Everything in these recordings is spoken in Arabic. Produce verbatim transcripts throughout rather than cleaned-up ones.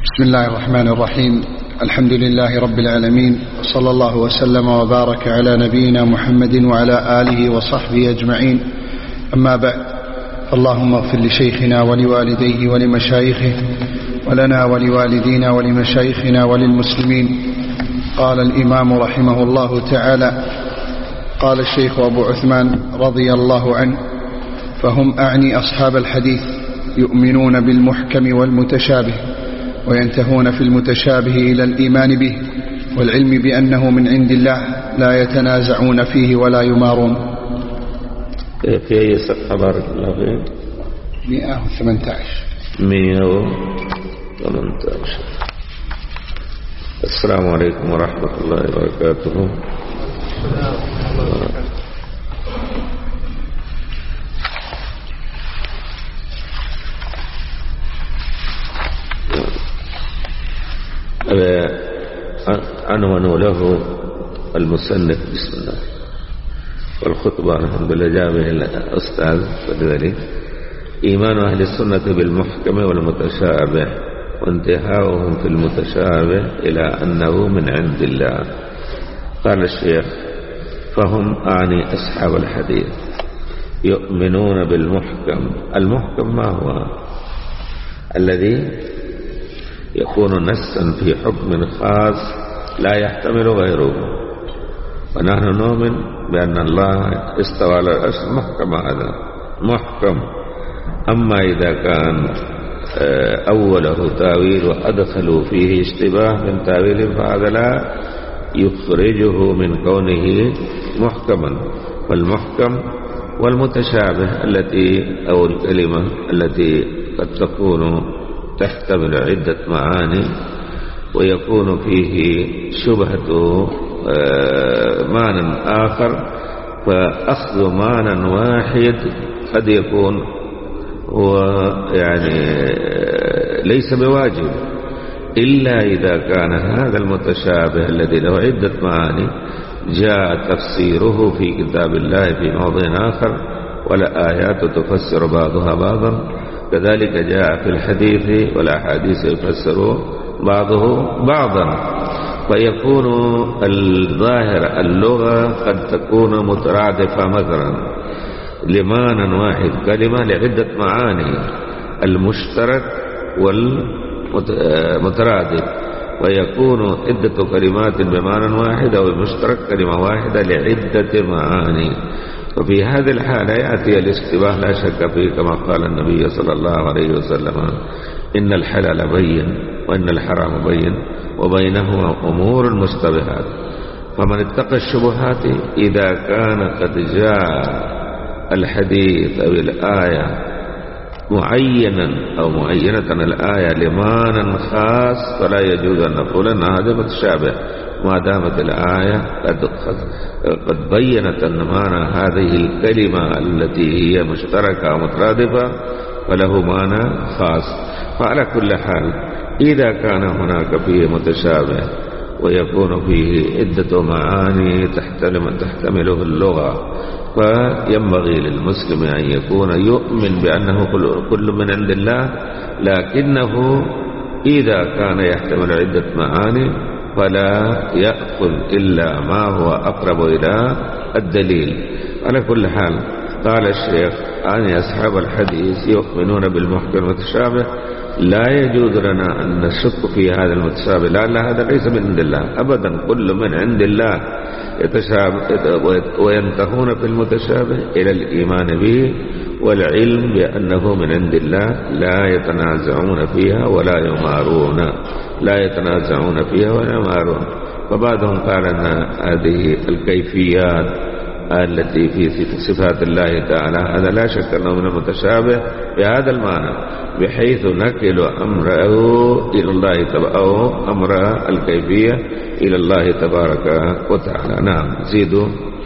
بسم الله الرحمن الرحيم. الحمد لله رب العالمين، وصلى الله وسلم وبارك على نبينا محمد وعلى آله وصحبه أجمعين. أما بعد، اللهم اغفر لشيخنا ولوالديه ولمشايخه ولنا ولوالدينا ولمشايخنا وللمسلمين. قال الإمام رحمه الله تعالى: قال الشيخ أبو عثمان رضي الله عنه: فهم أعني أصحاب الحديث يؤمنون بالمحكم والمتشابه، وينتهون في المتشابه إلى الإيمان به والعلم بأنه من عند الله، لا يتنازعون فيه ولا يمارون. في أي صفحة بارك الله فيك؟ مئة وثمانية عشر. مئة وثمانية عشر. السلام عليكم ورحمة الله وبركاته. عنوان له المصنف بسم الله، والخطبة الحمد لله جاء به الأستاذ، فلذلك إيمان أهل السنة بالمحكم والمتشابه، وانتهاؤهم في المتشابه إلى أنه من عند الله. قال الشيخ: فهم أعني أصحاب الحديث يؤمنون بالمحكم. المحكم ما هو؟ الذي يكون نصا في حكم خاص لا يحتمل غيره، ونحن نؤمن بأن الله استوى على العرش محكم، هذا محكم. أما إذا كان أوله تاويل وأدخلوا فيه اشتباه من تاويل فهذا لا يخرجه من كونه محكما. فالمحكم والمتشابه التي أو الكلمة التي قد تكون تحتمل عدة معاني ويكون فيه شبهة معنى آخر، فأخذ معنى واحد قد يكون هو يعني ليس بواجب، إلا إذا كان هذا المتشابه الذي له عدة معاني جاء تفسيره في كتاب الله في موضع آخر، ولا آيات تفسر بعضها بعضا، كذلك جاء في الحديث والأحاديث يفسر بعضه بعضا، فيكون الظاهر اللغة قد تكون مترادفة مثلا لمعنى واحد، كلمة لعدة معاني، المشترك والمترادف، ويكون عدة كلمات بمعنى واحد أو المشترك كلمة واحدة لعدة معاني. وفي هذه الحالة يأتي الاشتباه لا شك فيه، كما قال النبي صلى الله عليه وسلم: إن الحلال بين وإن الحرام بين وبينهما أمور مشتبهات، فمن اتقى الشبهات إذا كان قد جاء الحديث أو الآية معينا أو معينة الآية لمعنى خاص فلا يجوز أن نقول أن هذا متشابه، ما دامت الآية قد قد بينت أن معنى هذه الكلمة التي هي مشتركة أو مترادفة فله معنى خاص. فعلى كل حال إذا كان هناك فيه متشابه ويكون فيه عدة معاني تحتمله اللغة، فينبغي للمسلم أن يكون يؤمن بأنه كل من عند الله، لكنه إذا كان يحتمل عدة معاني فلا يأخذ إلا ما هو أقرب إلى الدليل. على كل حال قال الشيخ: أن أصحاب الحديث يؤمنون بالمحكم المتشابه، لا يجوز لنا أن نشك في هذا المتشابه، لأن هذا ليس من عند الله أبدا، كل من عند الله يتشابه، وينتهون في المتشابه إلى الإيمان به والعلم بأنه من عند الله، لا يتنازعون فيها ولا يمارون لا يتنازعون فيها ولا يمارون. فبعضهم قال أن هذه الكيفيات التي في صفات الله تعالى هذا لا شك أنه من المتشابه بهذا المعنى، بحيث نكل أمره إلى الله تبارك أو أمر الكيفية إلى الله تبارك وتعالى. نعم، زيدوا.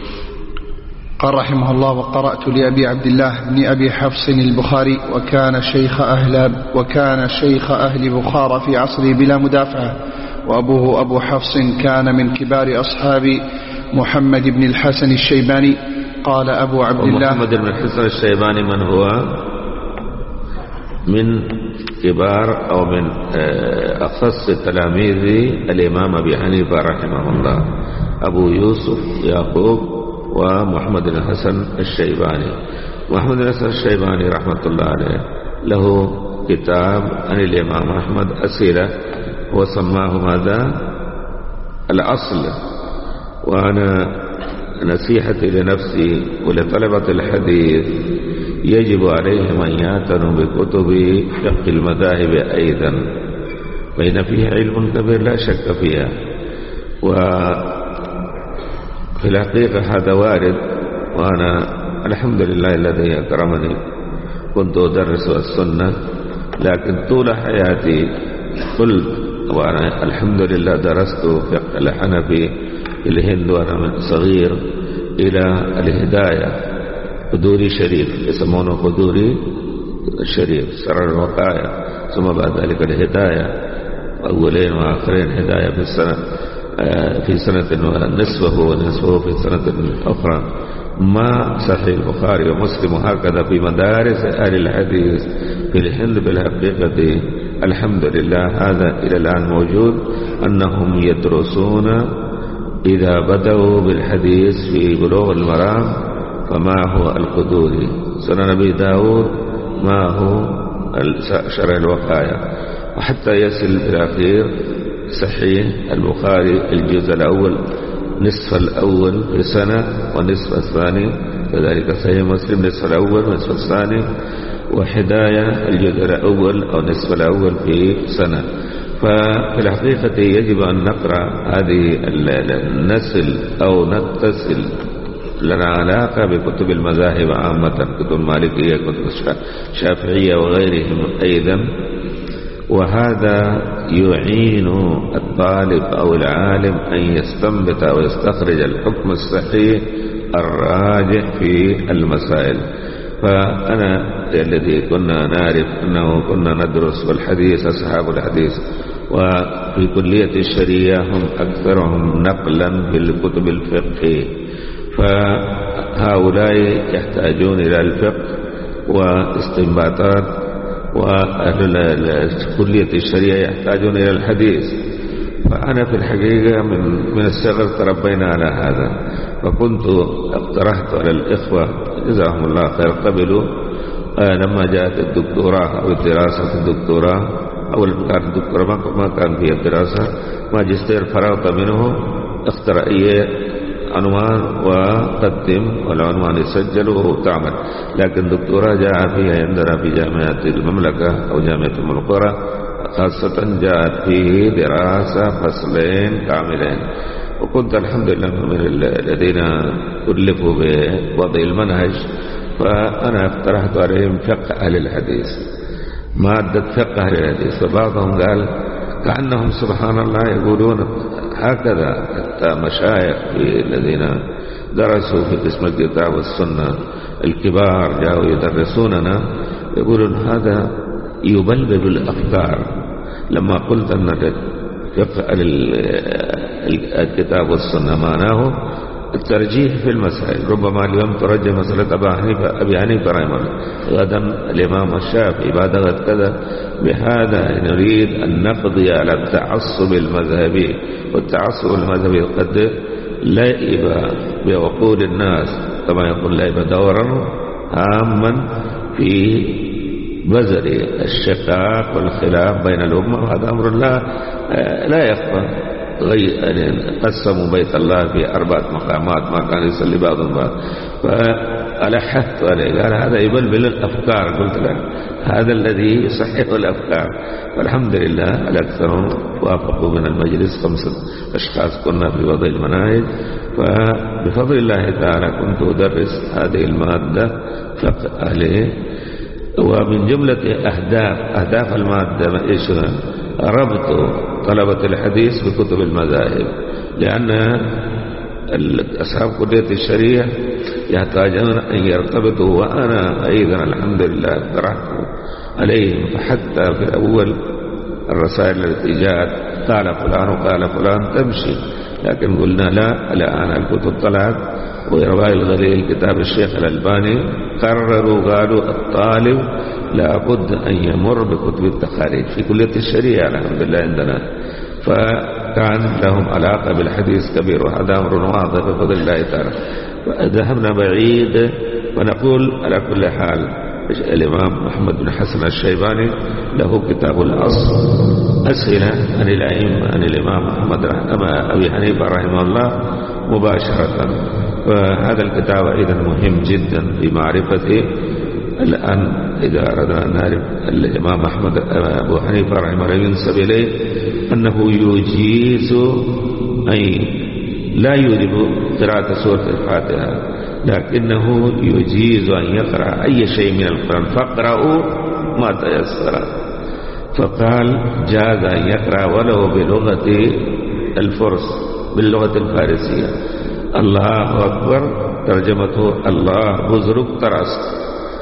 قال رحمه الله: وقرأت لأبي عبد الله بن أبي حفص البخاري، وكان شيخ أهل وكان شيخ أهل بخارى في عصره بلا مدافعة، وأبوه أبو حفص كان من كبار أصحاب محمد بن الحسن الشيباني. قال أبو عبد الله: محمد بن الحسن الشيباني من هو؟ من كبار أو من أخص تلاميذ الإمام أبي حنيفة رحمه الله، أبو يوسف يعقوب ومحمد الحسن الشيباني. محمد الحسن الشيباني رحمة الله عليه له كتاب عن الإمام أحمد أسئلة وسماه ماذا؟ الأصل. وأنا نصيحتي لنفسي ولطلبة الحديث يجب عليهم أن يعتنوا بكتب فقه المذاهب أيضا، فإن فيها علم كبير لا شك فيها. وفي الحقيقة هذا وارد، وأنا الحمد لله الذي أكرمني كنت أدرس السنة، لكن طول حياتي قلت، وأنا الحمد لله درست فقه الحنفي في الهند وأنا من صغير إلى الهداية قدوري شريف، يسمونه قدوري الشريف سر الوقاية، ثم بعد ذلك الهداية، أولين وآخرين هداية في السنة في سنة ونصفه ونصفه في سنة أخرى. ما صحيح البخاري ومسلم وهكذا في مدارس أهل الحديث في الهند بالحقيقة الحمد لله هذا إلى الآن موجود، أنهم يدرسون إذا بدأوا بالحديث في بلوغ المرام فما هو القدوري، سنن أبي داود ما هو شرع الوقاية، وحتى يصل بالأخير صحيح البخاري الجزء الأول نصف الأول في سنة ونصف الثاني، كذلك صحيح مسلم نصف الأول ونصف الثاني، وهداية الجزء الأول أو نصف الأول في سنة. ففي الحقيقة يجب أن نقرأ هذه النسل أو نتصل لنا علاقة بكتب المذاهب عامة، كتب المالكية كتب الشافعية وغيرهم أيضا، وهذا يعين الطالب أو العالم أن يستنبط أو يستخرج الحكم الصحيح الراجح في المسائل. فأنا الذي كنا نعرف أنه كنا ندرس بالحديث أصحاب الحديث، وفي كلية الشريعة هم أكثرهم نقلا في الكتب الفقه، فهؤلاء يحتاجون إلى الفقه واستنباطات، وأهل كلية الشريعة يحتاجون إلى الحديث. فأنا في الحقيقة من, من الصغر تربينا على هذا، فكنت اقترحت على الإخوة جزاهم الله خير قبلوا آه لما جاءت الدكتوراه أو دراسة الدكتوراه أو كان الدكتوراه ما كان فيها الدراسة، ماجستير فرغت منه اختر أي عنوان وقدم والعنوان يسجل وتعمل، لكن دكتوراه جاء فيها عندنا في جامعة المملكة أو جامعة أم القرى خاصة جاءت فيه دراسة فصلين كاملين، وكنت الحمد لله من الذين كلفوا بوضع المنهج. فأنا اقترحت عليهم فقه أهل الحديث، مادة فقه أهل الحديث، فبعضهم قال كأنهم سبحان الله يقولون هكذا، حتى مشايخ الذين درسوا في قسم الكتاب والسنة الكبار جاءوا يدرسوننا يقولون هذا يبلبل الأفكار. لما قلت أن فقه الكتاب والسنة معناه الترجيح في المسائل، ربما اليوم ترجح مسألة أبي حنيفة رحمه الله، غدا الإمام الشافعي، بعد غد كذا. بهذا نريد أن نقضي على التعصب المذهبي، والتعصب المذهبي قد لعب بعقول الناس كما يقول لعب دورا هاما في بذر الشقاق والخلاف بين الأمة، وهذا أمر لا لا يخفى. قسموا بيت الله في أربعة مقامات ما كان يصلي بعضهم بعض، فألحت عليه قال هذا يبلبل الأفكار. قلت له هذا الذي يصحح الأفكار، والحمد لله الأكثرون وافقوا من المجلس، خمسة أشخاص كنا في وضع المناهج، فبفضل الله تعالى كنت أدرس هذه المادة فقه أهله. ومن جملة أهداف أهداف المادة إيش؟ ربط طلبة الحديث بكتب المذاهب، لأن أصحاب كلية الشريعة يحتاجون أن يرتبطوا، وأنا أيضا الحمد لله اقترحت عليهم. فحتى في أول الرسائل التي جاءت قال فلان وقال فلان تمشي، لكن قلنا لا، الآن الكتب طلعت وإرواء الغليل كتاب الشيخ الألباني قرروا قالوا الطالب لابد أن يمر بكتب التخاريج في كلية الشريعة الحمد لله عندنا، فكان لهم علاقة بالحديث كبير، وهذا أمر واضح بفضل الله تعالى. ذهبنا بعيد ونقول على كل حال الإمام محمد بن حسن الشيباني له كتاب الأصل أسئلة عن الأئمة عن الإمام محمد أبي حنيفة رحمه الله مباشرة، وهذا الكتاب أيضا مهم جدا في معرفة الآن إذا أردنا أن نعرف الإمام أحمد أبو حنيفة رحمه الله ينسب إليه أنه يجيز أي لا يوجب قراءة سورة الفاتحة، لكنه يجيز أن يقرأ أي شيء من القرآن فاقرأوا ما تيسر، فقال جاز أن يقرأ ولو بلغة الفرس باللغة الفارسية. الله أكبر ترجمته الله بزرگ ترست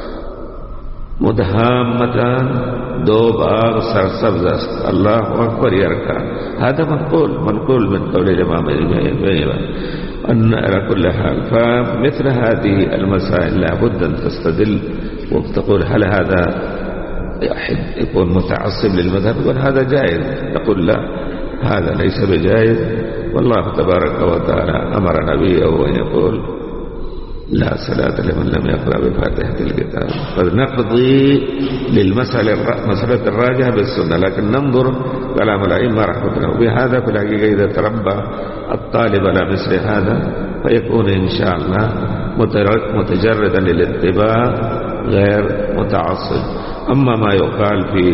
مدهامتان دو باغ سرسبز است الله أكبر يركع، هذا منقول منقول من قول الإمام أن على كل حال. فمثل هذه المسائل لابد أن تستدل وتقول هل هذا يكون متعصب للمذهب يقول هذا جائز، نقول لا هذا ليس بجائز، والله تبارك وتعالى أمر نبيه أن يقول لا صلاة لمن لم يقرأ بفاتحة الكتاب. فنقضي للمسألة مسألة الراجحة بالسنة، لكن ننظر كلام الأئمة رحمة الله. وبهذا في الحقيقة إذا تربى الطالب على مثل هذا فيكون إن شاء الله متجردا للاتباع غير متعصب. أما ما يقال في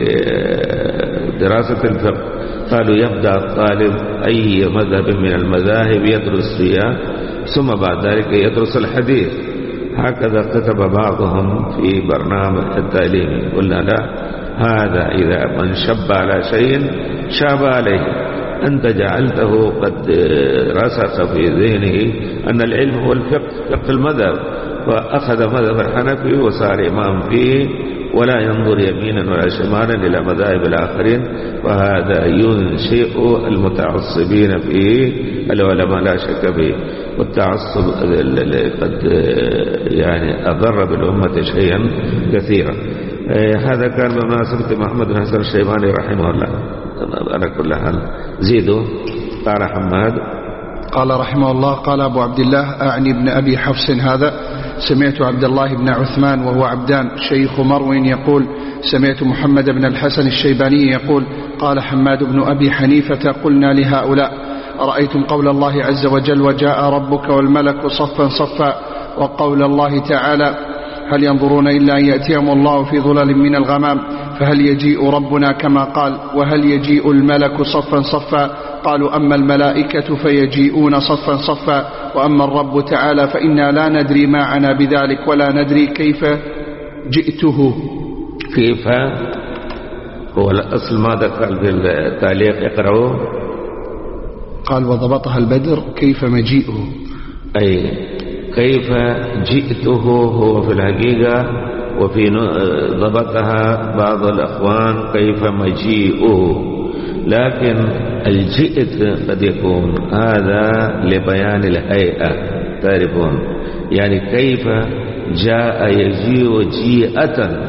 دراسة الفقه قالوا يبدأ الطالب أي مذهب من المذاهب يدرس فيها ثم بعد ذلك يدرس الحديث، هكذا كتب بعضهم في برنامج التعليمي. قلنا لا، هذا إذا من شب على شيء شاب عليه، أنت جعلته قد رسخ في ذهنه أن العلم هو الفقه فقه المذهب، فأخذ مذهب الحنفي وصار إمام فيه ولا ينظر يمينا ولا شمالا إلى مذاهب الآخرين، وهذا ينشئ المتعصبين فيه العلماء لا شك فيه. والتعصب قد يعني أضر بالأمة شيئا كثيرا. هذا كان بمناسبة محمد بن حسن الشيباني رحمه الله. على كل حال زيدوا. قال حماد قال رحمه الله قال أبو عبد الله أعني ابن أبي حفص هذا سمعت عبد الله بن عثمان وهو عبدان شيخ مرو يقول سمعت محمد بن الحسن الشيباني يقول قال حماد بن أبي حنيفة قلنا لهؤلاء أرأيتم قول الله عز وجل وجاء ربك والملك صفا صفا، وقول الله تعالى هل ينظرون إلا أن يأتيهم الله في ظلل من الغمام، فهل يجيء ربنا كما قال وهل يجيء الملك صفا صفا؟ قالوا أما الملائكة فيجيئون صفا صفا، وأما الرب تعالى فإنا لا ندري ما عنا بذلك ولا ندري كيف جئته. كيف هو الأصل ماذا قال في التعليق اقرأوه؟ قال وضبطها البدر كيف مجيئه، أي كيف جئته هو في الحقيقة، وفي ضبطها بعض الأخوان كيف مجيئه، لكن الجئت قد يكون هذا لبيان الهيئة تعرفون، يعني كيف جاء يجيء جيئة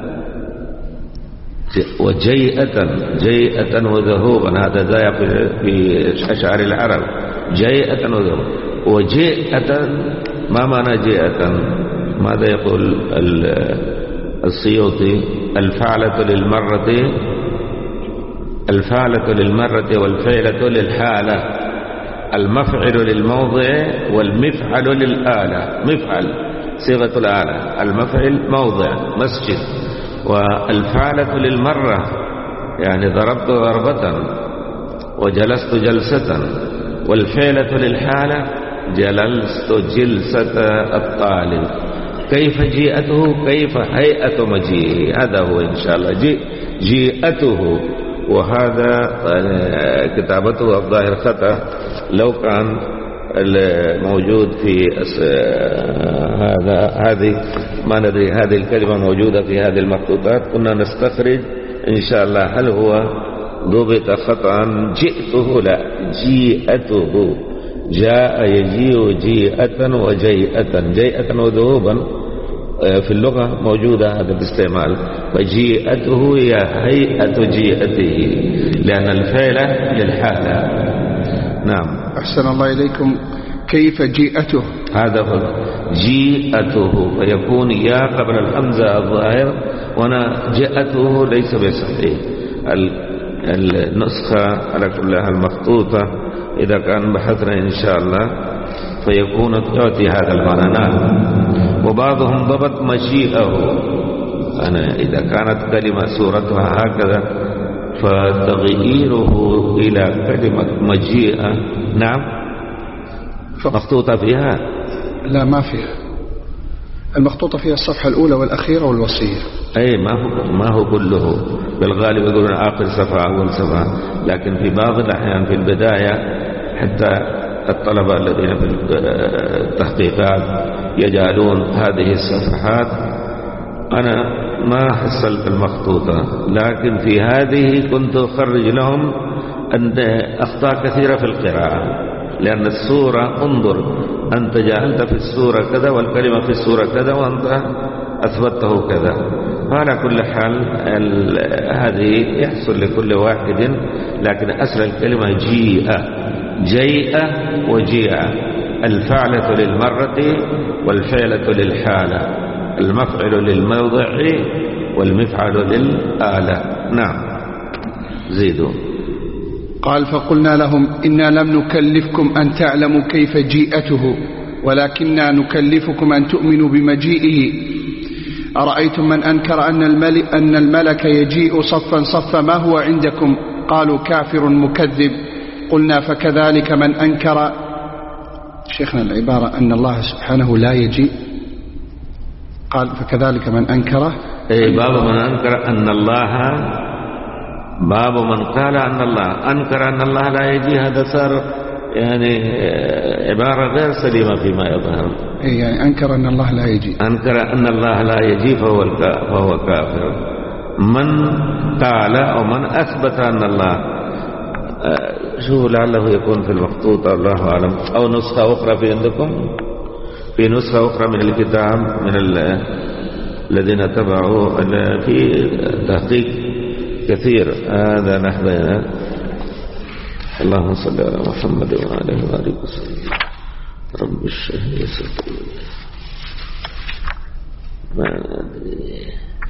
وجيئة جيئة وذهوبا، هذا ذا في أشعار العرب جيئة وذهوبا. وجيئة ما معنى جيئة؟ ماذا يقول السيوطي؟ الفعلة للمرة الفعلة للمرة والفعلة للحالة، المفعل للموضع والمفعل للآلة. مفعل صيغة الآلة، المفعل موضع مسجد، والفعلة للمرة يعني ضربت ضربة وجلست جلسة، والفعلة للحالة جلست جلسة الطالب. كيف جيئته؟ كيف هيئة مجيئه؟ هذا هو إن شاء الله جي جيئته. وهذا كتابته الظاهر خطأ، لو كان الموجود في هذا هذه ما ندري هذه الكلمة موجودة في هذه المخطوطات كنا نستخرج إن شاء الله هل هو ضبط خطأ. جئته لا جيئته جاء يجيء جيئة وجيئة، جيئة وذهوبا في اللغة موجودة هذا باستعمال، وجيئته هي هيئة جيئته لأن الفعل للحالة. نعم. أحسن الله إليكم. كيف جيئته؟ هذا هو جيئته، فيكون يا قبل الحمزة الظاهر، وأنا جاءته ليس بصحيح. النسخة على كلها المخطوطة إذا كان بحثنا إن شاء الله فيكون يعطي هذا المعنى. نعم. وبعضهم ضبط مجيئه، أنا إذا كانت كلمة صورتها هكذا فتغييره إلى كلمة مجيئة. نعم. مخطوطة فيها؟ لا ما فيها، المخطوطة فيها الصفحة الأولى والأخيرة والوصية. أي ما هو ما هو كله، بالغالب يقولون آخر صفحة أول صفحة، لكن في بعض الأحيان في البداية حتى الطلبة الذين في التحقيقات يجعلون هذه الصفحات. أنا ما حصلت المخطوطة، لكن في هذه كنت أخرج لهم أن أخطاء كثيرة في القراءة، لأن السورة انظر أنت جعلت في السورة كذا والكلمة في السورة كذا وأنت أثبته كذا. على كل حال هذه يحصل لكل واحد، لكن أصل الكلمة جيئة، جيئة وجيئة، الفعلة للمرة والفعلة للحالة، المفعل للموضع والمفعل للآلة. نعم. زيدوا. قال فقلنا لهم إنا لم نكلفكم أن تعلموا كيف جيئته، ولكننا نكلفكم أن تؤمنوا بمجيئه. أرأيتم من أنكر أن الملك, أن الملك يجيء صفا صفا ما هو عندكم؟ قالوا كافر مكذب. قلنا فكذلك من أنكر، شيخنا العبارة أن الله سبحانه لا يجيء، قال فكذلك من أنكر، أي باب من أنكر أن الله، باب من قال أن الله أنكر أن الله لا يجي، هذا صار يعني عبارة غير سليمة فيما يظهر. يعني أنكر أن الله لا يجي، أنكر أن الله لا يجي فهو فهو كافر. من قال أو من أثبت أن الله، شو لعله يكون في المخطوطة الله أعلم، أو نسخة أخرى في عندكم، في نسخة أخرى من الكتاب من الذين تبعوا في تحقيق كثير. هذا نحن اللهم صل على محمد وعلى آله وسلم. رب اشرح لي صدري ما أدري.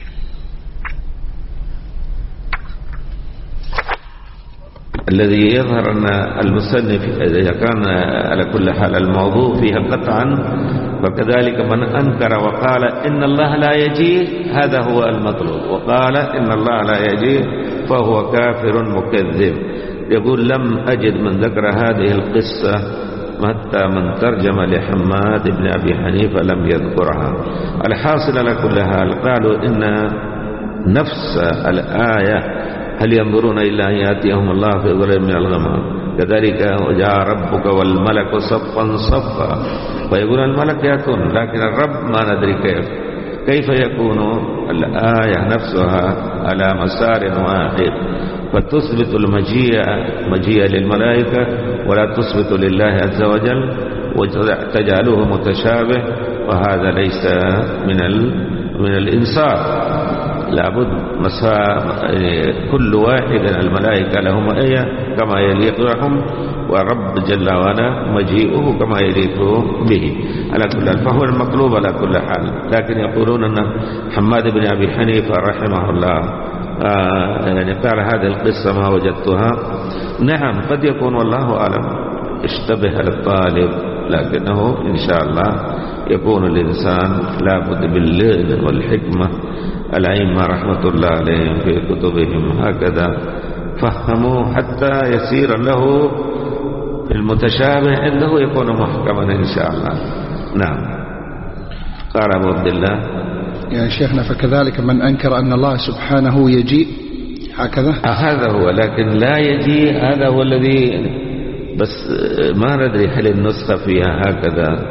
الذي يظهر أن المصنف إذا كان على كل حال الموضوع فيها قطعا، فكذلك من أنكر وقال إن الله لا يجي هذا هو المطلوب، وقال إن الله لا يجي فهو كافر مكذب. يقول لم أجد من ذكر هذه القصة حتى من ترجم لحماد بن أبي حنيفة لم يذكرها. الحاصل على كل حال قالوا إن نفس الآية هل ينظرون إلا أن يأتيهم الله في ظلل من الغمام، كذلك وجاء ربك والملك صفا صفا، ويقول الملك يأتون لكن الرب ما ندري كيف كيف يكون الآية نفسها على مسار واحد، فتثبت المجيء مجيء للملائكة ولا تثبت لله عز وجل وتجعله متشابه، وهذا ليس من من الإنصاف. لابد مساء كل واحد الملائكة لهم آية كما يليق لهم، ورب جل وعلا مجيئه كما يليق به. على كل حال فهو المطلوب على كل حال. لكن يقولون أن حماد بن أبي حنيفة رحمه الله آه يعني قال هذه القصة ما وجدتها. نعم قد يكون والله أعلم اشتبه للطالب، لكنه إن شاء الله يكون الإنسان لابد باللين والحكمة. الأئمة رحمة الله عليهم في كتبهم هكذا فهموا حتى يسير له المتشابه عنده يكون محكما إن شاء الله. نعم. قال أبو عبد الله يا شيخنا فكذلك من أنكر أن الله سبحانه يجيء هكذا، هذا هو، لكن لا يجيء هذا هو الذي، بس ما ندري هل النسخة فيها هكذا.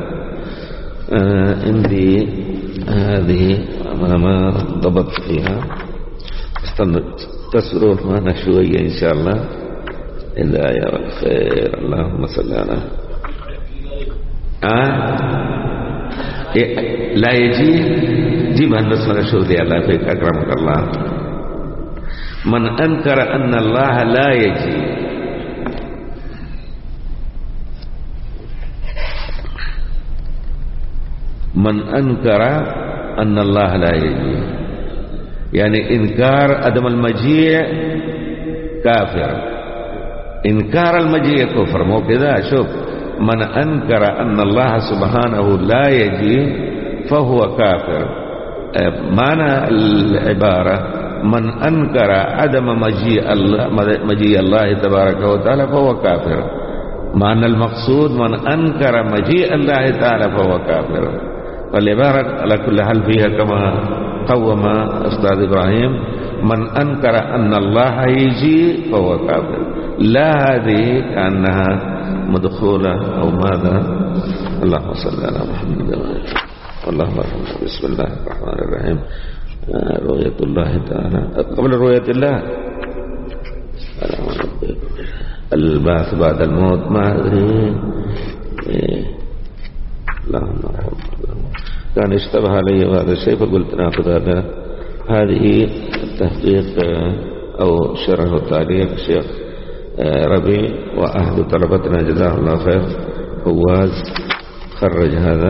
آه عندي هذه ما ما ضبط فيها، استنى تسرون معنا شوية إن شاء الله. الآية والخير. اللهم صل على لا يجي جيب هندسة شهودي الله فيك أكرمك الله. من أنكر أن الله لا يجي، من أنكر أن الله لا يجي يعني إنكار عدم المجيء كافر، إنكار المجيء كفر. مو كذا؟ شوف، من أنكر أن الله سبحانه لا يجي فهو كافر. معنى العبارة من أنكر عدم مجيء الله مجيء الله تبارك وتعالى فهو كافر. معنى المقصود من أنكر مجيء الله تعالى فهو كافر. والعبارة على كل حال فيها كما قوم أستاذ إبراهيم، من أنكر أن الله يجي فهو كافر. لا هذه كأنها مدخولة أو ماذا. اللهم صل على محمد اللهم ارحمنا. بسم الله الرحمن الرحيم. رؤية الله تعالى قبل رؤية الله، البعث بعد الموت، ما أدري. اللهم ارحمنا. كان اشتبه علي هذا الشيء فقلت ناخذ هذا. هذه التحقيق أو شرح وتعليق الشيخ ربيع وأحد طلبتنا جزاه الله خير فواز خرج هذا،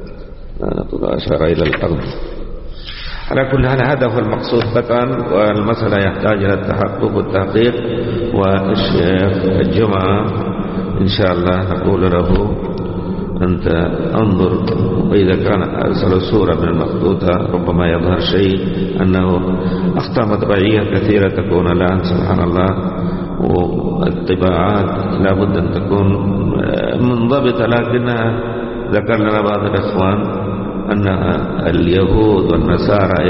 أشار إلى الأرض. على كل حال هذا هو المقصود قطعا، والمسألة يحتاج إلى التحقق والتحقيق. والشيخ الجمعة إن شاء الله نقول له أنت انظر، وإذا كان أرسل صورة من المخطوطة ربما يظهر شيء أنه أخطاء مطبعية كثيرة تكون الآن سبحان الله، والطباعات لابد أن تكون منضبطة. لكنها ذكر لنا بعض الإخوان أن اليهود والنصارى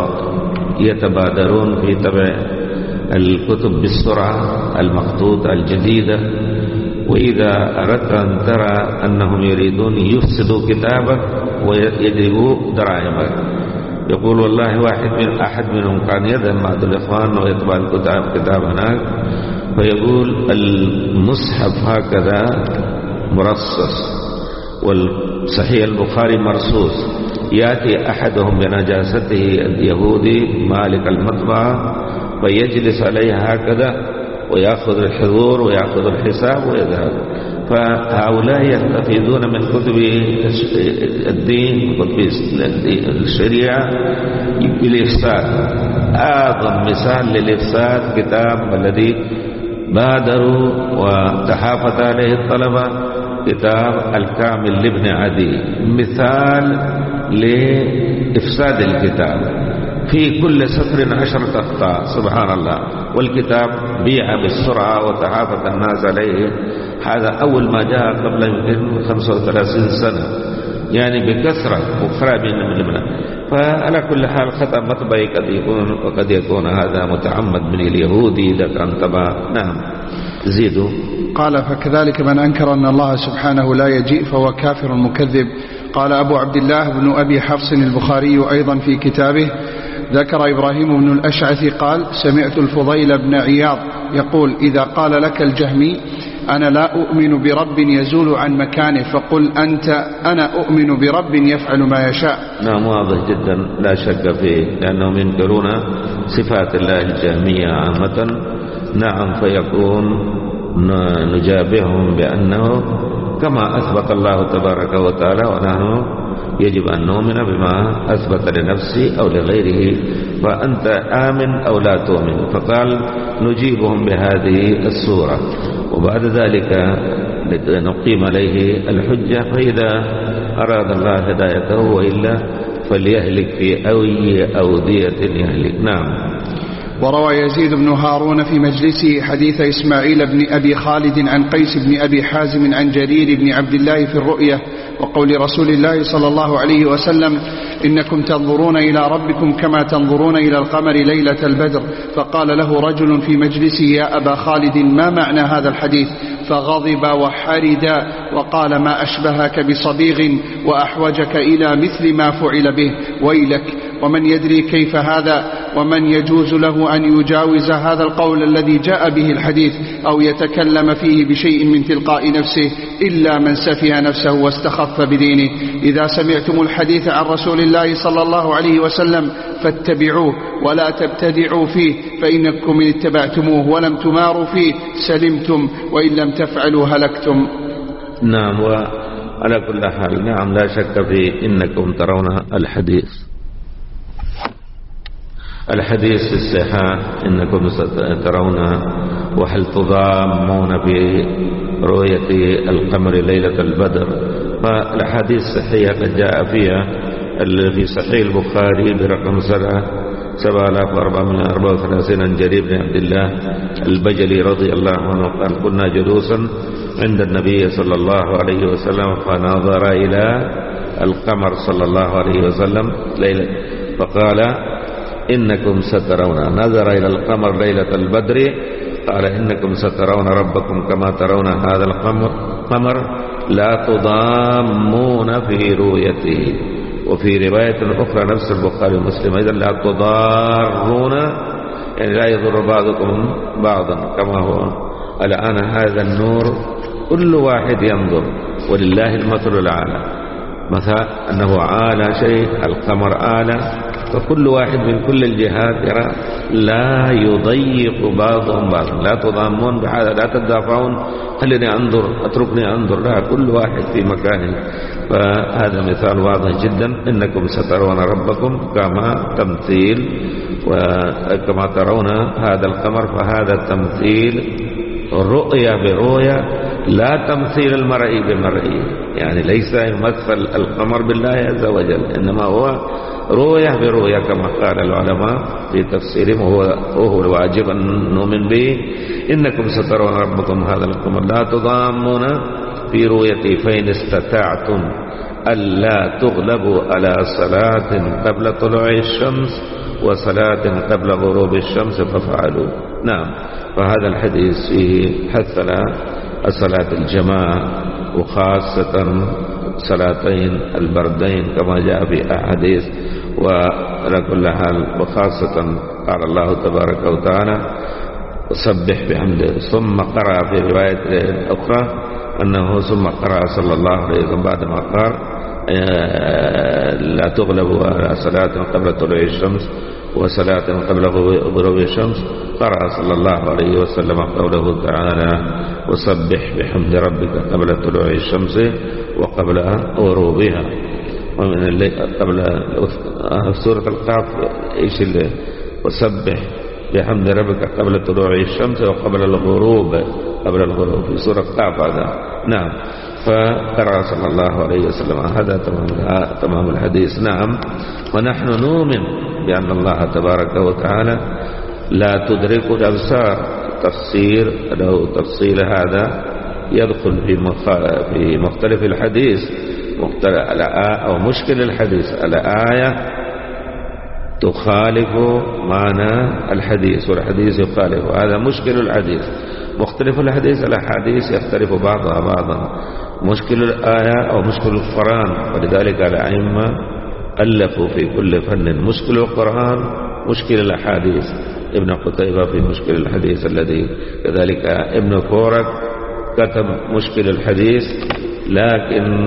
يتبادرون في طبع الكتب بالسرعة المخطوطة الجديدة، وإذا أردت أن ترى أنهم يريدون يفسدوا كتابك ويجلبوا دراهمك. يقول والله واحد من أحد منهم كان يذهب مع الإخوان ويطبع الكتاب كتاب هناك، فيقول المصحف هكذا مرصص والصحيح البخاري مرصوص، يأتي أحدهم بنجاسته اليهودي مالك المطبعة فيجلس عليها هكذا ويأخذ الحضور ويأخذ الحساب ويذهب. فهؤلاء يستفيدون من كتب الدين وكتب الشريعة بالإفساد. أعظم مثال للإفساد كتاب الذي بادروا وتحافظ عليه الطلبة، كتاب الكامل لابن عدي، مثال لإفساد الكتاب، في كل سطر عشرة أخطاء سبحان الله، والكتاب بيع بالسرعة وتحافظ الناس عليه. هذا أول ما جاء قبل يمكن خمسة وثلاثين سنة، يعني بكثرة أخرى بين الملمنا. فعلى كل حال خطأ مطبعي قد يكون، وقد يكون هذا متعمد من اليهودي إذا كان طبع. نعم زيدوا. قال فكذلك من أنكر أن الله سبحانه لا يجيء فهو كافر مكذب. قال أبو عبد الله بن أبي حفص البخاري أيضا في كتابه، ذكر إبراهيم بن الأشعث قال سمعت الفضيل بن عياض يقول إذا قال لك الجهمي أنا لا أؤمن برب يزول عن مكانه فقل أنت أنا أؤمن برب يفعل ما يشاء. نعم واضح جدا لا شك فيه، لأنهم ينكرون صفات الله الجهمية عامة. نعم فيكون نجابههم بأنه كما أثبت الله تبارك وتعالى، ونحن يجب أن نؤمن بما أثبت لنفسه أو لغيره، فأنت آمن أو لا تؤمن. فقال نجيبهم بهذه الصورة، وبعد ذلك نقيم عليه الحجة، فإذا أراد الله هدايته وإلا فليهلك في أي أودية يهلك. نعم. وروى يزيد بن هارون في مجلسه حديث إسماعيل بن أبي خالد عن قيس بن أبي حازم عن جرير بن عبد الله في الرؤية، وقول رسول الله صلى الله عليه وسلم إنكم تنظرون إلى ربكم كما تنظرون إلى القمر ليلة البدر. فقال له رجل في مجلسه يا أبا خالد ما معنى هذا الحديث؟ فغضب وحرد وقال ما أشبهك بصبيغ وأحوجك إلى مثل ما فعل به، ويلك ومن يدري كيف هذا، ومن يجوز له أن يجاوز هذا القول الذي جاء به الحديث أو يتكلم فيه بشيء من تلقاء نفسه إلا من سفه نفسه واستخف بدينه. إذا سمعتم الحديث عن رسول الله صلى الله عليه وسلم فاتبعوه ولا تبتدعوا فيه، فإنكم إن اتبعتموه ولم تماروا فيه سلمتم، وإن لم تفعلوا هلكتم. نعم. وعلى كل حال نعم لا شك في إنكم ترون الحديث الحديث في الصحاح إنكم سترون وهل تضامون في رؤية القمر ليلة البدر. فالحديث الصحيحة قد جاء فيها في صحيح البخاري برقم سبعة آلاف وأربعمائة وأربعة وثلاثين عن جرير بن عبد الله البجلي رضي الله عنه قال كنا جلوسا عند النبي صلى الله عليه وسلم فنظر إلى القمر صلى الله عليه وسلم ليلة فقال إنكم سترون، نظر إلى القمر ليلة البدر قال إنكم سترون ربكم كما ترون هذا القمر لا تضامون في رؤيته. وفي رواية أخرى نفس البخاري ومسلم أيضا لا تضارون، يعني لا يضر بعضكم بعضا كما هو الآن. هذا النور كل واحد ينظر ولله المثل الأعلى، مثلا أنه عالى شيء القمر عالى، فكل واحد من كل الجهات يرى لا يضيق بعضهم بعضا. لا تضامون بهذا، لا تدافعون خليني أنظر اتركني أنظر، لا كل واحد في مكانه. فهذا مثال واضح جدا إنكم سترون ربكم كما تمثيل، وكما ترون هذا القمر فهذا تمثيل الرؤية برؤية لا تمثيل المرئي بالمرئي، يعني ليس يمثل القمر بالله عز وجل، إنما هو رؤية برؤية كما قال العلماء في تفسيرهم، وهو, وهو الواجب أن نؤمن به. إنكم سترون ربكم هذا القمر لا تضامون في رؤيته فإن استطعتم ألا تغلبوا على صلاة قبل طلوع الشمس وصلاة قبل غروب الشمس فافعلوا. نعم. فهذا الحديث فيه حث على صلاة الجماعة وخاصة صلاتين البردين كما جاء في أحاديث. وعلى كل حال وخاصة قال الله تبارك وتعالى وسبح بحمده، ثم قرأ في رواية أخرى أنه ثم قرأ صلى الله عليه وسلم بعدما قال لا تغلبوا على صلاة قبل طلوع الشمس وصلاة قبل غروب الشمس، قرأ صلى الله عليه وسلم قوله تعالى وسبح بحمد ربك قبل طلوع الشمس وقبل غروبها. ومن الليل قبل سورة القاف ايش اللي وسبح بحمد ربك قبل طلوع الشمس وقبل الغروب قبل الغروب في سورة القاف هذا. نعم. فقرأ صلى الله عليه وسلم هذا تمام تمام الحديث. نعم. ونحن نؤمن بأن الله تبارك وتعالى لا تدرك الأبصار. تفسير له تفصيل هذا يدخل في في مختلف الحديث أو مشكل الحديث. الآية تخالف معنى الحديث والحديث يخالف، هذا مشكل الحديث. مختلف الحديث الأحاديث يختلف بعضها بعضا. مشكل الآية أو مشكل القرآن، ولذلك الأئمة ألفوا في كل فن. مشكل القرآن مشكل الأحاديث، ابن قتيبة في مشكل الحديث الذي كذلك ابن فورك كتب مشكل الحديث، لكن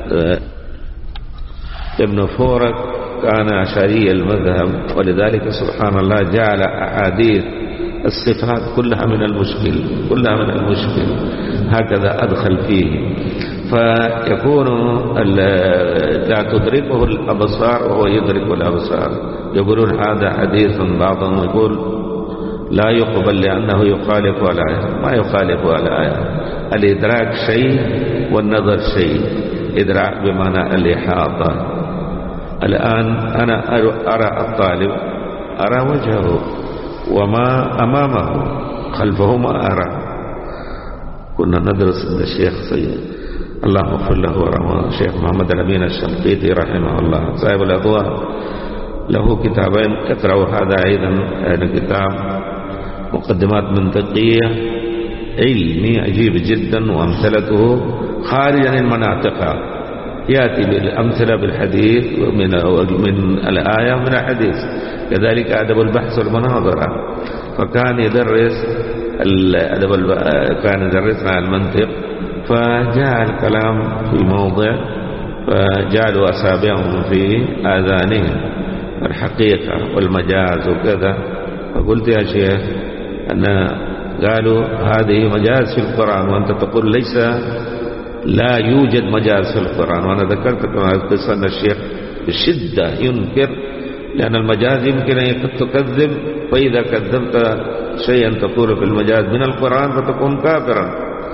ابن فورك كان أشعري المذهب، ولذلك سبحان الله جعل أحاديث الصفات كلها من المشكل كلها من المشكل هكذا أدخل فيه. فيكون لا تدركه الأبصار وهو يدرك الأبصار. يقولون هذا حديث، بعضهم يقول لا يقبل لأنه يخالف الآية. ما يخالف الآية. الإدراك شيء والنظر شيء. إدراك بمعنى الإحاطة. الآن أنا أرى الطالب أرى وجهه وما أمامه خلفه ما أرى. كنا ندرس عند الشيخ سيد الله اغفر له ورحمه الشيخ محمد الأمين الشنقيطي رحمه الله صاحب الأضواء، له كتابين اقرأوا هذا أيضا. هذا كتاب مقدمات منطقية علمي عجيب جدا، وأمثلته خارج عن المناطق، يأتي بالأمثلة بالحديث من من الآية ومن الحديث. كذلك أدب البحث والمناظرة، فكان يدرس الأدب كان يدرسنا المنطق، فجاء الكلام في موضع فجعلوا أصابعهم في آذانهم الحقيقة والمجاز وكذا. فقلت يا شيخ أن قالوا هذه مجاز في القرآن وأنت تقول ليس لا يوجد مجاز في القرآن. وأنا ذكرت كما قصة أن الشيخ بشدة ينكر، لأن المجاز يمكن أن تكذب، فإذا كذبت شيئا تقول في المجاز من القرآن فتكون كافرا.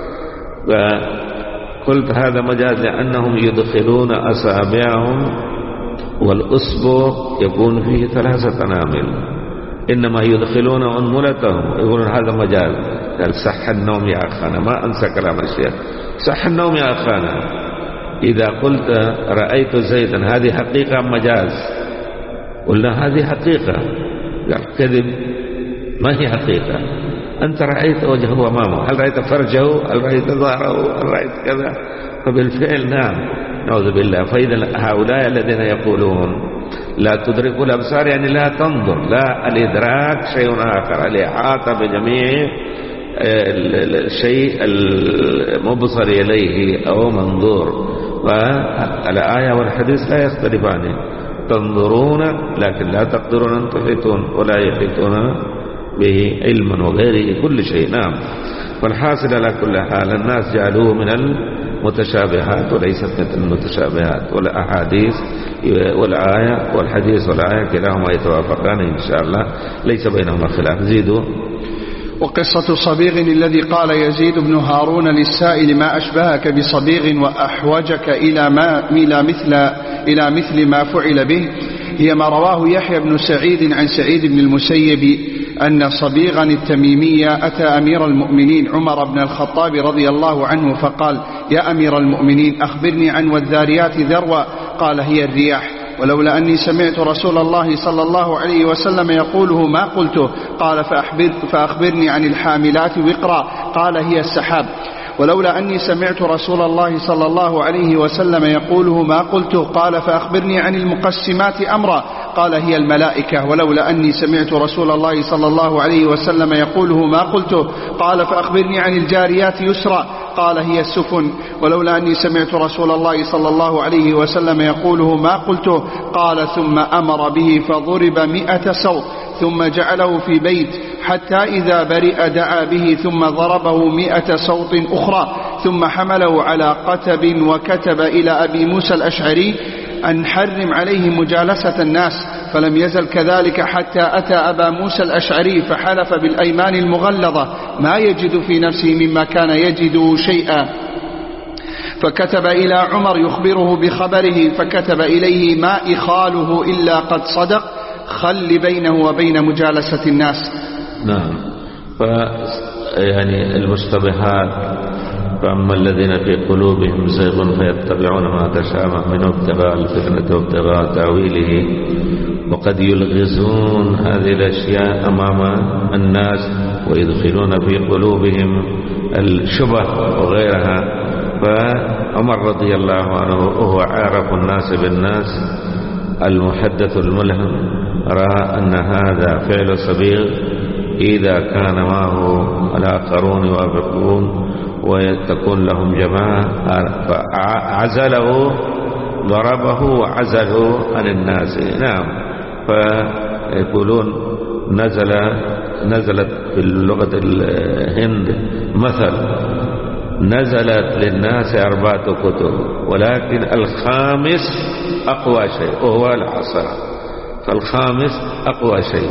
فقلت هذا مجاز لأنهم يدخلون أصابعهم والأصبع يكون فيه ثلاثة أنامل، إنما يدخلون أنملتهم يقولون هذا مجاز. قال صح النوم يا أخانا، ما أنسى كلام الشيخ، صح النوم يا أخانا. إذا قلت رأيت زيدا هذه حقيقة مجاز؟ قلنا هذه حقيقة. قال كذب، ما هي حقيقة. أنت رأيت وجهه أمامه، هل رأيت فرجه، هل رأيت ظهره، هل رأيت كذا؟ فبالفعل نعم، نعوذ بالله. فإذا هؤلاء الذين يقولون لا تدرك الأبصار يعني لا تنظر، لا، الإدراك شيء آخر، الإحاطة بجميع الشيء المبصر إليه أو منظور. والآية والحديث لا يختلفان، تنظرون لكن لا تقدرون أن تحيطون، ولا يحيطون به علما وغيره كل شيء. نعم. والحاصل على كل حال الناس جعلوه من المتشابهات وليست مثل المتشابهات، والأحاديث والآية والحديث والآية كلاهما يتوافقان إن شاء الله، ليس بينهما خلاف. زيدوا. وقصة صبيغ الذي قال يزيد بن هارون للسائل ما أشبهك بصبيغ وأحوجك إلى ما إلى مثل إلى مثل ما فعل به، هي ما رواه يحيى بن سعيد عن سعيد بن المسيب أن صبيغا التميمي أتى أمير المؤمنين عمر بن الخطاب رضي الله عنه فقال يا أمير المؤمنين أخبرني عن والذاريات ذروا، قال هي الرياح، ولولا أني سمعت رسول الله صلى الله عليه وسلم يقوله ما قلته، قال فأخبر فأخبرني عن الحاملات وقرا، قال هي السحاب، ولولا أني سمعت رسول الله صلى الله عليه وسلم يقوله ما قلته، قال فأخبرني عن المقسمات أمرا، قال هي الملائكة، ولولا أني سمعت رسول الله صلى الله عليه وسلم يقوله ما قلته، قال فأخبرني عن الجاريات يسرا، قال هي السفن، ولولا أني سمعت رسول الله صلى الله عليه وسلم يقوله ما قلته، قال ثم أمر به فضرب مئة صوت، ثم جعله في بيت حتى إذا برئ دعا به، ثم ضربه مئة صوت أخرى، ثم حمله على قتب وكتب إلى أبي موسى الأشعري أن حرم عليه مجالسة الناس، فلم يزل كذلك حتى أتى أبا موسى الأشعري فحلف بالأيمان المغلظة ما يجد في نفسه مما كان يجد شيئا، فكتب إلى عمر يخبره بخبره، فكتب إليه ما إخاله إلا قد صدق، خل بينه وبين مجالسة الناس. نعم. ف يعني المشتبهات، فأما الذين في قلوبهم زيغ فيتبعون ما تشابه منه ابتغاء الفتنة وابتغاء تأويله، وقد يلغزون هذه الأشياء أمام الناس ويدخلون في قلوبهم الشبه وغيرها. فعمر رضي الله عنه وهو عارف الناس بالناس المحدث الملهم رأى أن هذا فعل صبيغ إذا كان معه الآخرون يوافقون وتكون لهم جماعة، فعزله ضربه وعزله عن الناس. نعم. فيقولون نزل نزلت في اللغة الهند مثل، نزلت للناس أربعة كتب ولكن الخامس أقوى شيء وهو العصر، فالخامس أقوى شيء.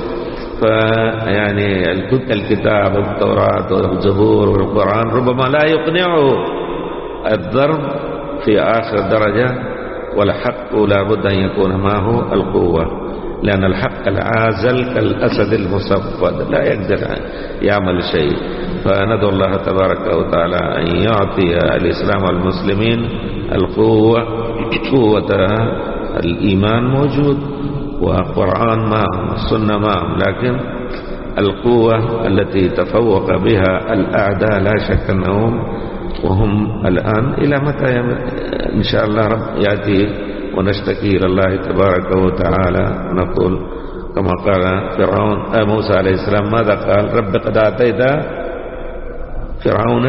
فيعني الكتاب والتوراة والزبور والقرآن ربما لا يقنعه الضرب في آخر درجة، والحق لا بد أن يكون معه القوة، لأن الحق العازل كالأسد المصفد لا يقدر يعمل شيء. فندعو الله تبارك وتعالى أن يعطي الإسلام والمسلمين القوة، قوة الإيمان موجود وقرآن معهم السنة معهم، لكن القوة التي تفوق بها الأعداء لا شك أنهم وهم الآن إلى متى إن شاء الله رب يأتي ونشتكي إلى الله تبارك وتعالى نقول كما قال فرعون موسى عليه السلام ماذا قال؟ رب قد آتيت فرعون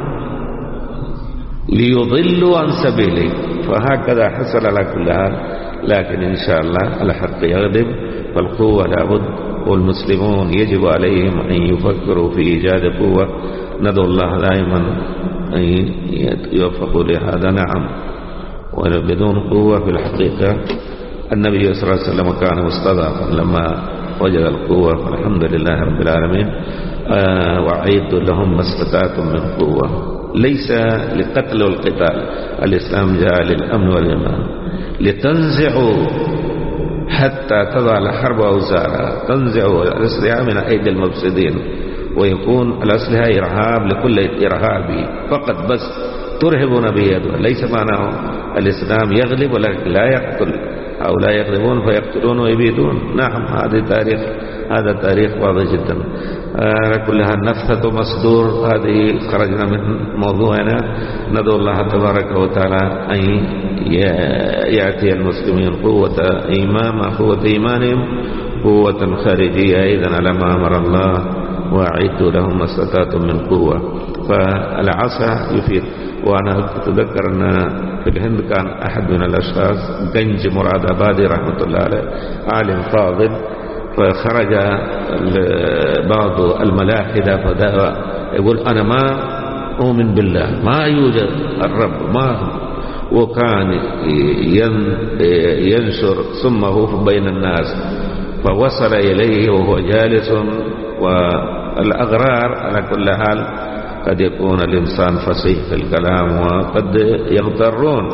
ليضلوا عن سبيلك. فهكذا حصل على كل حال، لكن إن شاء الله الحق يغلب، فالقوة لابد، والمسلمون يجب عليهم أن يفكروا في إيجاد قوة. ندعو الله دائما أن يوفقوا لهذا. نعم، وبدون قوة في الحقيقة النبي صلى الله عليه وسلم كان مستضعفا، لما وجد القوة فالحمد لله رب العالمين. آه وأعيدوا لهم ما استطعتم من قوة، ليس لقتل والقتال، الإسلام جاء للأمن والإيمان، لتنزعوا حتى تضع الحرب أوزارها، تنزعوا الأسلحة من أيدي المفسدين، ويكون الأسلحة إرهاب لكل إرهابي فقط، بس ترهبون به، ليس معناه الإسلام يغلب ولكن لا يقتل، أو لا يغلبون فيقتلون ويبيدون. نعم، هذا تاريخ، هذا تاريخ واضح جدا. آه كلها النفثة مصدور، هذه خرجنا من موضوعنا. ندعو الله تبارك وتعالى أن يأتي المسلمين قوة إيمان، قوة إيمانهم، قوة خارجية أيضا على ما أمر الله، وأعدوا لهم ما استطعتم من قوة. فالعصا يفيد. وأنا أتذكر أن في الهند كان أحد من الأشخاص جنج مراد آبادي رحمة الله عليه، عالم فاضل، فخرج بعض الملاحدة فدعا يقول أنا ما أؤمن بالله، ما يوجد الرب، ما هو. وكان ينشر سمه بين الناس، فوصل إليه وهو جالس. والأغرار على كل حال قد يكون الإنسان فصيح في الكلام وقد يغترون،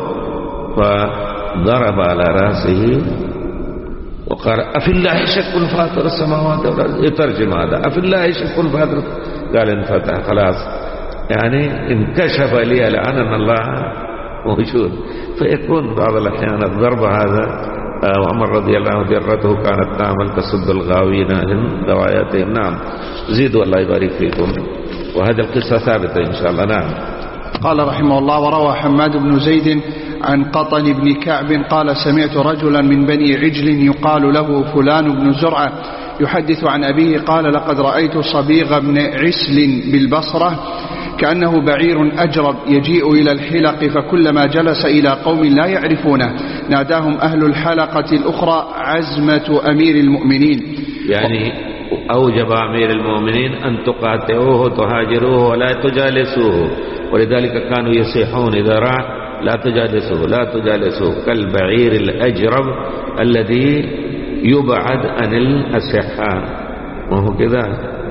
فضرب على رأسه وقال أفي الله شك فاطر السماوات والأرض. يترجم هذا أفي الله شك فاطر، قال انفتح خلاص، يعني انكشف لي لأن الله موجود. فيكون بعض الأحيان الضرب هذا. وعمر رضي الله عنه جرته كانت تعمل تصد الغاوين من رواياتهم. نعم، زيدوا الله يبارك فيكم. وهذه القصة ثابتة إن شاء الله. نعم. قال رحمه الله: وروى حماد بن زيد عن قطن بن كعب قال: سمعت رجلا من بني عجل يقال له فلان بن زرعة يحدث عن أبيه قال: لقد رأيت صبيغ بن عسل بالبصرة كأنه بعير أجرب يجيء إلى الحلق، فكلما جلس إلى قوم لا يعرفونه ناداهم أهل الحلقة الأخرى عزمة أمير المؤمنين. يعني أوجب أمير المؤمنين أن تقاطعوه تهاجروه ولا تجالسوه، ولذلك كانوا يصيحون إذا رأى لا تجالسوه لا تجالسوه، كالبعير الأجرب الذي يبعد عن الأصحاء. وهو كذا.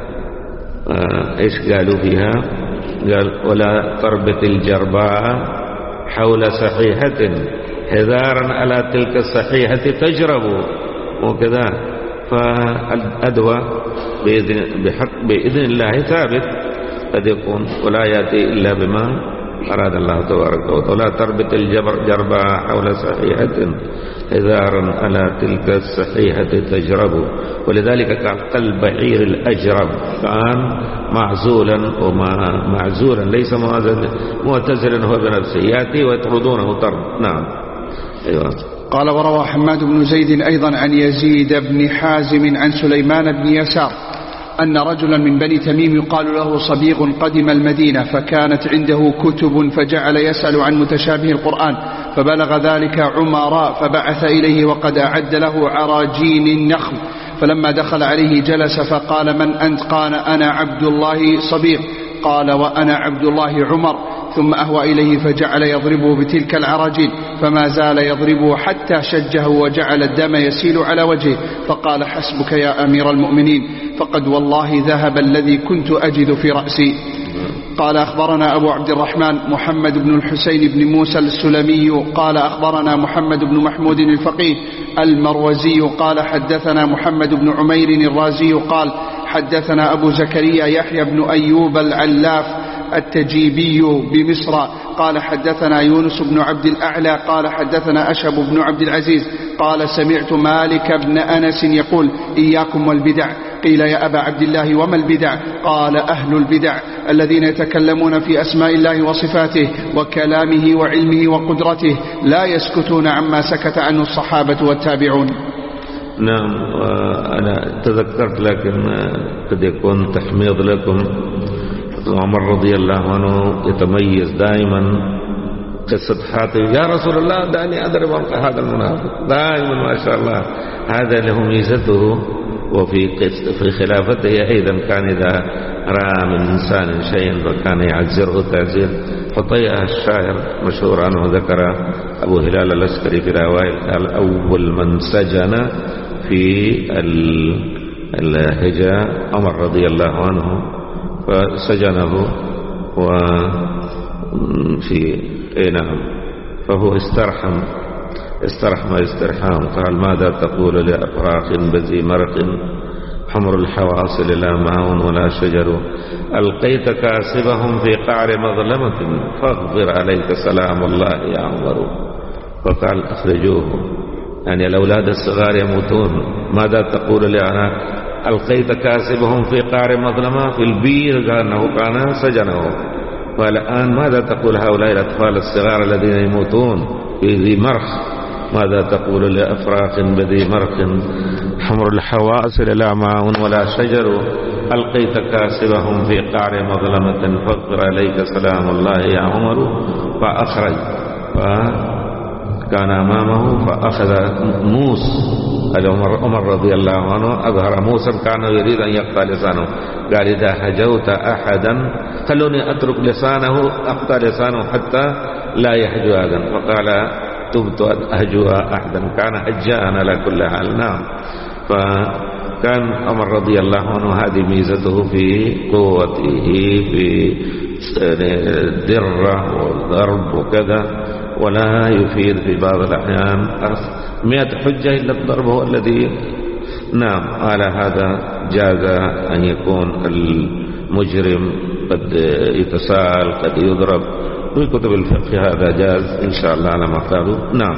آه إيش قالوا فيها؟ قال: ولا تربط الجرباء حول صحيحة حذارا على تلك الصحيحة تجرب. وكذا. فالأدوى بإذن, بحق بإذن الله ثابت قد يكون، ولا يأتي إلا بما أراد الله تبارك وتعالى. ولا تربط الجرباء حول صحيحة حذارا على تلك الصحيحة تجرب. ولذلك كان كالبعير الأجرب، كان معزولا وما معزولا ليس معتزلا هو بنفسه، يأتي ويطردونه طرد. نعم. أيوة. قال: وروى حماد بن زيد أيضا عن يزيد بن حازم عن سليمان بن يسار أن رجلا من بني تميم يقال له صبيغ قدم المدينة، فكانت عنده كتب فجعل يسأل عن متشابه القرآن، فبلغ ذلك عمر فبعث إليه وقد أعد له عراجين النخل، فلما دخل عليه جلس فقال: من أنت؟ قال: أنا عبد الله صبيغ. قال: وأنا عبد الله عمر. ثم أهوى إليه فجعل يضربه بتلك العراجين، فما زال يضربه حتى شجه وجعل الدم يسيل على وجهه، فقال: حسبك يا أمير المؤمنين، فقد والله ذهب الذي كنت أجد في رأسي. قال: أخبرنا أبو عبد الرحمن محمد بن الحسين بن موسى السلمي قال: أخبرنا محمد بن محمود الفقيه المروزي قال: حدثنا محمد بن عمير الرازي قال: حدثنا أبو زكريا يحيى بن أيوب العلاف التجيبي بمصر قال: حدثنا يونس بن عبد الأعلى قال: حدثنا أشهب بن عبد العزيز قال: سمعت مالك بن أنس يقول: إياكم والبدع، قيل يا أبا عبد الله وما البدع؟ قال أهل البدع الذين يتكلمون في أسماء الله وصفاته وكلامه وعلمه وقدرته لا يسكتون عما سكت عنه الصحابة والتابعون. نعم. وأنا تذكرت لكن قد يكون تحميض لكم. عمر رضي الله عنه يتميز دائما قصة حاتم، يا رسول الله دعني أضرب عنق هذا المنافق، دائما ما شاء الله هذا له ميزته. وفي في خلافته أيضا كان إذا رأى من إنسان شيئا فكان يعزره تعزير. حطيئة الشاعر مشهور عنه ذكر أبو هلال العسكري في رواية قال أول من سجن في الهجاء عمر رضي الله عنه، فسجنه وفي اي نعم فهو استرحم استرحم استرحام. قال ماذا تقول لأفراخ بذي مرق حمر الحواصل لا ماء ولا شجر ألقيت كاسبهم في قعر مظلمة فاغفر عليك سلام الله يا عمر. فقال أخرجوه، يعني الأولاد الصغار يموتون. ماذا تقول لأنا ألقيت كاسبهم في قعر مظلمة في البير كأنه كان سجنه. والآن ماذا تقول هؤلاء الأطفال الصغار الذين يموتون في ذي مرخ؟ ماذا تقول لأفراخ بذي مرخ حمر الحواصل لا ماء ولا شجر ألقيت كاسبهم في قعر مظلمة فاغفر عليك سلام الله يا عمر. فأخرج فكان أمامه فأخذ موس. عمر رضي الله عنه أظهر موسى كان يريد أن يقطع لسانه. قال إذا هجوت أحدا خلوني أترك لسانه أقطع لسانه حتى لا يهجو أحدا. فقال تبت أن أهجو أحدا، كان هجاء على كل حال. نعم. فكان عمر رضي الله عنه هذه ميزته في قوته في درة والضرب وكذا، ولا يفيد في بعض الأحيان مئة حجة إلا الضرب هو الذي. نعم. على هذا جاز أن يكون المجرم قد يتساءل قد يضرب في كتب الفقه، هذا جاز إن شاء الله على ما قالوا. نعم.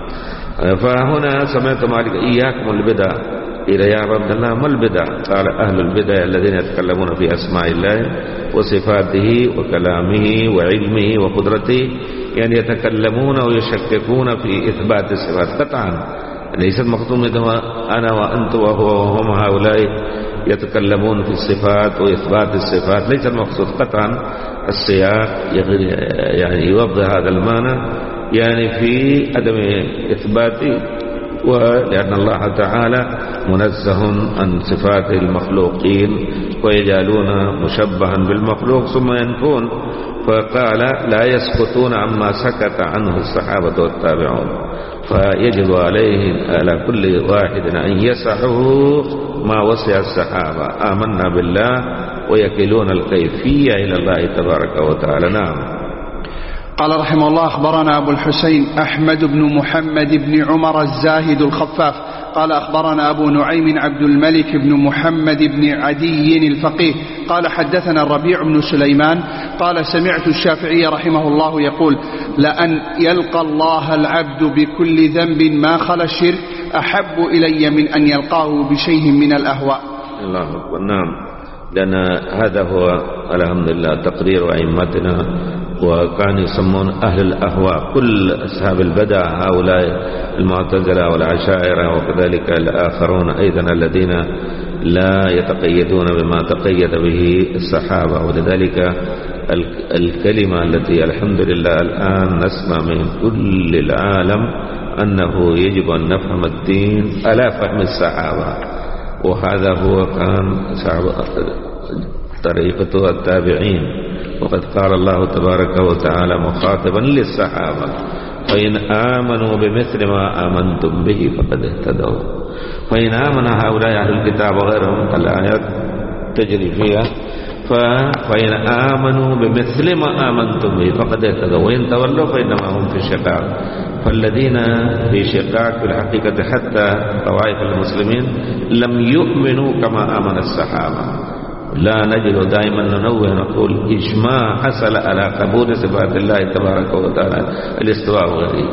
فهنا سمعت مالك إياكم البدع. إلى يا عبد الله ما البدع؟ قال أهل البدع الذين يتكلمون في أسماء الله وصفاته وكلامه وعلمه وقدرته، يعني يتكلمون ويشككون في إثبات الصفات قطعا. ليس المقصود أنا وأنت وهو وهم هؤلاء يتكلمون في الصفات وإثبات الصفات، ليس المقصود قطعا. السياق يعني يوضح هذا المعنى، يعني في عدم إثباته، ولأن الله تعالى منزه عن صفات المخلوقين ويجعلون مشبها بالمخلوق ثم ينفون. فقال لا يسكتون عما سكت عنه الصحابة والتابعون، فيجب عليه على كل واحد أن يسعه ما وسع الصحابة. آمنا بالله ويكلون الكيفية إلى الله تبارك وتعالى. نعم. قال رحمه الله أخبرنا أبو الحسين أحمد بن محمد بن عمر الزاهد الخفاف قال أخبرنا أبو نعيم عبد الملك بن محمد بن عدي الفقيه قال حدثنا الربيع بن سليمان قال سمعت الشافعي رحمه الله يقول لأن يلقى الله العبد بكل ذنب ما خلا الشرك أحب إلي من أن يلقاه بشيء من الأهواء. الله أكبر. نعم. لأن هذا هو الحمد لله تقرير أئمتنا، وكانوا يسمون أهل الأهواء كل أصحاب البدع، هؤلاء المعتزلة والعشائرة وكذلك الآخرون أيضا الذين لا يتقيدون بما تقيد به الصحابة. ولذلك الكلمة التي الحمد لله الآن نسمع من كل العالم أنه يجب أن نفهم الدين على فهم الصحابة، وهذا هو كان طريقة التابعين. وقد قال الله تبارك وتعالى مخاطبا للصحابة فإن آمنوا بمثل ما آمنتم به فقد اهتدوا. فإن آمن هؤلاء أهل الكتاب وغيرهم الآيات تجري فيها، فإن آمنوا بمثل ما آمنتم به فقد اهتدوا وإن تولوا فإنما هم في شقاق. فالذين في شقاق في الحقيقة حتى طوائف المسلمين لم يؤمنوا كما آمن الصحابة. لا نجد دائما ننوه نقول إجماع حصل على قبول صفات الله تبارك وتعالى الاستواء وغيره،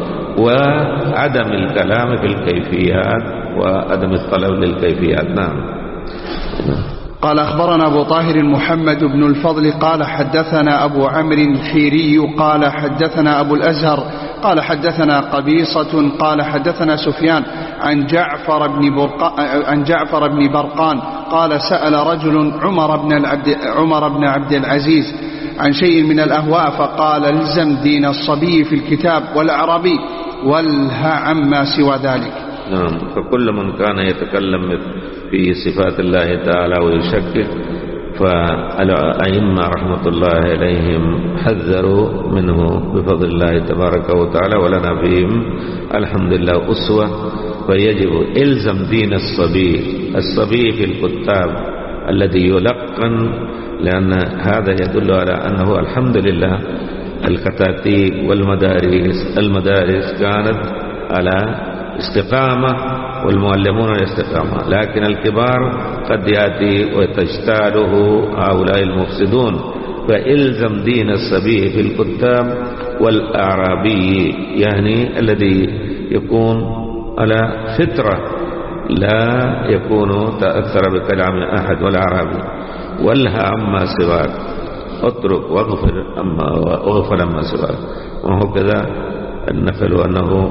وعدم الكلام في الكيفيات وعدم الطلب للكيفيات. نعم. قال أخبرنا أبو طاهر محمد بن الفضل قال حدثنا أبو عمرو الحيري قال حدثنا أبو الأزهر قال حدثنا قبيصة قال حدثنا سفيان عن جعفر بن برقان عن جعفر بن برقان قال سأل رجل عمر بن العبد عمر بن عبد العزيز عن شيء من الأهواء فقال الزم دين الصبي في الكتاب والأعرابي والها عما سوى ذلك. نعم. فكل من كان يتكلم في صفات الله تعالى ويشكك فالأئمة رحمة الله عليهم حذروا منه بفضل الله تبارك وتعالى، ولنا فيهم الحمد لله أسوة. فيجب إلزم دين الصبي الصبي في الكتاب الذي يلقن، لأن هذا يدل على أنه الحمد لله الكتاتيب والمدارس المدارس كانت على استقامة والمعلمون الاستقامة، لكن الكبار قد يأتي وتجتاله هؤلاء المفسدون. فإلزم دين الصبي في الكتاب والأعرابي، يعني الذي يكون على فطرة لا يكون تأثر بكلام أحد، والأعرابي والها عما سواك، اترك واغفر أما واغفر عما سواك. وهو كذا النفل أنه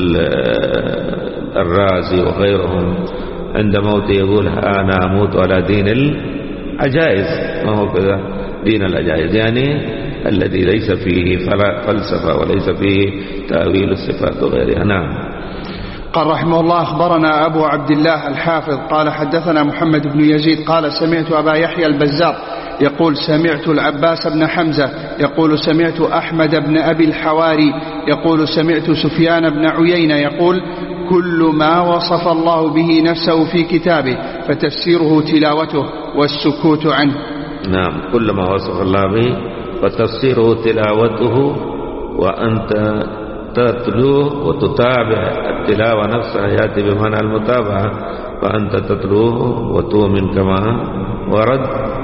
الرازي وغيرهم عند موته يقول أنا أموت على دين العجائز، وهو كذا دين العجائز، يعني الذي ليس فيه فلسفة وليس فيه تأويل الصفات وغيرها. نعم. قال رحمه الله أخبرنا أبو عبد الله الحافظ قال حدثنا محمد بن يزيد قال سمعت أبا يحيى البزار يقول سمعت العباس بن حمزة يقول سمعت أحمد بن أبي الحواري يقول سمعت سفيان بن عيينة يقول كل ما وصف الله به نفسه في كتابه فتفسيره تلاوته والسكوت عنه. نعم. كل ما وصف الله به فتفسيره تلاوته، وأنت تتلوه وتتابع التلاوة نفسها، يأتي بمعنى المتابعة، فأنت تتلوه وتؤمن كما ورد،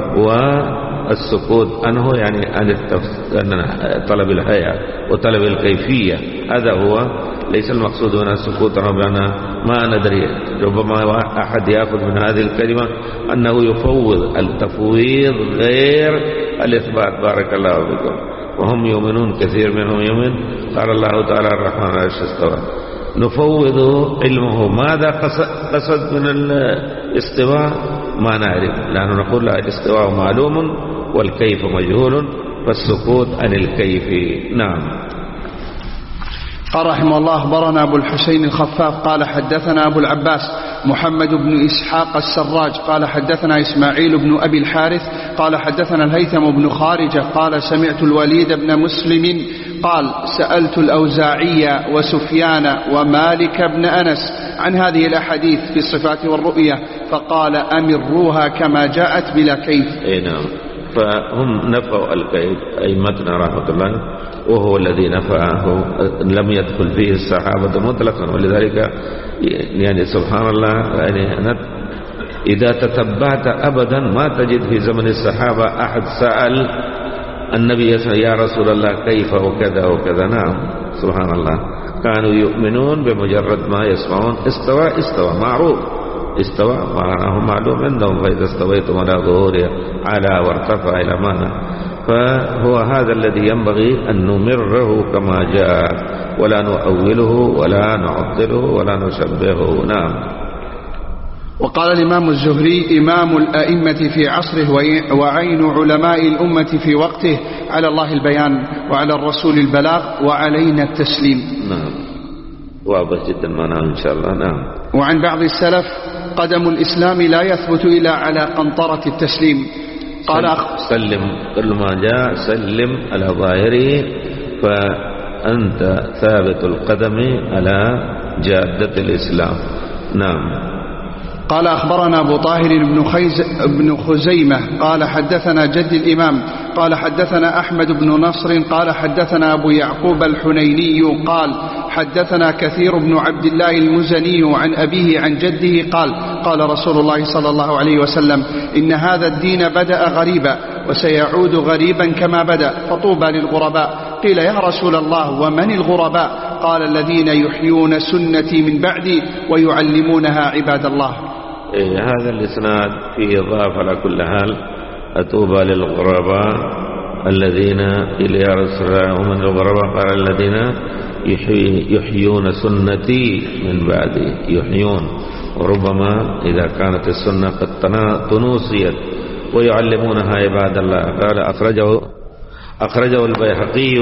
والسكوت عنه يعني عن طلب الهيئة وطلب الكيفية. هذا هو، ليس المقصود هنا السكوت عنه بأن ما ندري. ربما أحد يأخذ من هذه الكلمة أنه يفوض، التفويض غير الإثبات. بارك الله بكم. وهم يؤمنون، كثير منهم يؤمن. قال الله تعالى الرحمن على العرش استوى، نفوض علمه. ماذا قصد من الاستواء؟ ما نعرف، لأنه نقول لا، الاستواء معلوم والكيف مجهول، فالسكوت عن الكيف. نعم. قال رحمه الله أخبرنا أبو الحسين الخفاف قال حدثنا أبو العباس محمد بن إسحاق السراج قال حدثنا إسماعيل بن أبي الحارث قال حدثنا الهيثم بن خارجة قال سمعت الوليد بن مسلم قال سألت الأوزاعي وسفيان ومالك بن أنس عن هذه الأحاديث في الصفات والرؤية فقال أمروها كما جاءت بلا كيف. أي نعم. فهم نفوا الكيف أئمتنا رحمة الله، وهو الذي نفعه، لم يدخل فيه الصحابة مطلقا. ولذلك يعني سبحان الله، يعني إذا تتبعت أبدا ما تجد في زمن الصحابة أحد سأل النبي يا رسول الله كيف وكذا وكذا. نعم سبحان الله، كانوا يؤمنون بمجرد ما يسمعون استوى استوى معروف، استوى معناه معلوم عندهم. فإذا استويتم على ظهوره على وارتفع إلى معنى، فهو هذا الذي ينبغي أن نمره كما جاء، ولا نؤوله ولا نعطله ولا نشبهه. نعم. وقال الإمام الزهري إمام الأئمة في عصره وعين علماء الأمة في وقته، على الله البيان وعلى الرسول البلاغ وعلينا التسليم. نعم واضح جدا معناه إن شاء الله. نعم. وعن بعض السلف قدم الإسلام لا يثبت إلا على قنطرة التسليم. قال سلم كل ما جاء، سلم على ظاهره، فأنت ثابت القدم على جادة الإسلام. نعم. قال أخبرنا أبو طاهر بن, خيز بن خزيمة قال حدثنا جد الإمام قال حدثنا أحمد بن نصر قال حدثنا أبو يعقوب الحنيني قال حدثنا كثير بن عبد الله المزني عن أبيه عن جده قال قال رسول الله صلى الله عليه وسلم إن هذا الدين بدأ غريبا وسيعود غريبا كما بدأ، فطوبى للغرباء. قيل يا رسول الله ومن الغرباء؟ قال الذين يحيون سنتي من بعدي ويعلمونها عباد الله. إيه هذا الإسناد فيه إضافة على كل حال. أتوبى للغرباء الذين إلى يا رسول الله ومن الغرباء قال الذين يحيي يحيون سنتي من بعدي يحيون، وربما إذا كانت السنة قد تنوصيت ويعلمونها عباد الله. قال أخرجه أخرجه البيهقي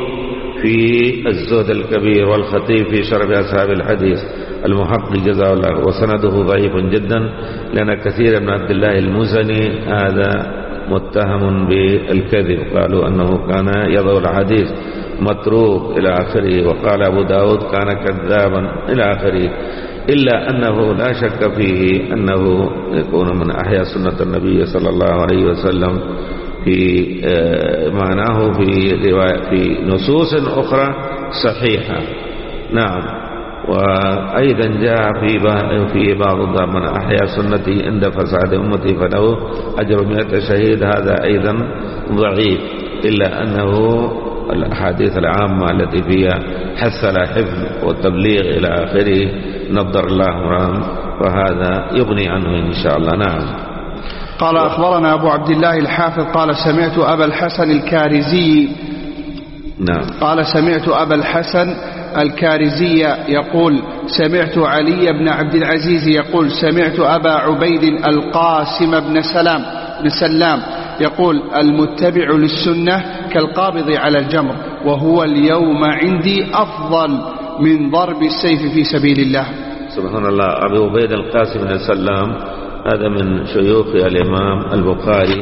في الزهد الكبير والخطيب في شرف أصحاب الحديث المحقق جزاه الله، وسنده ضعيف جدا لأن كثير من عبد الله المزني هذا متهم بالكذب، قالوا أنه كان يضع الحديث متروك إلى آخره، وقال أبو داود كان كذابا إلى آخره، إلا أنه لا شك فيه أنه يكون من أحيا سنة النبي صلى الله عليه وسلم في معناه في رواية في نصوص أخرى صحيحة. نعم. وأيضا جاء في في بعض من أحيا سنتي عند فساد أمتي فله أجر مئة شهيد، هذا أيضا ضعيف، إلا أنه الأحاديث العامة التي فيها حث على حفظ والتبليغ إلى آخره نضر الله امرأ، فهذا يغني عنه إن شاء الله. نعم. قال أخبرنا أبو عبد الله الحافظ قال سمعت أبا الحسن الكارزي نعم قال سمعت أبا الحسن الكارزي يقول سمعت علي بن عبد العزيز يقول سمعت أبا عبيد القاسم بن سلام بن سلام يقول المتبع للسنة كالقابض على الجمر، وهو اليوم عندي أفضل من ضرب السيف في سبيل الله. سبحان الله. أبو عبيد القاسم بن سلام هذا من شيوخ الإمام البخاري،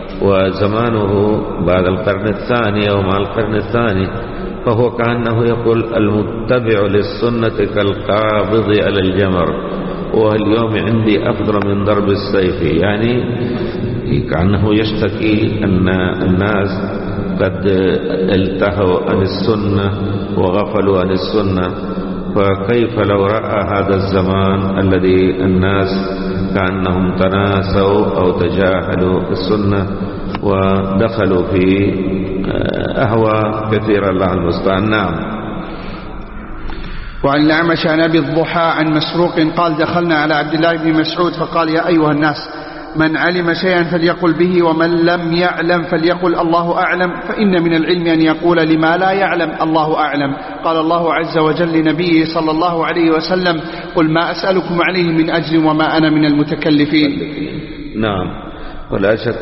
وزمانه بعد القرن الثاني أو مع القرن الثاني، فهو كأنه يقول المتبع للسنة كالقابض على الجمر، واليوم عندي أفضل من ضرب السيف، يعني كأنه يشتكي أن الناس قد التهوا عن السنة وغفلوا عن السنة، فكيف لو رأى هذا الزمان الذي الناس كأنهم تناسوا أو تجاهلوا السنة ودخلوا في أهواء كثيرة الله المستعان. نعم. وعن الأعمش عن أبي الضحى عن مسروق قال دخلنا على عبد الله بن مسعود فقال يا أيها الناس من علم شيئا فليقل به ومن لم يعلم فليقل الله أعلم، فإن من العلم أن يقول لما لا يعلم الله أعلم. قال الله عز وجل لنبيه صلى الله عليه وسلم قل ما أسألكم عليه من أجر وما أنا من المتكلفين. نعم. ولا شك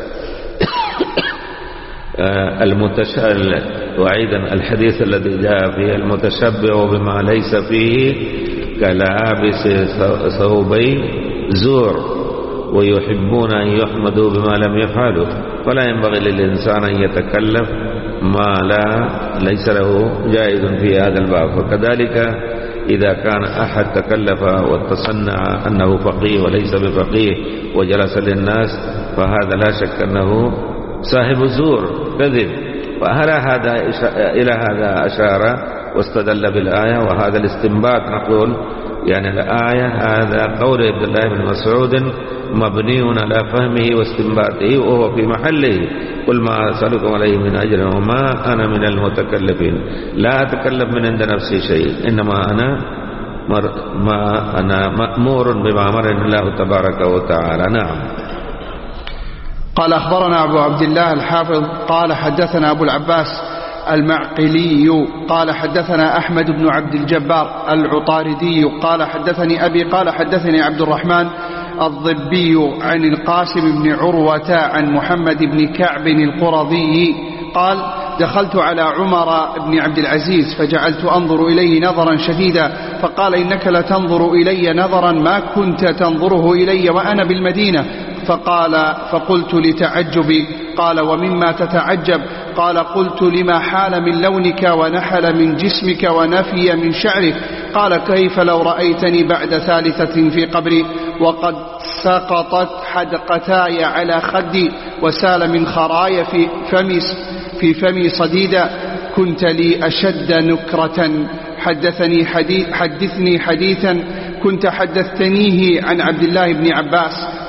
المتشابه، وأيضا الحديث الذي جاء فيه المتشبه بما ليس فيه كلابس ثوبي زور ويحبون أن يحمدوا بما لم يفعلوا، فلا ينبغي للإنسان أن يتكلف ما لا ليس له جائز في هذا الباب. وكذلك إذا كان أحد تكلف وتصنع أنه فقيه وليس بفقيه وجلس للناس، فهذا لا شك أنه صاحب زور كذب. وهل هذا إلى هذا أشار واستدل بالآية، وهذا الاستنباط نقول يعني الآية هذا قول عبد الله بن مسعود مبني على فهمه واستنباطه وهو في محله. قل ما أسألكم عليه من أجر وما أنا من المتكلفين، لا أتكلف من عند نفسي شيء، إنما أنا مر ما أنا مأمور بما أمرني الله تبارك وتعالى. نعم. قال أخبرنا أبو عبد الله الحافظ قال حدثنا أبو العباس المعقلي قال حدثنا أحمد بن عبد الجبار العطاردي قال حدثني أبي قال حدثني عبد الرحمن الضبي عن القاسم بن عروة عن محمد بن كعب القرظي قال دخلت على عمر بن عبد العزيز فجعلت أنظر إليه نظرا شديدا، فقال إنك لتنظر إلي نظرا ما كنت تنظره إلي وأنا بالمدينة. فقال فقلت لتعجبي، قال ومما تتعجب؟ قال قلت لما حال من لونك ونحل من جسمك ونفي من شعرك. قال كيف لو رأيتني بعد ثالثة في قبري وقد سقطت حدقتاي على خدي وسال من خراي في فمي, في فمي صديدا، كنت لي أشد نكرة. حدثني حديث حدثني حديثا كنت حدثتنيه عن عبد الله بن عباس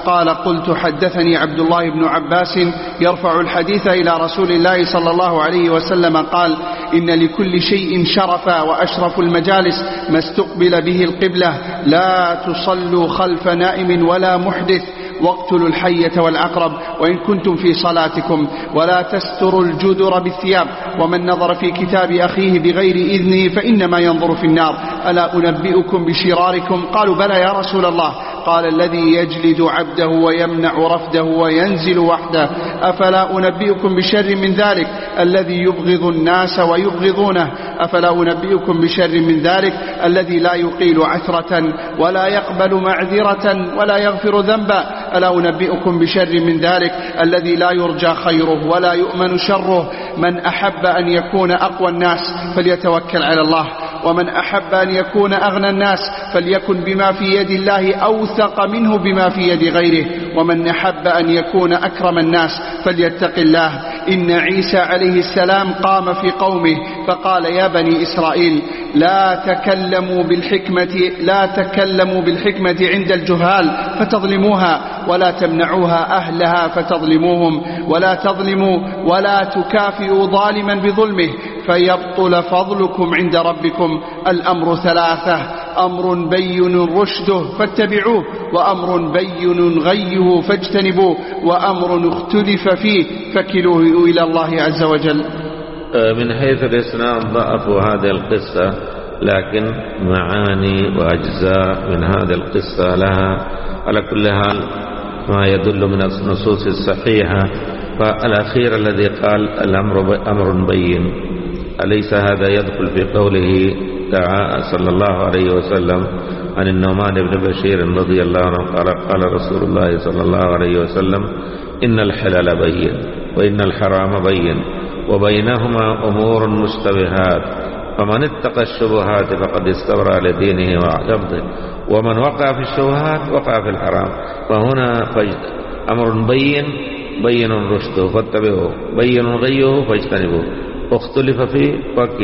قال قلت حدثني عبد الله بن عباس يرفع الحديث إلى رسول الله صلى الله عليه وسلم قال إن لكل شيء شرفا وأشرف المجالس ما استقبل به القبلة لا تصلوا خلف نائم ولا محدث واقتلوا الحية والعقرب وإن كنتم في صلاتكم ولا تستروا الجدر بالثياب ومن نظر في كتاب أخيه بغير إذنه فإنما ينظر في النار ألا أنبئكم بشراركم قالوا بلى يا رسول الله قال الذي يجلد عبده ويمنع رفده وينزل وحده أفلا أنبئكم بشر من ذلك الذي يبغض الناس ويبغضونه أفلا أنبئكم بشر من ذلك الذي لا يقيل عثرة ولا يقبل معذرة ولا يغفر ذنبا ألا أنبئكم بشر من ذلك الذي لا يرجى خيره ولا يؤمن شره من أحب أن يكون أقوى الناس فليتوكل على الله ومن أحب أن يكون أغنى الناس فليكن بما في يد الله أوثق منه بما في يد غيره ومن أحب أن يكون أكرم الناس فليتق الله إن عيسى عليه السلام قام في قومه فقال يا بني إسرائيل لا تكلموا بالحكمة لا تكلموا بالحكمة عند الجهال فتظلموها ولا تمنعوها أهلها فتظلموهم ولا تظلموا ولا تكافئوا ظالما بظلمه فيبطل فضلكم عند ربكم الأمر ثلاثة أمر بين رشده فاتبعوه وأمر بين غيه فاجتنبوه وأمر اختلف فيه فكلوه إلى الله عز وجل. من حيث الإسناد ضعفوا هذه القصة لكن معاني وأجزاء من هذه القصة لها على كل حال ما يدل من النصوص الصحيحة. فالأخير الذي قال الأمر أمر بين أليس هذا يدخل في قوله تعالى صلى الله عليه وسلم عن النعمان بن بشير رضي الله عنه قال قال رسول الله صلى الله عليه وسلم إن الحلال بين وإن الحرام بين وبينهما أمور مشتبهات فمن اتقى الشبهات فقد استبرأ لدينه وعرضه ومن وقع في الشبهات وقع في الحرام. فهنا أمر بين بين رشده فاتبعوه بين غيه فاجتنبوه اختلف فيه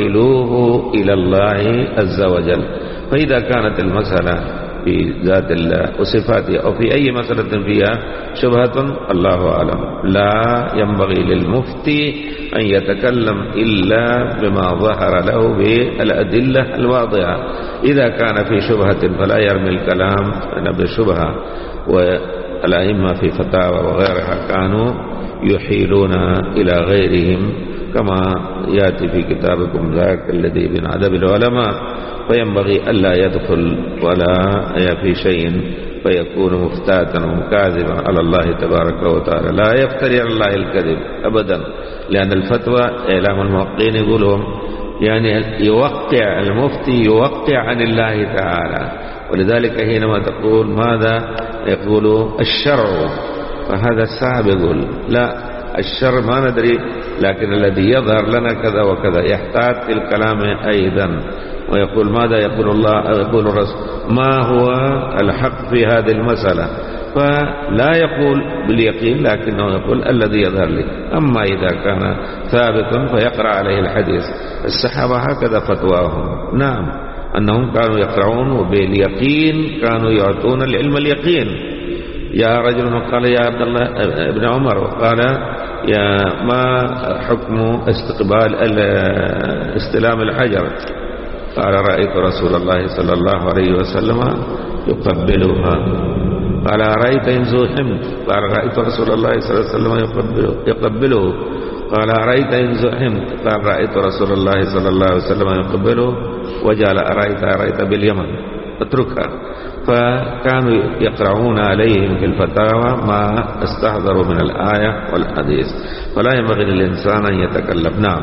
فكلوه إلى الله عز وجل. فإذا كانت المسألة في ذات الله وصفاته أو في أي مسألة فيها شبهة الله أعلم لا ينبغي للمفتي أن يتكلم إلا بما ظهر له بالأدلة الواضحة. إذا كان في شبهة فلا يرمي الكلام بالشبهة. والأئمة في فتاوى وغيرها كانوا يحيلون إلى غيرهم كما يأتي في كتابكم ذاك الذي من عدب العلماء. فينبغي ألا يدخل ولا في شيء فيكون مفتاتا ومكاذبا على الله تبارك وتعالى. لا يفتري على الله الكذب أبدا لأن الفتوى إعلام الموقعين يقولون يعني يوقع المفتي يوقع عن الله تعالى. ولذلك حينما تقول ماذا يقول الشرع فهذا الصعب يقول لا الشر ما ندري لكن الذي يظهر لنا كذا وكذا يحتاج في الكلام أيضا ويقول ماذا يقول الله يقول الرسول ما هو الحق في هذه المسألة. فلا يقول باليقين لكنه يقول الذي يظهر لي. أما إذا كان ثابت فيقرأ عليه الحديث. الصحابة هكذا فتواهم نعم أنهم كانوا يقرؤون وباليقين كانوا يعطون العلم اليقين. يا رجل قال يا عبد الله ابن عمر وقال يا ما حكم استقبال استلام الحجر قال رأيت رسول الله صلى الله عليه وسلم يقبلها. قال رأيت إن زحمت قال رأيت رسول الله صلى الله عليه وسلم يقبله, يقبله. قال رأيت إن زحمت قال رأيت رسول الله صلى الله عليه وسلم يقبله. وجعل أرأيت أرأيت باليمن اتركها. فكانوا يقرؤون عليهم في الفتاوى ما استحضروا من الآية والحديث. فلا ينبغي للإنسان أن يتكلم. نعم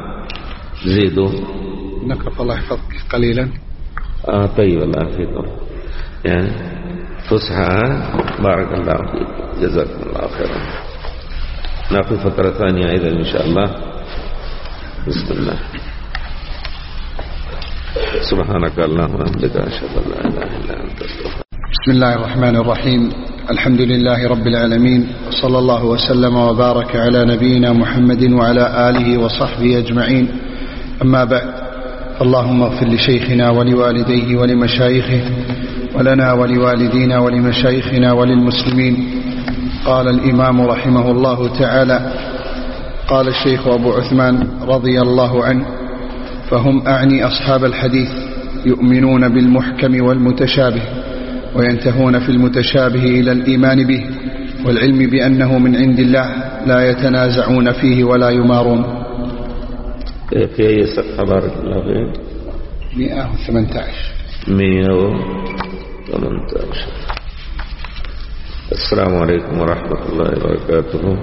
زيدوا نقف الله يحفظك قليلا. آه طيب الله فيكم يعني فسحة بارك الله فيك جزاكم الله خيرا. نأخذ فترة ثانية أيضا إن شاء الله. بسم الله سبحانك اللهم وبحمدك أشهد أن لا إله إلا أنت أستغفرك. بسم الله الرحمن الرحيم الحمد لله رب العالمين وصلى الله وسلم وبارك على نبينا محمد وعلى آله وصحبه أجمعين. أما بعد اللهم اغفر لشيخنا ولوالديه ولمشايخه ولنا ولوالدينا ولمشايخنا وللمسلمين. قال الإمام رحمه الله تعالى: قال الشيخ أبو عثمان رضي الله عنه: فهم أعني أصحاب الحديث يؤمنون بالمحكم والمتشابه وينتهون في المتشابه إلى الإيمان به والعلم بأنه من عند الله لا يتنازعون فيه ولا يمارون. في أي صفحة بارك الله فيك؟ مئة وثمانية عشر. مئة وثمانية عشر. السلام عليكم ورحمة الله وبركاته.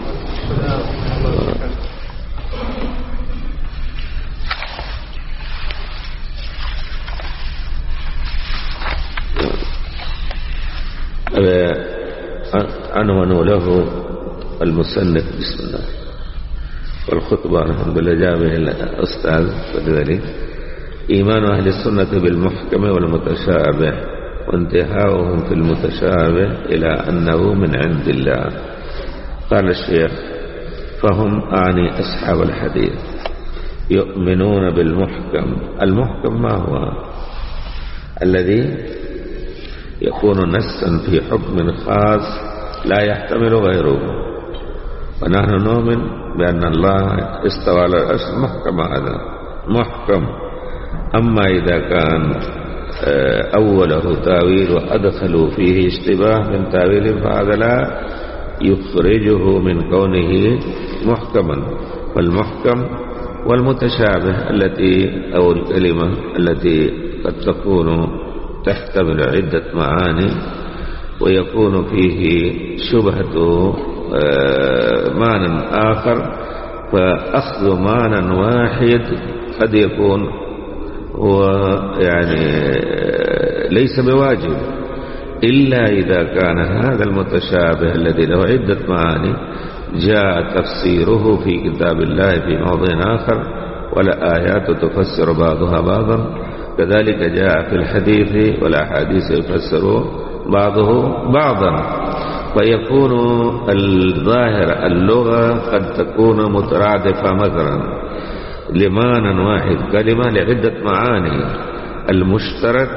عنوان له المصنف بسم الله، والخطبة الحمد لله جابه الأستاذ فلذلك إيمان أهل السنة بالمحكم والمتشابه وانتهاؤهم في المتشابه إلى أنه من عند الله. قال الشيخ: فهم أعني أصحاب الحديث يؤمنون بالمحكم. المحكم ما هو؟ الذي يكون نصا في حكم خاص لا يحتمل غيره، ونحن نؤمن بأن الله استوى على العرش محكم، هذا محكم. أما إذا كان أوله تاويل وأدخلوا فيه اشتباه من تاويل فهذا لا يخرجه من كونه محكما. فالمحكم والمتشابه التي أو الكلمة التي قد تكون تحتمل عدة معاني ويكون فيه شبهة معنى آخر، فأخذ معنى واحد قد يكون هو يعني ليس بواجب إلا إذا كان هذا المتشابه الذي له عدة معاني جاء تفسيره في كتاب الله في موضع آخر والآيات تفسر بعضها بعضا، كذلك جاء في الحديث والأحاديث يفسر بعضه بعضا، فيكون الظاهر اللغة قد تكون مترادفة مثلا لمعنى واحد كلمة لعدة معاني، المشترك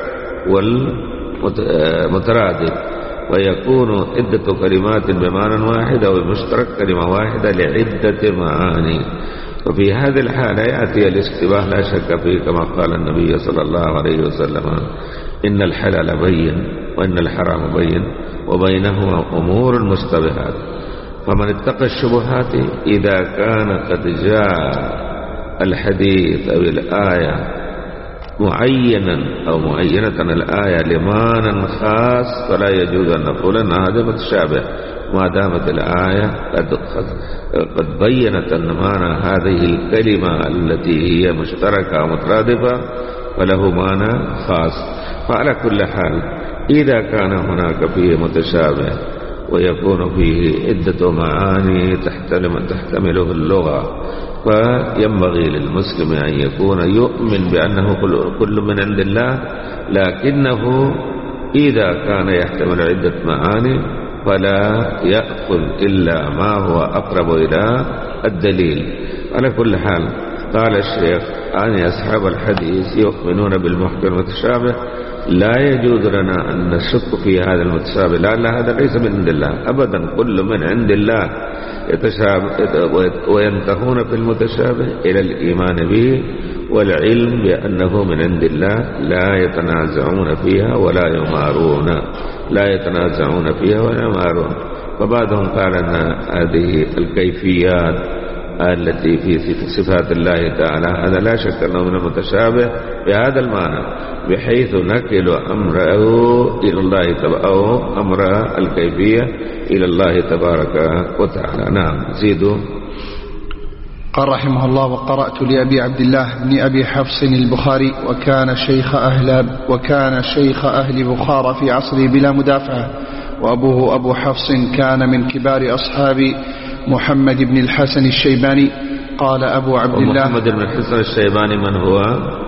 والمترادف، ويكون عدة كلمات بمعنى واحد أو المشترك كلمة واحدة لعدة معاني. وفي هذه الحالة يأتي الاشتباه لا شك فيه كما قال النبي صلى الله عليه وسلم: إن الحلال بين وإن الحرام بين وبينهما أمور مشتبهات، فمن اتقى الشبهات إذا كان قد جاء الحديث أو الآية معينا أو معينة الآية لمعنى خاص فلا يجوز أن نقول أن هذا متشابه ما دامت الآية قد, قد بينت أن معنى هذه الكلمة التي هي مشتركة أو مترادفة فله معنى خاص. فعلى كل حال إذا كان هناك فيه متشابه ويكون فيه عدة معاني تحتمله اللغة، فينبغي للمسلم أن يكون يؤمن بأنه كل من عند الله، لكنه إذا كان يحتمل عدة معاني فلا يأخذ إلا ما هو أقرب إلى الدليل. على كل حال قال الشيخ: أن أصحاب الحديث يؤمنون بالمحكم المتشابه، لا يجوز لنا أن نشك في هذا المتشابه، لأن هذا ليس من عند الله أبدا، كل من عند الله يتشابه وينتهون في المتشابه إلى الإيمان به والعلم بأنه من عند الله لا يتنازعون فيها ولا يمارون لا يتنازعون فيها ولا يمارون. فبعضهم قال أن هذه الكيفيات التي في صفات الله تعالى هذا لا شك أنه من المتشابه بهذا المعنى، بحيث نكل أمره إلى الله تبارك أو أمر الكيفية إلى الله تبارك وتعالى. نعم زيدوا. قال رحمه الله: وقرأت لأبي عبد الله بن أبي حفص البخاري وكان شيخ أهل وكان شيخ أهل بخارى في عصره بلا مدافعة، وأبوه أبو حفص كان من كبار أصحاب محمد بن الحسن الشيباني. قال أبو عبد الله: محمد بن الحسن الشيباني من هو؟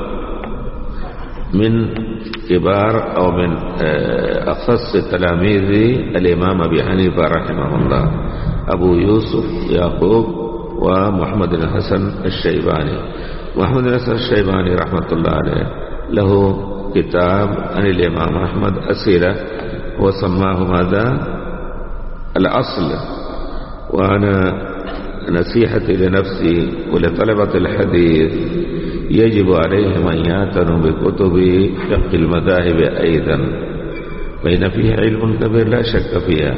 من كبار أو من أخص تلاميذ الإمام أبي حنيفة رحمه الله، أبو يوسف يعقوب ومحمد بن الحسن الشيباني. محمد بن نصر الشيباني رحمة الله عليه له كتاب عن الإمام أحمد أسئلة وسماه ماذا؟ الأصل. وأنا نصيحتي لنفسي ولطلبة الحديث يجب عليهم أن يعتنوا بكتب فقه المذاهب أيضا، فإن فيها علم كبير لا شك فيها.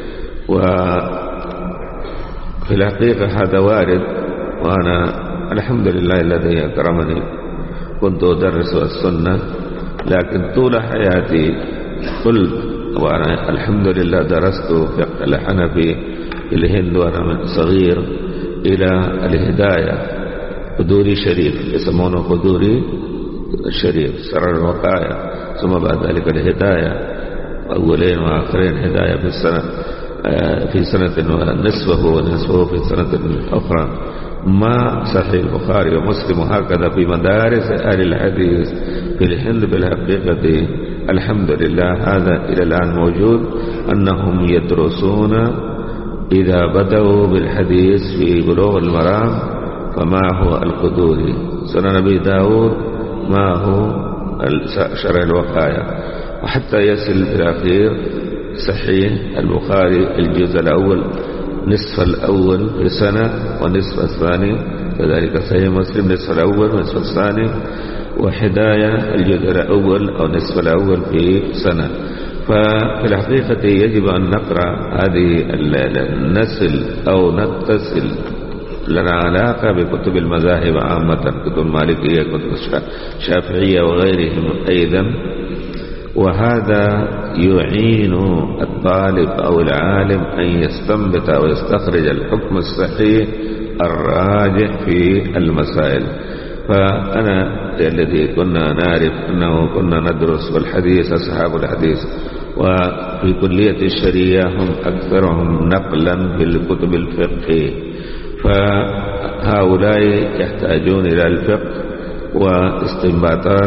وفي الحقيقة هذا وارد، وأنا الحمد لله الذي أكرمني كنت أدرس السنة، لكن طول حياتي قلت، وأنا الحمد لله درست فقه الحنفي في الهند وأنا من صغير إلى الهداية قدوري شريف، يسمونه قدوري الشريف سر الوقاية، ثم بعد ذلك الهداية أولين وآخرين، هداية في السنة في سنة ونصفه ونصفه في سنة أخرى. ما صحيح البخاري ومسلم هكذا في مدارس أهل الحديث في الهند بالحقيقة الحمد لله هذا إلى الآن موجود، أنهم يدرسون إذا بدأوا بالحديث في بلوغ المرام فما هو القدوري، سنن أبي داود ما هو شرع الوقاية، وحتى يصل في الأخير صحيح البخاري الجزء الأول نصف الأول في سنة ونصف الثاني، كذلك صحيح مسلم نصف الأول ونصف الثاني، وهداية الجزء الأول أو نصف الأول في سنة. ففي الحقيقة يجب أن نقرأ هذه النسل أو نتصل لنا علاقة بكتب المذاهب عامة، كتب المالكية كتب الشافعية وغيرهم أيضا، وهذا يعين الطالب أو العالم أن يستنبط أو يستخرج الحكم الصحيح الراجح في المسائل. فأنا الذي كنا نعرف أنه كنا ندرس بالحديث أصحاب الحديث، وفي كلية الشريعة هم أكثرهم نقلا في الكتب الفقه، فهؤلاء يحتاجون إلى الفقه واستنباطات،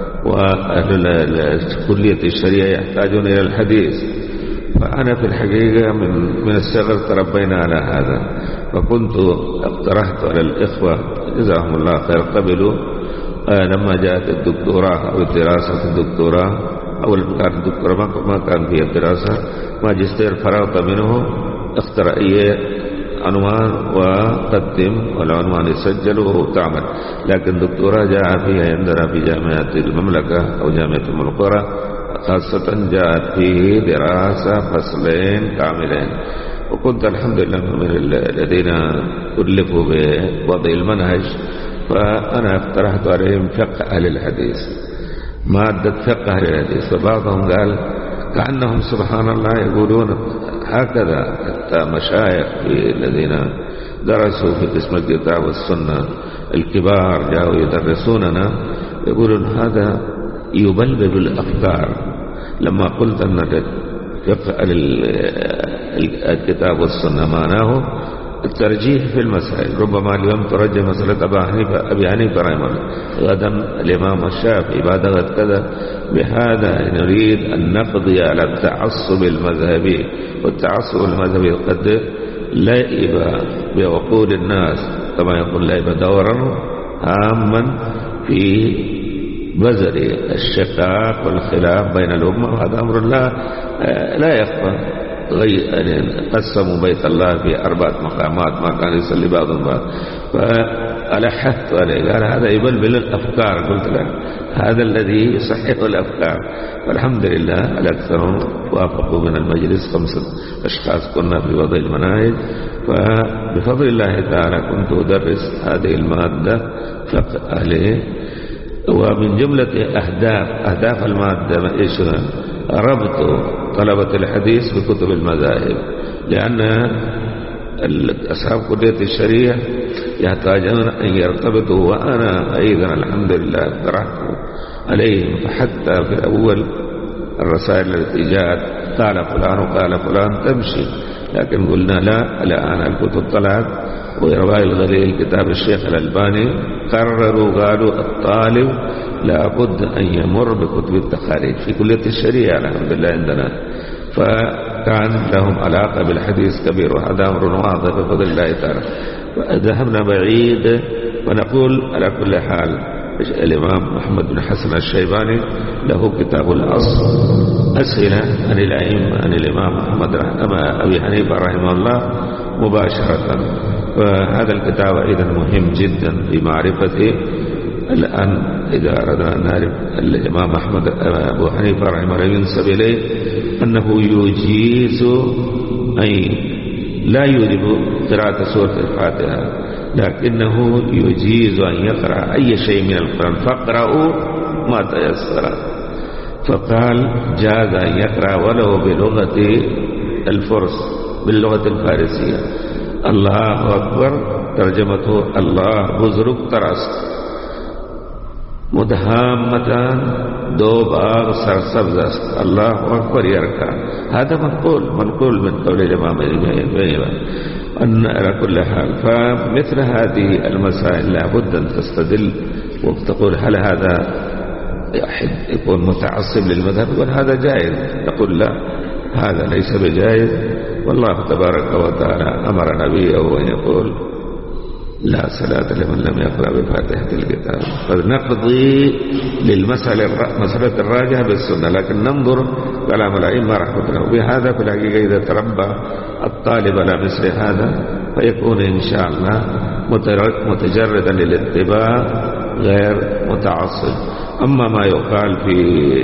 وأهل كلية الشريعة يحتاجون إلى الحديث. فأنا في الحقيقة من, من الصغر تربينا على هذا، فكنت اقترحت على الإخوة جزاهم الله خير قبلوا آه لما جاءت الدكتوراه أو الدراسة في الدكتوراه، أول كان الدكتوراه ما كان فيها الدراسة، ماجستير فرغت منه اختر أي عنوان وقدم والعنوان يسجل وتعمل، لكن دكتوراه جاء فيها عندنا في جامعة المملكة أو جامعة أم القرى خاصة جاءت فيه دراسة فصلين كاملين، وكنت الحمد لله من الذين كلفوا بوضع المنهج. فأنا اقترحت عليهم فقه أهل الحديث، مادة فقه أهل الحديث، فبعضهم قال كأنهم سبحان الله يقولون هكذا، حتى مشايخ الذين درسوا في قسم الكتاب والسنة الكبار جاءوا يدرسوننا يقولون هذا يبلبل الأفكار. لما قلت أن فقه الكتاب والسنة معناه الترجيح في المسائل، ربما اليوم ترجح مسألة أبي حنيفة رحمه الله، غدا الإمام الشافعي، بعد غد كذا. بهذا نريد أن نقضي على التعصب المذهبي، والتعصب المذهبي قد لعب بعقول الناس كما يقول لعب دورا هاما في بذر الشقاق والخلاف بين الأمة، وهذا أمر لا لا يخفى. قسموا بيت الله في أربعة مقامات ما كان يصلي بعضهم بعض، فألحت عليه قال هذا يبلبل الأفكار. قلت له هذا الذي يصحح الأفكار، والحمد لله الأكثرون وافقوا من المجلس، خمسة أشخاص كنا في وضع المناهج، فبفضل الله تعالى كنت أدرس هذه المادة فقه أهله. ومن جملة أهداف أهداف المادة إيش؟ ربط طلبة الحديث بكتب المذاهب، لأن أصحاب كلية الشريعة يحتاجون أن يرتبطوا، وأنا أيضا الحمد لله اقترحت عليهم. فحتى في الأول الرسائل التي جاءت قال فلان وقال فلان تمشي، لكن قلنا لا، الآن الكتب طلعت، وإرواء الغليل كتاب الشيخ الألباني قرروا قالوا الطالب لابد أن يمر بكتب التخاريج في كلية الشريعة الحمد لله عندنا، فكان لهم علاقة بالحديث كبير، وهذا أمر واضح بفضل الله تعالى. ذهبنا بعيد ونقول على كل حال الإمام محمد بن حسن الشيباني له كتاب الأصل أسئلة عن الأئمة عن الإمام محمد أبي حنيفة رحمه الله مباشرة. وهذا الكتاب أيضا مهم جدا في معرفة الآن إذا أردنا أن نعرف الإمام أحمد أبو حنيفة رحمه الله ينسب إليه أنه يجيز أي لا يوجب قراءة سورة الفاتحة، لكنه يجيز أن يقرأ أي شيء من القرآن فاقرأوا ما تيسر. فقال جاز أن يقرأ ولو بلغة الفرس باللغة الفارسية. الله أكبر ترجمته الله بزرگ ترست مدهامتان دو باغ سرسبز است الله أكبر يركع. هذا منقول منقول من قول الإمام أن على كل حال. فمثل هذه المسائل لابد أن تستدل وتقول هل هذا يحب يكون متعصب للمذهب يقول هذا جائز، تقول لا هذا ليس بجائز. والله تبارك وتعالى أمر نبيه أن يقول لا صلاة لمن لم يقرأ بفاتحة الكتاب. فنقضي للمسألة مسألة الراجحة بالسنة، لكن ننظر كلام الأئمة رحمة الله. وبهذا في الحقيقة إذا تربى الطالب على مثل هذا فيكون إن شاء الله متجردا للاتباع غير متعصب. أما ما يقال في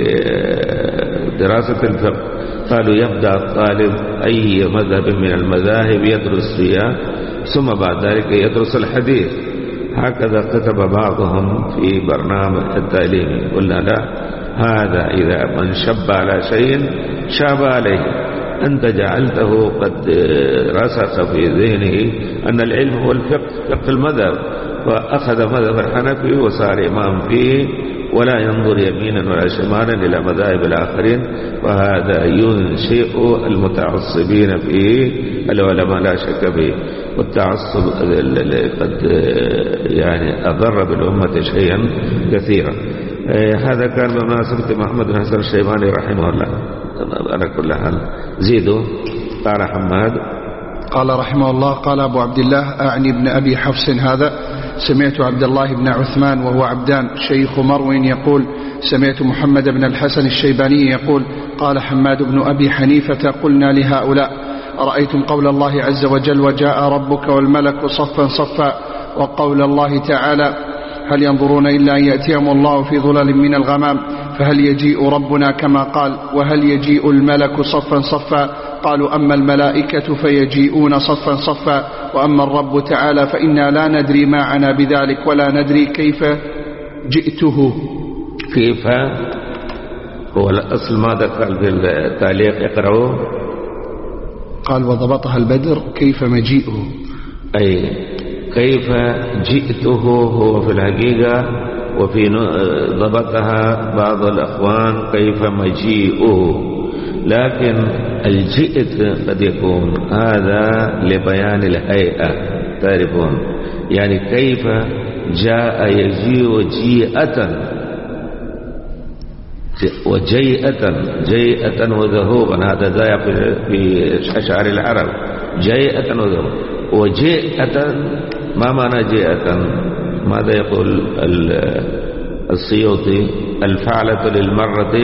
دراسة الفقه قالوا يبدأ الطالب أي مذهب من المذاهب يدرس فيها ثم بعد ذلك يدرس الحديث. هكذا كتب بعضهم في برنامج التعليمي. قلنا لا، هذا إذا من شب على شيء شاب عليه. أنت جعلته قد رسخ في ذهنه أن العلم هو الفقه فقه المذهب، فأخذ مذهب الحنفي وصار إمام فيه ولا ينظر يمينا ولا شمالا إلى مذاهب الآخرين. وهذا ينشئ المتعصبين فيه العلماء لا شك فيه. والتعصب قد يعني أضر بالأمة شيئا كثيرا. هذا كان بمناسبة محمد بن حسن الشيباني رحمه الله. على كل حال زيدوا. قال حماد قال رحمه الله قال أبو عبد الله أعني ابن أبي حفص هذا سمعت عبد الله بن عثمان وهو عبدان شيخ مرو يقول سمعت محمد بن الحسن الشيباني يقول قال حماد بن أبي حنيفة قلنا لهؤلاء أرأيتم قول الله عز وجل وجاء ربك والملك صفا صفا وقول الله تعالى هل ينظرون إلا أن يأتيهم الله في ظلل من الغمام فهل يجيء ربنا كما قال وهل يجيء الملك صفا صفا قالوا أما الملائكة فيجيئون صفا صفا وأما الرب تعالى فإنا لا ندري ما عنا بذلك ولا ندري كيف جئته. كيف هو الأصل ماذا قال في التعليق اقرأوه؟ قال وضبطها البدر كيف مجيئه أي كيف جئته هو في الحقيقة، وفي ضبطها بعض الأخوان كيف مجيئه. لكن الجئت قد يكون هذا لبيان الهيئة تعرفون، يعني كيف جاء يجيء جيئة وجيئة جيئة وذهوبا. هذا ذا في أشعار العرب جيئة وذهوبا. وجيئة ما معنى جيئة؟ ماذا يقول السيوطي؟ الفعلة للمرة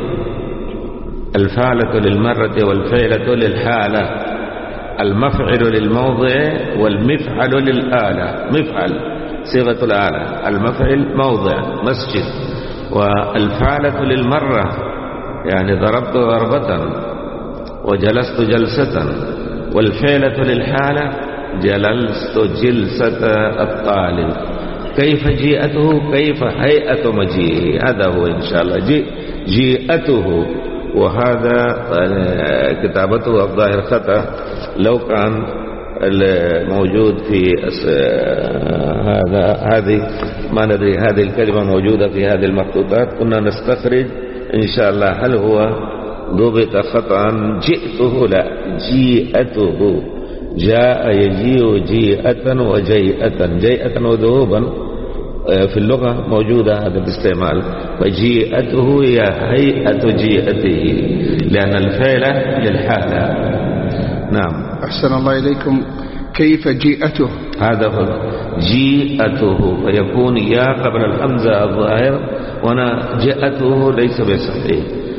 الفعلة للمرة والفعلة للحالة، المفعل للموضع والمفعل للآلة. مفعل صيغة الآلة، المفعل موضع مسجد. والفعلة للمرة يعني ضربت ضربة وجلست جلسة. والفعلة للحالة جلست جلسة الطالب. كيف جيئته؟ كيف هيئة مجيئه؟ هذا هو إن شاء الله جي جيئته. وهذا كتابته الظاهر خطأ. لو كان الموجود في هذا هذه ما ندري هذه الكلمة موجودة في هذه المخطوطات كنا نستخرج إن شاء الله هل هو ضبط خطأ. جئته لا جيئته. جاء يجيء جيئة وجيئة. جيئة وذهوبا في اللغة موجودة هذا الاستعمال. فجيئته هي هيئة جيئته لأن الفعل للحالة. نعم. أحسن الله إليكم. كيف جيئته هذا هو جيئته، فيكون يا قبل الحمزة الظاهر، وأنا جاءته ليس بصحيح.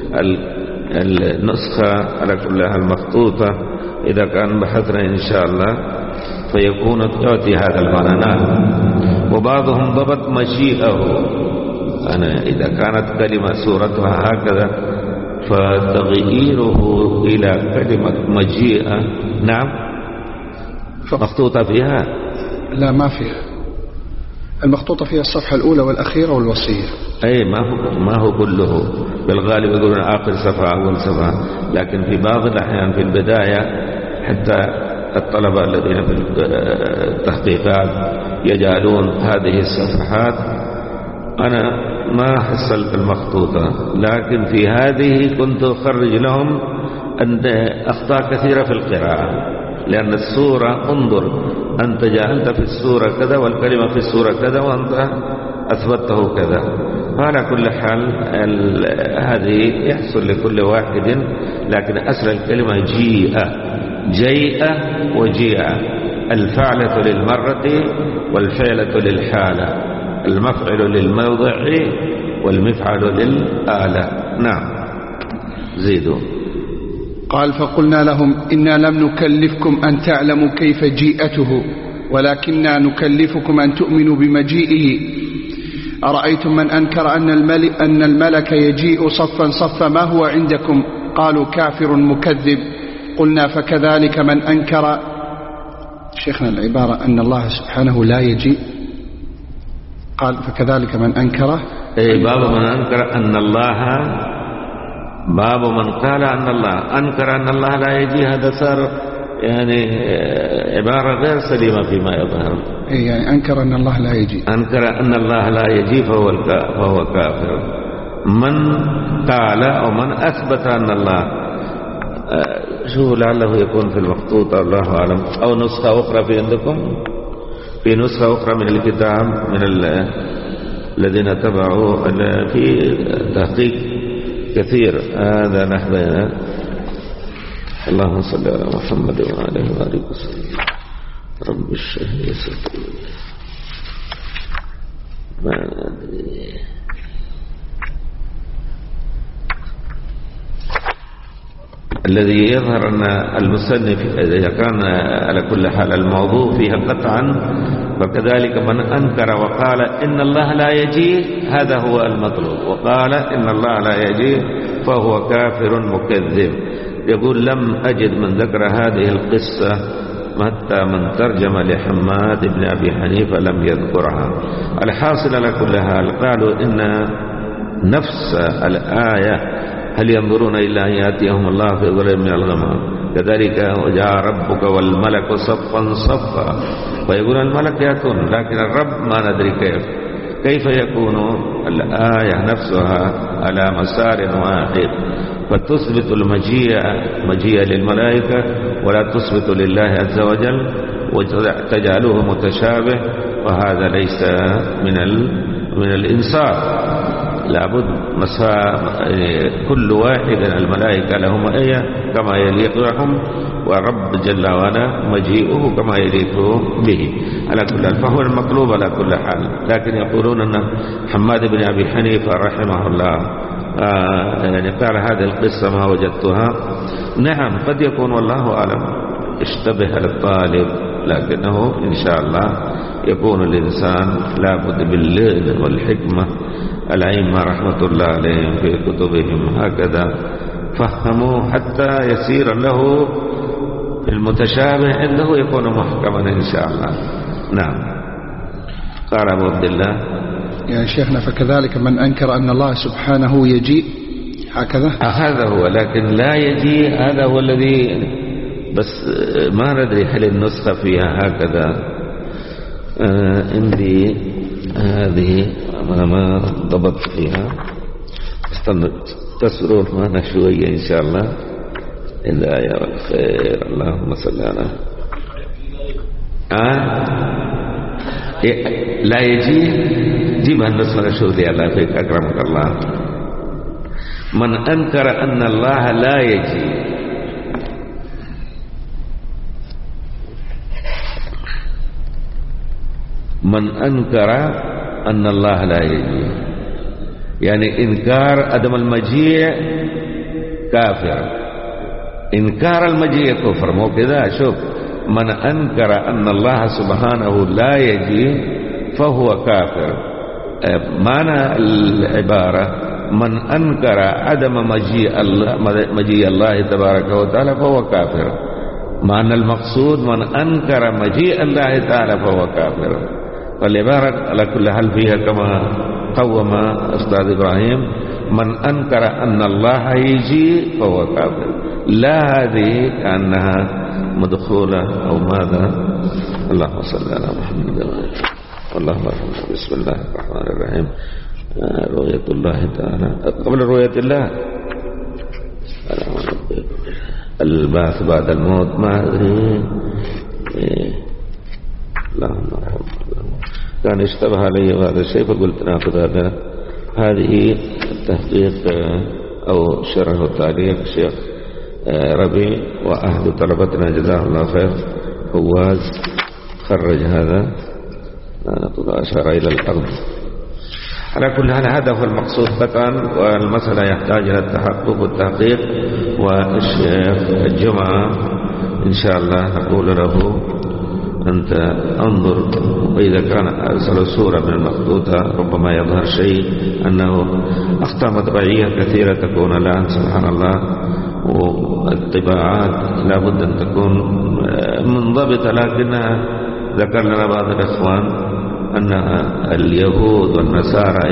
النسخة على كلها المخطوطة إذا كان بحثنا إن شاء الله فيكون يعطي هذا المعنى. نعم. وبعضهم ضبط مجيئه، أنا إذا كانت كلمة صورتها هكذا فتغييره إلى كلمة مجيئة. نعم. مخطوطة فيها؟ لا ما فيها، المخطوطة فيها الصفحة الأولى والأخيرة والوصية. أي ما هو ما هو كله، بالغالب يقولون آخر صفحة أول صفحة، لكن في بعض الأحيان في البداية حتى الطلبة الذين في التحقيقات يجعلون هذه الصفحات. أنا ما حصلت المخطوطة، لكن في هذه كنت أخرج لهم أن أخطاء كثيرة في القراءة، لأن السورة انظر أنت جعلت في السورة كذا والكلمة في السورة كذا وأنت أثبته كذا. فعلى كل حال هذه يحصل لكل واحد، لكن أصل الكلمة جيء، جيء وجيء، الفعلة للمرة والفعلة للحالة، المفعل للموضع والمفعل للآلة. نعم. زيدوا. قال فقلنا لهم إنا لم نكلفكم أن تعلموا كيف جيئته، ولكننا نكلفكم أن تؤمنوا بمجيئه. أرأيتم من أنكر أن الملك, أن الملك يجيء صفا صفا ما هو عندكم؟ قالوا كافر مكذب. قلنا فكذلك من أنكر، شيخنا العبارة أن الله سبحانه لا يجيء، قال فكذلك من أنكره. أي باب من أنكر أن الله، باب من قال أن الله أنكر أن الله لا يجي، هذا صار يعني عبارة غير سليمة فيما يظهر. يعني أنكر أن الله لا يجي، أنكر أن الله لا يجي فهو فهو كافر. من قال أو من أثبت أن الله، شو لعله يكون في المخطوطة الله أعلم، أو نسخة أخرى في عندكم، في نسخة أخرى من الكتاب من الذين تبعوا في تحقيق كثير. هذا نحن اللهم صل على محمد وعلى آله وسلم. رب اشرح لي صدري ما أدري. الذي يظهر أن المصنف إذا كان على كل حال الموضوع فيها قطعا، وكذلك من أنكر وقال إن الله لا يجي هذا هو المطلوب، وقال إن الله لا يجي فهو كافر مكذب. يقول لم أجد من ذكر هذه القصة حتى من ترجم لحماد بن أبي حنيفة لم يذكرها. الحاصل على كل حال قالوا إن نفس الآية هل ينظرون إلا أن يأتيهم الله في ظلال من الغمام، كذلك وجاء ربك والملك صفا صفا، ويقول الملك يأتون، لكن الرب ما ندري كيف كيف يكون الآية نفسها على مسار واحد، فتثبت المجيء مجيء للملائكة ولا تثبت لله عز وجل، وتجعله متشابه، وهذا ليس من من الإنصاف. لابد مساء كل واحد الملائكة لهم آية كما يليق لهم، ورب جل وعلا مجيئه كما يليق به على كل حال، فهو المطلوب على كل حال. لكن يقولون أن حماد بن أبي حنيفة رحمه الله آه يعني قال هذه القصة ما وجدتها. نعم قد يكون والله أعلم اشتبه للطالب، لكنه إن شاء الله يكون الإنسان لابد باللغة والحكمة. الأئمة رحمة الله عليهم في كتبهم هكذا فهموا حتى يسير له المتشابه عنده يكون محكما إن شاء الله. نعم. قال أبو عبد الله يا شيخنا فكذلك من أنكر أن الله سبحانه يجيء هكذا، هذا هو، لكن لا يجيء هذا هو الذي، بس ما ندري هل النسخة فيها هكذا. عندي هذه أنا ما ضبطت فيها، استنى تسرون معنا شوية إن شاء الله. الهداية والخير. اللهم صل على آه لا يجي جيبها النسخة شوية الله فيك أكرمك الله. من أنكر أن الله لا يجي، من أنكر أن الله لا يجي، يعني إنكار عدم المجيء كافر، إنكار المجيء كفر. مو كذا، شوف، من أنكر أن الله سبحانه لا يجي فهو كافر. معنى العبارة من أنكر عدم مجيء الله مجيء الله تبارك وتعالى فهو كافر. معنى المقصود من أنكر مجيء الله تعالى فهو كافر. والعبارة على كل حال فيها كما قوم أستاذ إبراهيم، من أنكر أن الله يجي فهو كافر، لا هذه كأنها مدخولة أو ماذا. اللهم صل على محمد اللهم ارحمنا. بسم الله الرحمن الرحيم. رؤية الله تعالى قبل رؤية الله، البعث بعد الموت، ما أدري. اللهم ارحمنا. كان اشتبه علي هذا الشيء فقلت ناخذ هذا. هذه التحقيق أو شرح التعليق الشيخ ربيع وأحد طلبتنا جزاه الله خير فواز خرج هذا، أشار إلى الأرض. على كل حال هذا هو المقصود قطعا، والمسألة يحتاج إلى التحقق والتحقيق. والشيخ الجمعة إن شاء الله نقول له أنت انظر، وإذا كان أرسل صورة من المخطوطة ربما يظهر شيء أنه أخطاء مطبعية كثيرة تكون الآن سبحان الله، والطباعات لابد أن تكون منضبطة. لكنها ذكر لنا بعض الإخوان أن اليهود والنصارى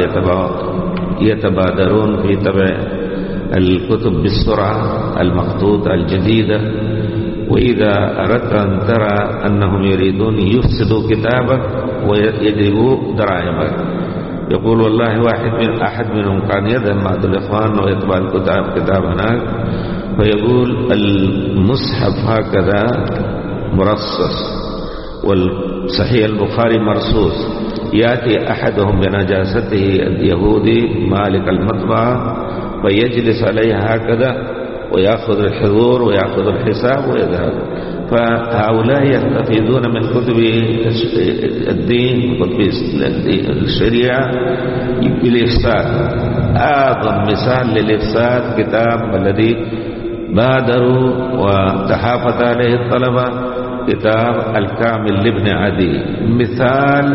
يتبادرون في طبع الكتب بالسرعة المخطوطة الجديدة، وإذا أردت أن ترى أنهم يريدون يفسدوا كتابك ويجلبوا دراهمك. يقول والله واحد من أحد منهم كان يذهب مع الإخوان ويطبع الكتاب كتاب هناك، فيقول المصحف هكذا مرصص والصحيح البخاري مرصوص، يأتي أحدهم بنجاسته اليهودي مالك المطبعة فيجلس عليها هكذا ويأخذ الحضور ويأخذ الحساب ويذهب. فهؤلاء يستفيدون من كتب الدين وكتب الشريعة بالإفساد. أعظم مثال للإفساد كتاب الذي بادروا وتحافظ عليه الطلبة، كتاب الكامل لابن عدي، مثال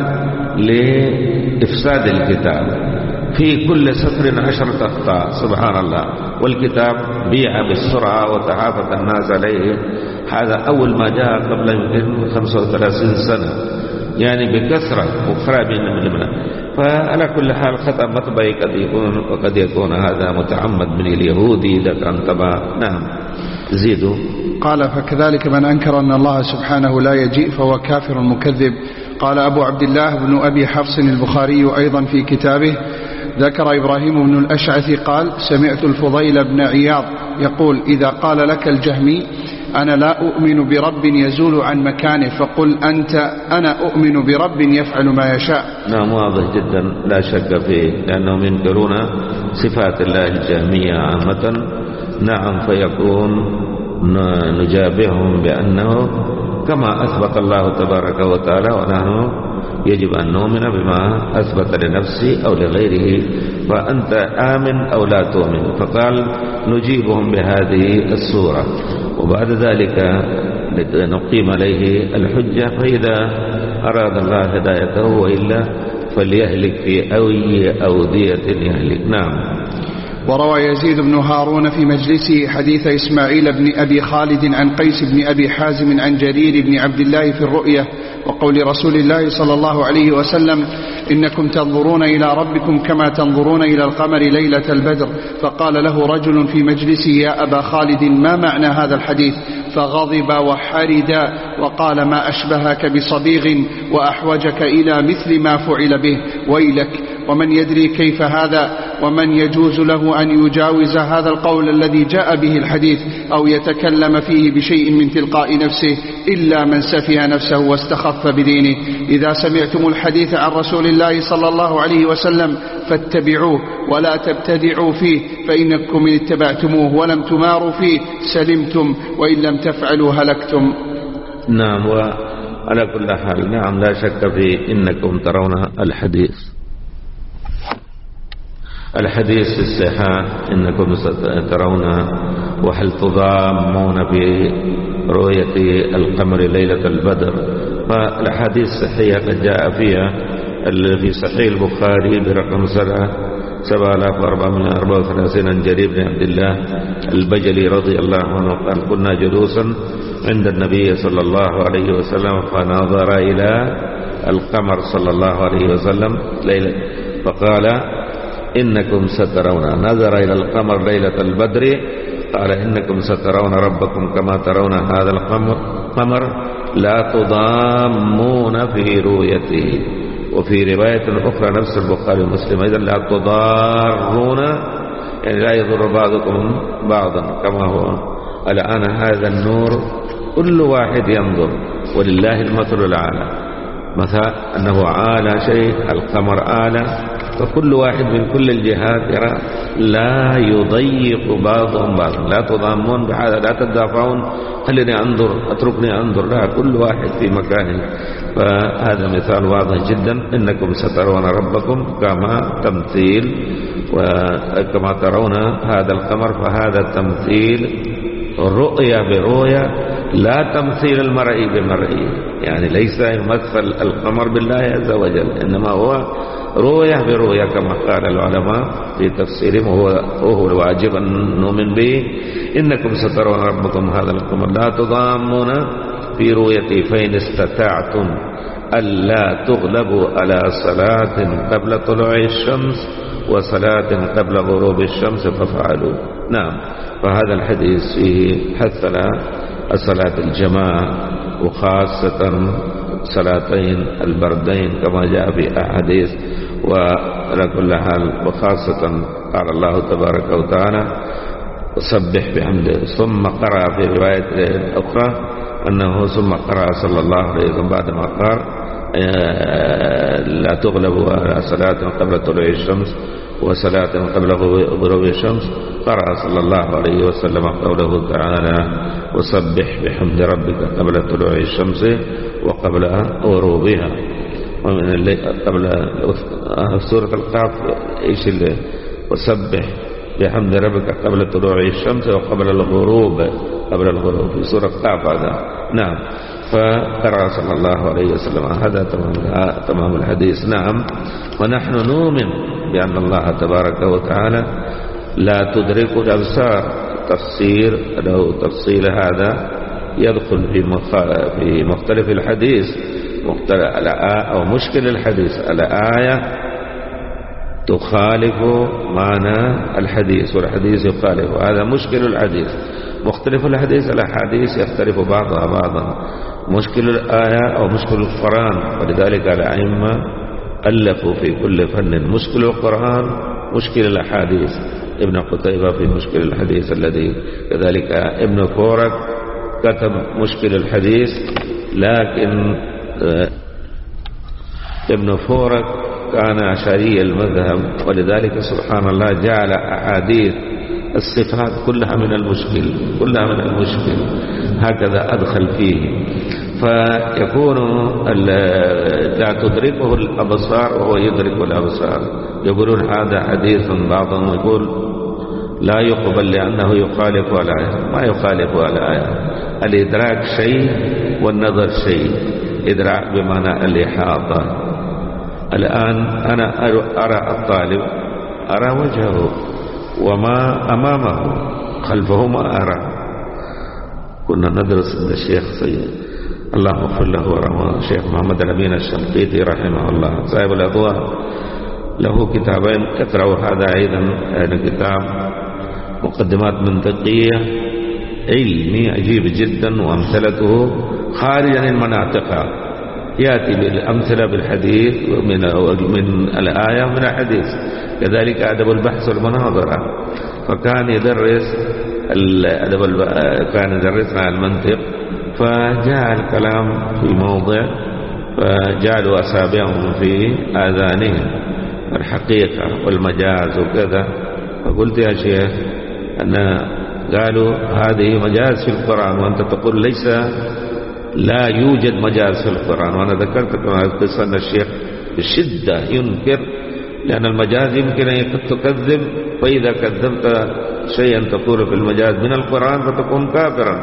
لإفساد الكتاب، في كل سطر عشرة أخطاء سبحان الله، والكتاب بيع بالسرعة وتعافت الناس عليه. هذا أول ما جاء قبل يمكن خمسة وثلاثين سنة، يعني بكثرة أخرى من المنى. فعلى كل حال خطأ مطبعي قد يكون، وقد يكون هذا متعمد من اليهودي إذا كان طبع. نعم زيدوا. قال فكذلك من أنكر أن الله سبحانه لا يجيء فهو كافر مكذب. قال أبو عبد الله بن أبي حفص البخاري أيضا في كتابه، ذكر إبراهيم بن الأشعث قال سمعت الفضيل بن عياض يقول إذا قال لك الجهمي أنا لا أؤمن برب يزول عن مكانه فقل أنت أنا أؤمن برب يفعل ما يشاء. نعم واضح جدا لا شك فيه، لأنهم ينكرون صفات الله الجهمية عامة. نعم، فيكون نجابههم بأنه كما أثبت الله تبارك وتعالى ونحن يجب أن نؤمن بما أثبت لنفسه أو لغيره، فأنت آمن أو لا تؤمن. فقال نجيبهم بهذه الصورة، وبعد ذلك نقيم عليه الحجة، فإذا أراد الله هدايته وإلا فليهلك في أي أودية يهلك. نعم. وروى يزيد بن هارون في مجلسه حديث إسماعيل بن أبي خالد عن قيس بن أبي حازم عن جرير بن عبد الله في الرؤية وقول رسول الله صلى الله عليه وسلم إنكم تنظرون إلى ربكم كما تنظرون إلى القمر ليلة البدر. فقال له رجل في مجلسه يا أبا خالد ما معنى هذا الحديث؟ فغضب وحرد وقال ما أشبهك بصبيغ وأحوجك إلى مثل ما فعل به، ويلك. ومن يدري كيف هذا، ومن يجوز له أن يجاوز هذا القول الذي جاء به الحديث أو يتكلم فيه بشيء من تلقاء نفسه إلا من سفه نفسه واستخف بدينه. إذا سمعتم الحديث عن رسول الله صلى الله عليه وسلم فاتبعوه ولا تبتدعوا فيه، فإنكم إن اتبعتموه ولم تماروا فيه سلمتم، وإن لم تفعلوا هلكتم. نعم. على كل حال نعم لا شك في إنكم ترون الحديث الحديث في الصحاح إنكم ترون وهل تضامون في رؤية القمر ليلة البدر. فالحديث الصحيحة قد جاء فيها في صحيح البخاري برقم سبعة آلاف وأربعمائة وأربعة وثلاثين عن جرير بن عبد الله البجلي رضي الله عنه قال كنا جلوسا عند النبي صلى الله عليه وسلم فنظر إلى القمر صلى الله عليه وسلم ليلة فقال إنكم سترون نظر إلى القمر ليلة البدر قال إنكم سترون ربكم كما ترون هذا القمر لا تضامون في رؤيته. وفي رواية أخرى نفس البخاري ومسلم إذا لا تضارون يعني لا يضر بعضكم بعضا كما هو الآن هذا النور كل واحد ينظر ولله المثل الأعلى مثلا أنه أعلى شيء القمر أعلى فكل واحد من كل الجهات يرى لا يضيق بعضهم بعضا لا تضامون بهذا لا تدافعون خليني أنظر أتركني أنظر لا كل واحد في مكانه. فهذا مثال واضح جدا إنكم سترون ربكم كما تمثيل وكما ترون هذا القمر فهذا تمثيل الرؤية برؤية لا تمثيل المرئي بمرئي يعني ليس يمثل القمر بالله عز وجل إنما هو رؤية برؤية كما قال العلماء في تفسيرهم وهو, وهو الواجب أن نؤمن به. إنكم سترون ربكم هذا القمر لا تضامون في رؤيته فإن استطعتم ألا تغلبوا على صلاة قبل طلوع الشمس وصلاة قبل غروب الشمس فافعلوا. نعم فهذا الحديث فيه حث على صلاة الجماعة وخاصة صلاتين البردين كما جاء في أحاديث. وعلى كل حال وخاصة قال الله تبارك وتعالى وسبح بحمده ثم قرأ في رواية أخرى أنه ثم قرأ صلى الله عليه وسلم بعدما قال لا تغلبوا على صلاة قبل طلوع الشمس وصلاة قبل غروب الشمس قرأ صلى الله عليه وسلم قوله تعالى وسبح بحمد ربك قبل طلوع الشمس وقبل غروبها. ومن الليل قبل سورة القاف ايش اللي وسبح بحمد ربك قبل طلوع الشمس وقبل الغروب قبل الغروب في سورة القاف هذا. نعم فقرأ صلى الله عليه وسلم هذا تمام تمام الحديث. نعم ونحن نؤمن بأن الله تبارك وتعالى لا تدرك الأبصار تفسير له تفصيل هذا يدخل في في مختلف الحديث مختلف أو مشكل الحديث الآية تخالف معنى الحديث والحديث يخالف هذا مشكل الحديث. مختلف الحديث الأحاديث يختلف بعضها بعضا مشكل الآية أو مشكل القرآن ولذلك الأئمة ألفوا في كل فن مشكل القرآن مشكل الأحاديث. ابن قتيبة في مشكل الحديث الذي كذلك ابن فورك كتب مشكل الحديث لكن ابن فورك كان أشعري المذهب ولذلك سبحان الله جعل أحاديث الصفات كلها من المشكل كلها من المشكل هكذا أدخل فيه فيكون لا تدركه الأبصار وهو يدرك الأبصار. يقولون هذا حديث بعضهم يقول لا يقبل لأنه يخالف الآية ما يخالف الآية. الإدراك شيء والنظر شيء. إدراك بمعنى الإحاطة. الآن أنا أرى الطالب أرى وجهه وما أمامه خلفه ما أرى. كنا ندرس عند الشيخ سيد الله يغفر له ورحمه الشيخ محمد الأمين الشنقيطي رحمه الله صاحب الأضواء له كتابين اقرأوا هذا أيضا كتاب مقدمات منطقية علمي عجيب جدا وأمثلته خارجا عن مناطقها يأتي بالأمثلة بالحديث من من الآية من الحديث. كذلك أدب البحث والمناظرة فكان يدرس الأدب كان يدرسنا المنطق فجاء الكلام في موضع فجعلوا أصابعهم في آذانهم الحقيقة والمجاز وكذا. فقلت يا شيخ أن قالوا هذه مجاز في القرآن وأنت تقول ليس لا يوجد مجاز في القرآن. وأنا ذكرت كما قصة أن الشيخ بشدة ينكر، لأن المجاز يمكن أن تكذب، فإذا كذبت شيئا تقول في المجاز من القرآن فتكون كافرا.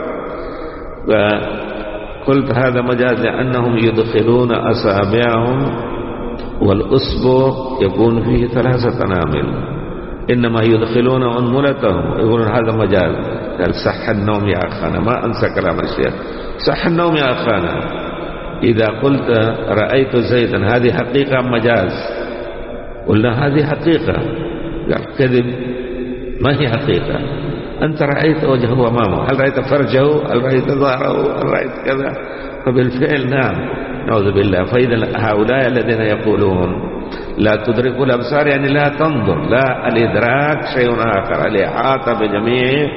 فقلت هذا مجاز لأنهم يدخلون أصابعهم والأصبع يكون فيه ثلاثة أنامل، إنما يدخلون أنملتهم يقولون هذا مجاز. قال صح النوم يا أخانا، ما أنسى كلام الشيخ، صح النوم يا أخانا. إذا قلت رأيت زيدا هذه حقيقة مجاز؟ قلنا هذه حقيقة. قال كذب، ما هي حقيقة. أنت رأيت وجهه أمامه، هل رأيت فرجه، هل رأيت ظهره، هل رأيت كذا؟ فبالفعل نعم، نعوذ بالله. فإذا هؤلاء الذين يقولون لا تدرك الأبصار يعني لا تنظر، لا، الإدراك شيء آخر، الإحاطة بجميع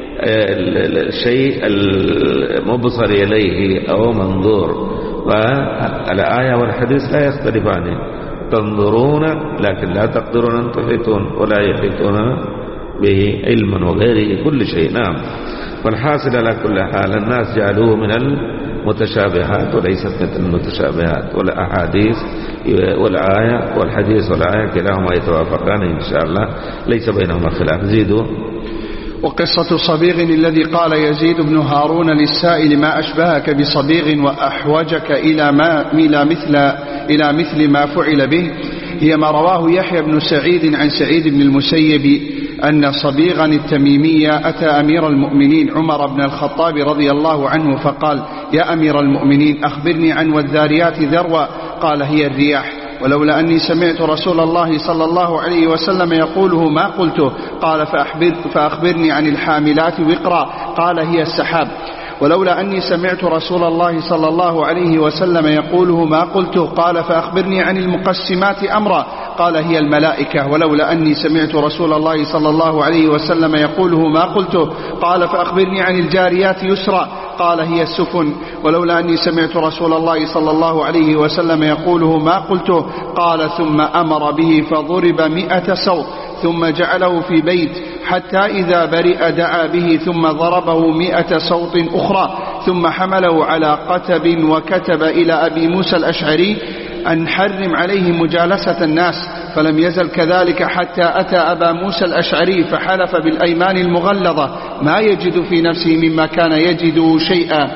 الشيء المبصر إليه أو منظور. والآية والحديث لا يختلفان، تنظرون لكن لا تقدرون أن تحيطون، ولا يحيطون به علما وغيره كل شيء. نعم. فالحاصل على كل حال الناس جعلوه من المتشابهات وليست مثل المتشابهات، والأحاديث والآية والحديث والآية كلاهما يتوافقان إن شاء الله، ليس بينهما خلاف. زيدوا. وقصة صبيغ الذي قال يزيد بن هارون للسائل ما أشبهك بصبيغ وأحوجك إلى ما إلى مثل إلى مثل ما فعل به، هي ما رواه يحيى بن سعيد عن سعيد بن المسيب أن صبيغا التميمي أتى أمير المؤمنين عمر بن الخطاب رضي الله عنه فقال يا أمير المؤمنين أخبرني عن والذاريات ذروا، قال هي الرياح، ولولا أني سمعت رسول الله صلى الله عليه وسلم يقوله ما قلته، قال فأخبر فأخبرني عن الحاملات وقرا، قال هي السحاب، ولولا أني سمعت رسول الله صلى الله عليه وسلم يقوله ما قلته، قال فأخبرني عن المقسمات أمرا، قال هي الملائكة، ولولا أني سمعت رسول الله صلى الله عليه وسلم يقوله ما قلته، قال فأخبرني عن الجاريات يسرا، قال هي السفن، ولولا أني سمعت رسول الله صلى الله عليه وسلم يقوله ما قلته، قال ثم أمر به فضرب مئة صوت، ثم جعله في بيت حتى إذا برئ دعا به، ثم ضربه مئة صوت أخرى، ثم حمله على قتب وكتب إلى أبي موسى الأشعري أن حرم عليه مجالسة الناس، فلم يزل كذلك حتى أتى أبا موسى الأشعري فحلف بالأيمان المغلظة ما يجد في نفسه مما كان يجد شيئا،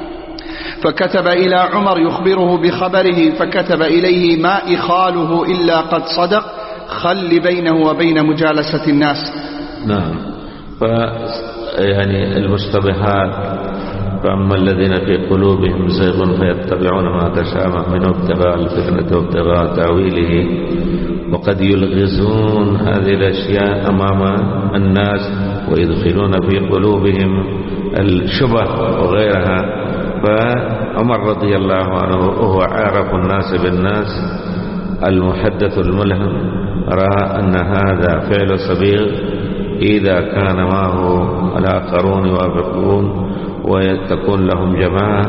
فكتب إلى عمر يخبره بخبره، فكتب إليه ما إخاله إلا قد صدق، خل بينه وبين مجالسة الناس. نعم. ف يعني المشتبهات، فأما الذين في قلوبهم زيغ فيتبعون ما تشابه منه ابتغاء الفتنة وابتغاء تأويله، وقد يلغزون هذه الأشياء أمام الناس ويدخلون في قلوبهم الشبه وغيرها. فعمر رضي الله عنه وهو عارف الناس بالناس المحدث الملهم رأى أن هذا فعل صبيغ إذا كان معه الآخرون يوافقون وتكون لهم جماعة،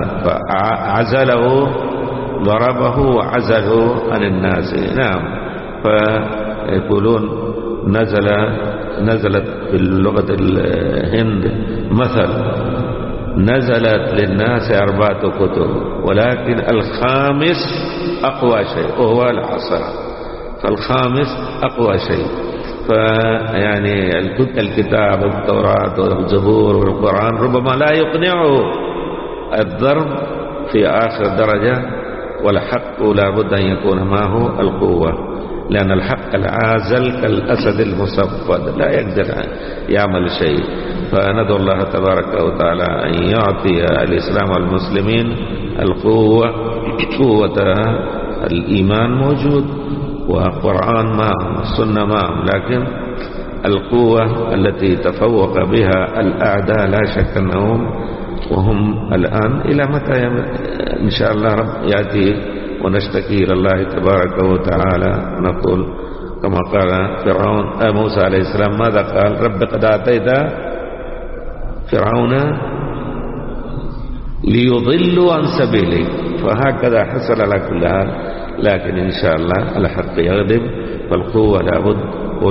فعزله ضربه وعزله عن الناس. نعم. فيقولون نزل نزلت في اللغة الهند مثل، نزلت للناس أربعة كتب ولكن الخامس أقوى شيء وهو العصر، فالخامس أقوى شيء. فيعني الكتاب والتوراة والزبور والقرآن ربما لا يقنعه الضرب في آخر درجة، والحق لا بد أن يكون معه القوة، لأن الحق العازل كالأسد المصفد لا يقدر يعمل شيء. فندعو الله تبارك وتعالى أن يعطي الإسلام والمسلمين القوة، قوة الإيمان موجود وقرآن معهم السنة معهم، لكن القوة التي تفوق بها الأعداء لا شك أنهم وهم الآن إلى متى إن شاء الله رب يأتي ونشتكي إلى الله تبارك وتعالى. نقول كما قال فرعون موسى عليه السلام ماذا قال؟ رب قد آتيت فرعون ليضلوا عن سبيلي، فهكذا حصل على كل حال. لكن إن شاء الله الحق يغلب، فالقوة لابد،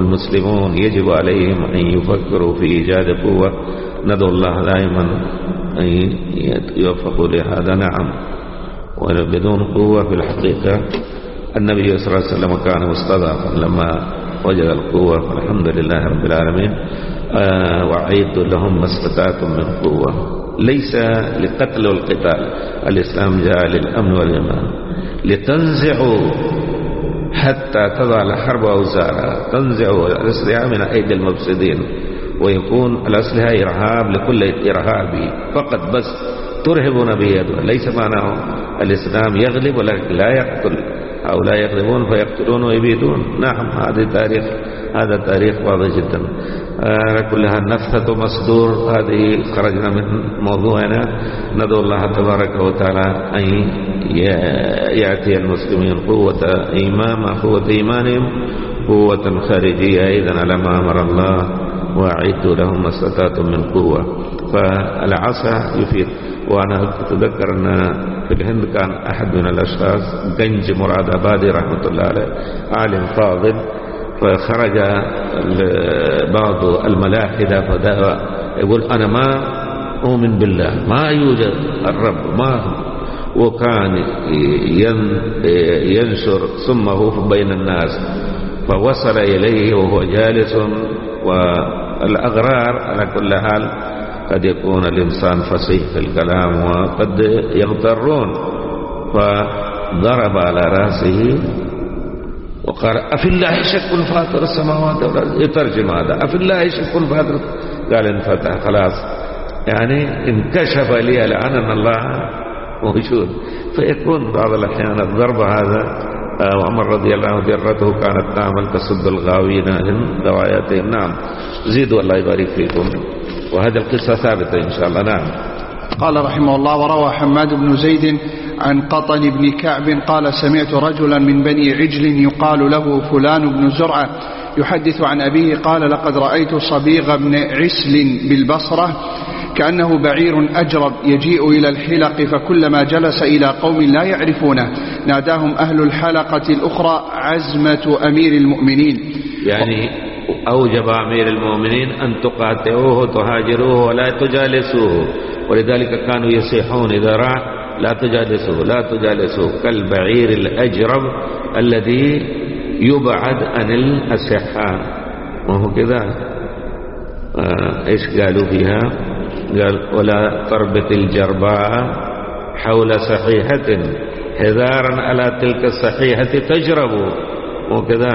والمسلمون يجب عليهم أن يفكروا في إيجاد قوة. ندعو الله دائما أن يوفقوا لهذا. نعم. وبدون قوة في الحقيقة النبي صلى الله عليه وسلم كان مستضعفا، لما وجد القوة فالحمد لله رب العالمين. آه وأعيدوا لهم ما استطعتم من قوة، ليس لقتل والقتال. الإسلام جاء للأمن والإيمان، لتنزعوا حتى تضع الحرب أوزارها، تنزعوا الأسلحة من أيدي المفسدين، ويكون الأسلحة إرهاب لكل إرهابي فقط، بس ترهبون به. ليس معناه الإسلام يغلب ولكن لا يقتل، أو لا يغلبون فيقتلون ويبيدون. نعم، هذا تاريخ، هذا تاريخ واضح جدا. آه كلها النفثة مصدور. هذه خرجنا من موضوعنا. ندعو الله تبارك وتعالى أن يأتي المسلمين قوة إيمان، قوة إيمانهم، قوة خارجية أيضا على ما أمر الله، وأعدوا لهم ما استطعتم من قوة. فالعصا يفيد. وأنا أتذكر أن في الهند كان أحد من الأشخاص جنج مراد آبادي رحمة الله عليه، عالم فاضل، فخرج بعض الملاحدة فدعا يقول أنا ما أؤمن بالله، ما يوجد الرب، ما وكان ينشر سمه بين الناس، فوصل إليه وهو جالس. والأغرار على كل حال قد يكون الإنسان فصيح في الكلام وقد يغترون، فضرب على رأسه وقال أفي الله شك فاطر السماوات والأرض. يترجم هذا أفي الله شك فاطر، قال انفتح خلاص، يعني انكشف لي لأن الله موجود. فيكون بعض الأحيان الضرب هذا. وعمر رضي الله عنه جرته كانت تعمل تصد الغاوين من رواياتهم. نعم. زيدوا الله يبارك فيكم. وهذه القصة ثابتة إن شاء الله. نعم. قال رحمه الله: وروى حماد بن زيد عن قطن بن كعب قال: سمعت رجلا من بني عجل يقال له فلان بن زرعة يحدث عن أبيه قال: لقد رأيت صبيغ بن عسل بالبصرة كأنه بعير أجرب يجيء إلى الحلق، فكلما جلس إلى قوم لا يعرفونه ناداهم أهل الحلقة الأخرى عزمة أمير المؤمنين. يعني أوجب أمير المؤمنين أن تقاطعوه تهاجروه ولا تجالسوه، ولذلك كانوا يصيحون إذا رأى لا تجالسوه لا تجالسوه، كالبعير الأجرب الذي يبعد عن الأصحاء. وهو كذا. آه إيش قالوا فيها؟ قال: ولا تربط الجرباء حول صحيحة حذارا على تلك الصحيحة تجرب. وكذا.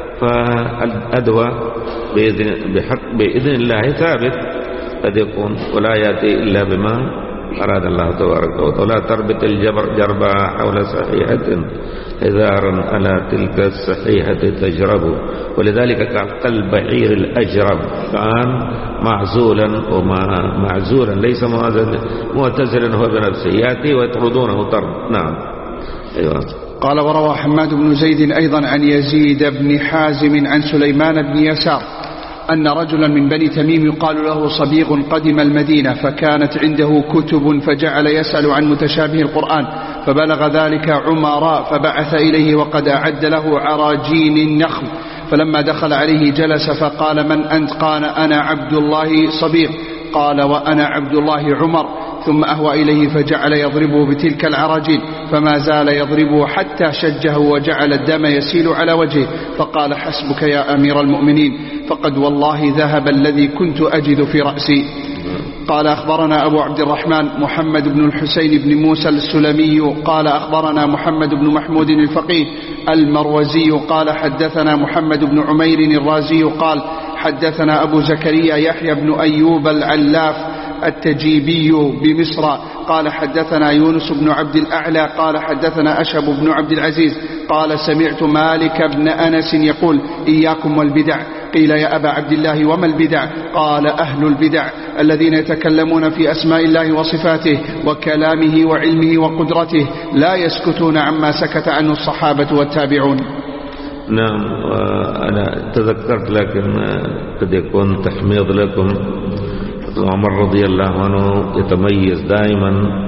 فالأدوى بإذن, بحق بإذن الله ثابت قد يكون، ولا يأتي إلا بما أراد الله تبارك وتعالى. ولا تربط الجرباء حول صحيحة حذارا على تلك الصحيحة تجرب. ولذلك كان كالبعير الأجرب، كان معزولا وما معزولا ليس معتزلا هو بنفسه، يأتي ويطردونه طرد. نعم. أيوة. قال: وروى حماد بن زيد أيضا عن يزيد بن حازم عن سليمان بن يسار أن رجلا من بني تميم يقال له صبيغ قدم المدينة، فكانت عنده كتب فجعل يسأل عن متشابه القرآن، فبلغ ذلك عمراء فبعث إليه وقد أعد له عراجين النخل. فلما دخل عليه جلس فقال: من أنت؟ قال: أنا عبد الله صبيغ. قال: وأنا عبد الله عمر. ثم أهوى إليه فجعل يضربه بتلك العراجين، فما زال يضربه حتى شجه وجعل الدم يسيل على وجهه، فقال: حسبك يا أمير المؤمنين، فقد والله ذهب الذي كنت أجد في رأسي. قال: أخبرنا أبو عبد الرحمن محمد بن الحسين بن موسى السلمي قال: أخبرنا محمد بن محمود الفقيه المروزي قال: حدثنا محمد بن عمير الرازي قال: حدثنا أبو زكريا يحيى بن أيوب العلاف التجيبي بمصر قال: حدثنا يونس بن عبد الأعلى قال: حدثنا أشهب بن عبد العزيز قال: سمعت مالك بن أنس يقول: إياكم والبدع. قيل: يا أبا عبد الله وما البدع؟ قال: أهل البدع الذين يتكلمون في أسماء الله وصفاته وكلامه وعلمه وقدرته، لا يسكتون عما سكت عنه الصحابة والتابعون. نعم. أنا تذكرت، لكن قد يكون تحميض لكم. عمر رضي الله عنه يتميز دائما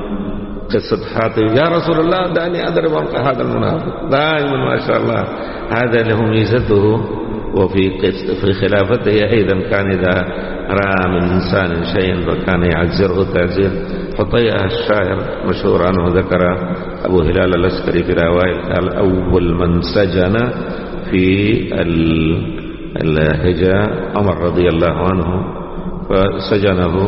قصة حاتم: يا رسول الله دعني أضرب عنق هذا المنافق. دائما ما شاء الله هذا له ميزته وفي في خلافته أيضا كان إذا رأى من إنسان شيئا فكان يعزره تعزير. حطيئة الشاعر مشهور عنه ذكر أبو هلال العسكري في رواية قال أول من سجن في الهجاء عمر رضي الله عنه، فسجنه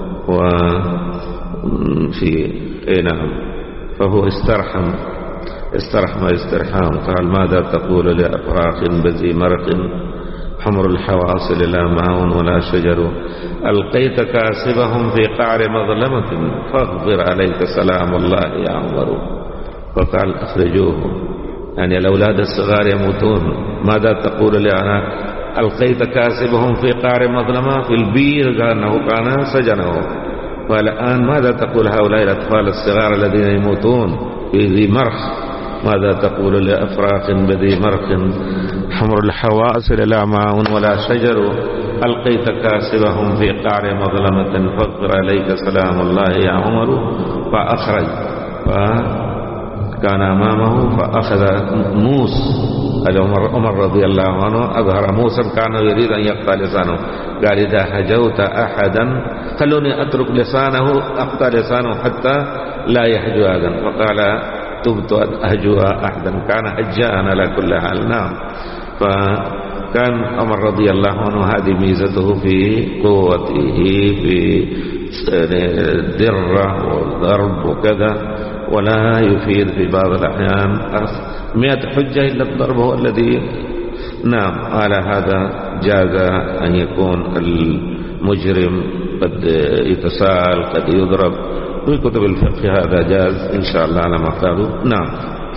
وفي اي نعم فهو استرحم استرحم استرحام. قال ماذا تقول لأفراخ بذي مرق حمر الحواصل لا معون ولا شجر، ألقيت كاسبهم في قعر مظلمة فاغفر عليك سلام الله يا عمر. فقال أخرجوه، يعني الأولاد الصغار يموتون، ماذا تقول لأنا ألقيت كاسبهم في قعر مظلمة في البير كأنه كان سجنه، والآن ماذا تقول هؤلاء الأطفال الصغار الذين يموتون في ذي مرخ؟ ماذا تقول لأفراخ بذي مرخ حمر الحواصل لا معون ولا شجر، ألقيت كاسبهم في قعر مظلمة فاغفر عليك سلام الله يا عمر. فأخرج فكان أمامه فأخذ موس عمر رضي الله عنه، أظهر موسى كان يريد أن يقطع لسانه، قال إذا هجوت أحدا خلوني أترك لسانه أقطع لسانه حتى لا يهجو أحدا. فقال تبت أن أهجو أحدا، كان هجاء على كل حال. نعم. فكان عمر رضي الله عنه هذه ميزته في قوته في الدرة والضرب وكذا، ولا يفيد في بعض الأحيان مئة حجة إلا الضرب هو الذي نعم. على هذا جاز أن يكون المجرم قد يتساءل قد يضرب، في كتب الفقه هذا جاز إن شاء الله على ما قالوا. نعم.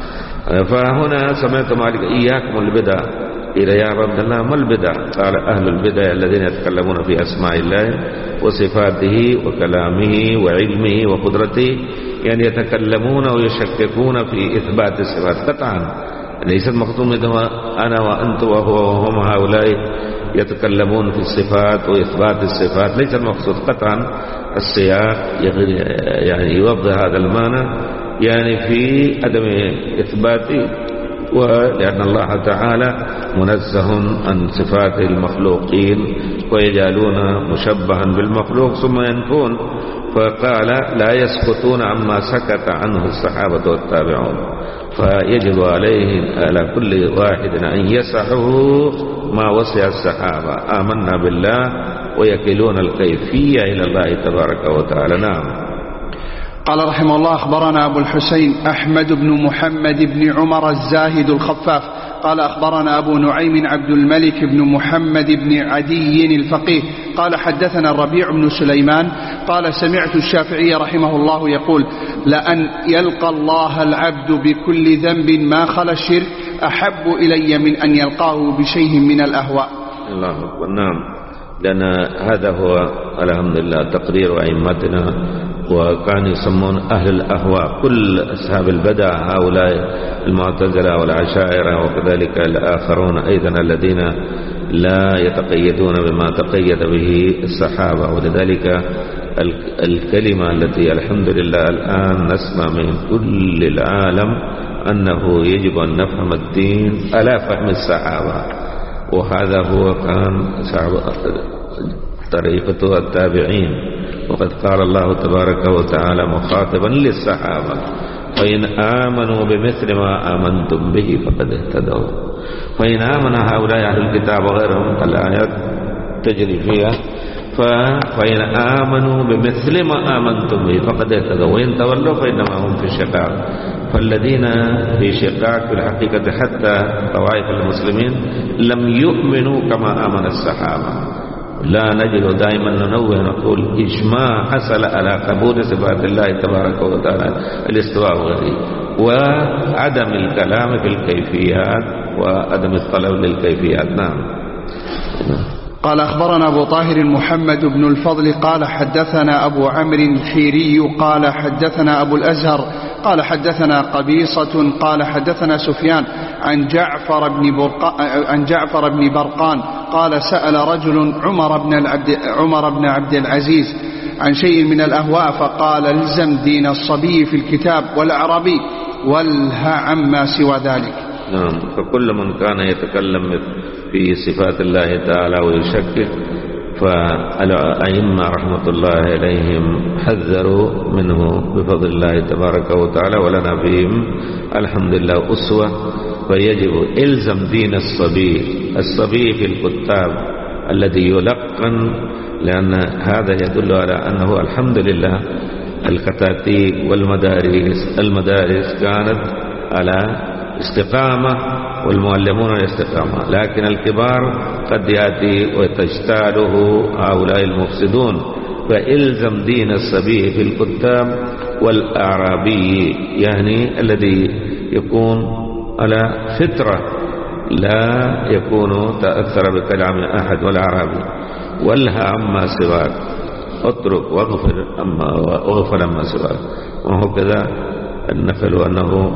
فهنا سمعت مالك إياكم البدع، إلى يا عبد الله ما البدع؟ قال أهل البدع الذين يتكلمون في أسماء الله وصفاته وكلامه وعلمه وقدرته، يعني يتكلمون ويشككون في إثبات الصفات قطعا، ليست مقصود أنا وأنت وهو وهم هؤلاء يتكلمون في الصفات وإثبات الصفات، ليس المقصود قطعا. السياق يعني يوضح هذا المعنى، يعني في عدم إثباته، ولأن الله تعالى منزه عن صفات المخلوقين ويجعلون مشبها بالمخلوق ثم ينفون. فقال لا يسكتون عما سكت عنه الصحابة والتابعون، فيجب عليه على كل واحد أن يسعه ما وسع الصحابة، آمنا بالله ويكلون الكيفية إلى الله تبارك وتعالى. نعم. قال رحمه الله أخبرنا أبو الحسين أحمد بن محمد بن عمر الزاهد الخفاف قال أخبرنا أبو نعيم عبد الملك بن محمد بن عدي الفقيه قال حدثنا الربيع بن سليمان قال سمعت الشافعي رحمه الله يقول لأن يلقى الله العبد بكل ذنب ما خلا الشرك أحب إلي من أن يلقاه بشيء من الأهواء. الله أكبر. نعم. لأن هذا هو الحمد لله تقرير أئمتنا، وكانوا يسمون أهل الأهواء كل أصحاب البدع، هؤلاء المعتزلة والعشائرة وكذلك الآخرون أيضا الذين لا يتقيدون بما تقيد به الصحابة. ولذلك الكلمة التي الحمد لله الآن نسمع من كل العالم أنه يجب أن نفهم الدين على فهم الصحابة، وهذا هو كان طريقة التابعين. وقد قال الله تبارك وتعالى مخاطبا للصحابة فإن آمنوا بمثل ما آمنتم به فقد اهتدوا. فإن آمن هؤلاء أهل الكتاب وغيرهم الآيات تجري فيها، فإن آمنوا بمثل ما آمنتم به فقد اهتدوا وإن تولوا فإنما هم في شقاق. فالذين في شقاق في الحقيقة حتى طوائف المسلمين لم يؤمنوا كما آمن الصحابة. لا نجد دائما ننوه نقول إجماع حصل على قبول صفات الله تبارك وتعالى الاستواء وغيره، وعدم الكلام في الكيفيات وعدم الطلب للكيفيات. نعم. قال أخبرنا أبو طاهر محمد بن الفضل قال حدثنا أبو عمرو الخيري قال حدثنا أبو الأزهر قال حدثنا قبيصة قال حدثنا سفيان عن جعفر بن برقان عن جعفر بن برقان قال سأل رجل عمر بن العبد عمر بن عبد العزيز عن شيء من الأهواء فقال الزم دين الصبي في الكتاب والأعرابي والها عما سوى ذلك. نعم. فكل من كان يتكلم في صفات الله تعالى ويشكك، فالأئمة رحمة الله عليهم حذروا منه بفضل الله تبارك وتعالى، ولنا فيهم الحمد لله أسوة. فيجب إلزم دين الصبي الصبي في الكتاب الذي يلقن، لأن هذا يدل على أنه الحمد لله الكتاتيب والمدارس المدارس كانت على استقامة والمعلمون الاستقامة، لكن الكبار قد يأتي وتجتاله هؤلاء المفسدون. فإلزم دين الصبي في الكتاب والأعرابي، يعني الذي يكون على فطرة لا يكون تأثر بكلام أحد، والأعرابي والها عما سواك اترك واغفر أما واغفر أما سواك. وهو كذا النفل أنه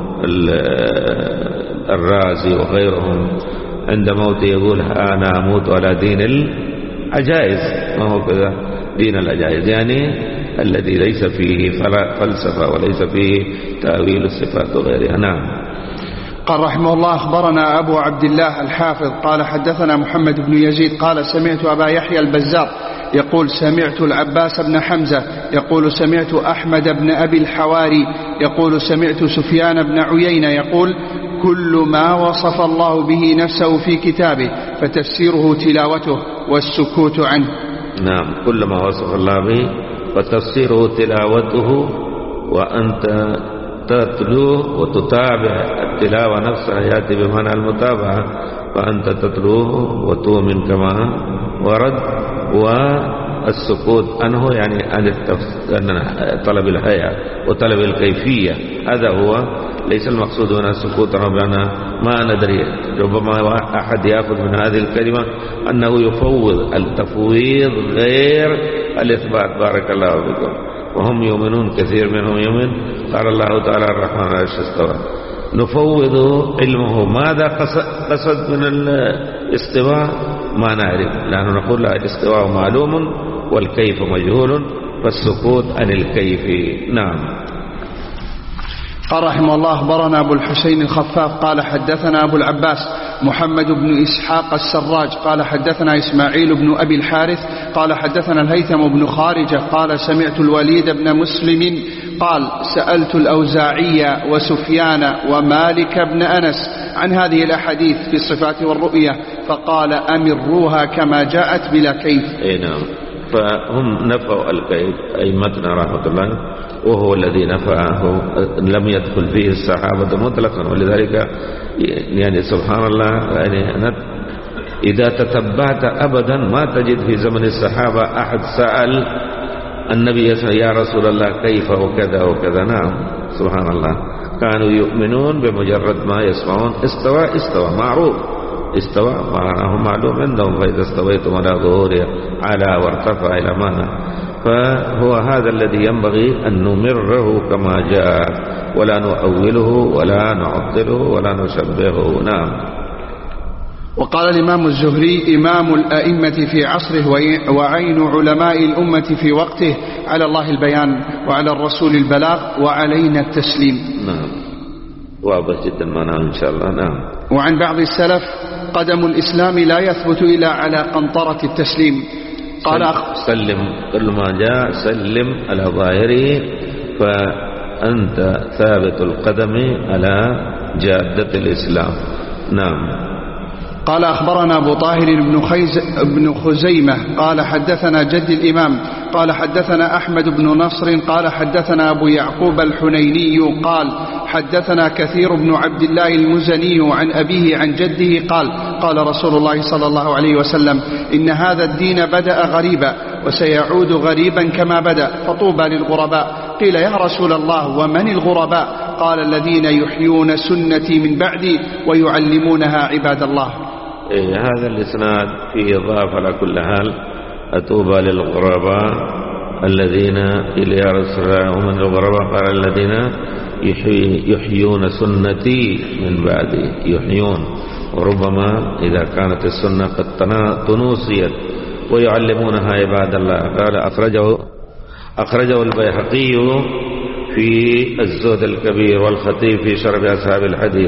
الرازي وغيرهم عند موته يقول أنا أموت على دين العجائز. وهو كذا دين العجائز، يعني الذي ليس فيه فلسفة وليس فيه تأويل الصفات وغيرها. نعم. قال رحمه الله: أخبرنا أبو عبد الله الحافظ قال حدثنا محمد بن يزيد قال سمعت أبا يحيى البزار يقول سمعت العباس بن حمزة يقول سمعت أحمد بن أبي الحواري يقول سمعت سفيان بن عيينة يقول كل ما وصف الله به نفسه في كتابه فتفسيره تلاوته والسكوت عنه. نعم، كل ما وصف الله به فتفسيره تلاوته، وأنت تتلوه وتتابع التلاوة نفسها، يأتي بمعنى المتابعة، فأنت تتلوه وتؤمن كما ورد، والسكوت عنه يعني عن طلب الهيئة وطلب الكيفية. هذا هو، ليس المقصود هنا السكوت ربنا ما ندري. ربما أحد يأخذ من هذه الكلمة أنه يفوض، التفويض غير الإثبات. بارك الله بكم. وهم يؤمنون، كثير منهم يؤمن. قال الله تعالى الرحمن على العرش استوى. نفوض علمه. ماذا قصد من الاستواء؟ ما نعرف، لأنه نقول لا، الاستواء معلوم والكيف مجهول، فالسكوت عن الكيف. نعم. قال رحمه الله: أخبرنا أبو الحسين الخفاف قال حدثنا أبو العباس محمد بن إسحاق السراج قال حدثنا إسماعيل بن أبي الحارث قال حدثنا الهيثم بن خارجة قال سمعت الوليد بن مسلم قال سألت الأوزاعي وسفيان ومالك بن أنس عن هذه الأحاديث في الصفات والرؤية، فقال أمروها كما جاءت بلا كيف. أي نعم، فهم نفوا الكيف أئمتنا رحمة الله، وهو الذي نفعه، لم يدخل فيه الصحابة مطلقا. ولذلك يعني سبحان الله، يعني إذا تتبعت أبدا ما تجد في زمن الصحابة أحد سأل النبي يا رسول الله كيف وكذا وكذا. نعم، سبحان الله، كانوا يؤمنون بمجرد ما يسمعون استوى استوى معروف، استوى معناه معلوم عندهم. فإذا استويتم على ظهوره على وارتفع إلى معنى، فهو هذا الذي ينبغي أن نمره كما جاء، ولا نؤوله ولا نعطله ولا نشبهه. نعم. وقال الإمام الزهري إمام الأئمة في عصره وعين علماء الأمة في وقته: على الله البيان وعلى الرسول البلاغ وعلينا التسليم. نعم، واضح جدا معناه إن شاء الله. نعم. وعن بعض السلف: قدم الإسلام لا يثبت إلا على قنطرة التسليم. قال سلم كل ما جاء، سلم على ظاهره، فأنت ثابت القدم على جادة الإسلام. نعم. قال أخبرنا أبو طاهر بن, بن خزيمة قال حدثنا جد الإمام قال حدثنا أحمد بن نصر قال حدثنا أبو يعقوب الحنيني قال حدثنا كثير بن عبد الله المزني عن أبيه عن جده قال قال رسول الله صلى الله عليه وسلم: إن هذا الدين بدأ غريبا وسيعود غريبا كما بدأ، فطوبى للغرباء. قيل: يا رسول الله ومن الغرباء؟ قال: الذين يحيون سنتي من بعدي ويعلمونها عباد الله. إيه، هذا الإسناد فيه إضافة على كل حال. أتوبى للغرباء الذين إلى يا رسول الله ومن الغرباء؟ قال: الذين يحيي يحيون سنتي من بعدي. يحيون، وربما إذا كانت السنة قد تنوصيت ويعلمونها عباد الله. قال: أخرجه أخرجه البيهقي في الزهد الكبير والخطيب في شرح أصحاب الحديث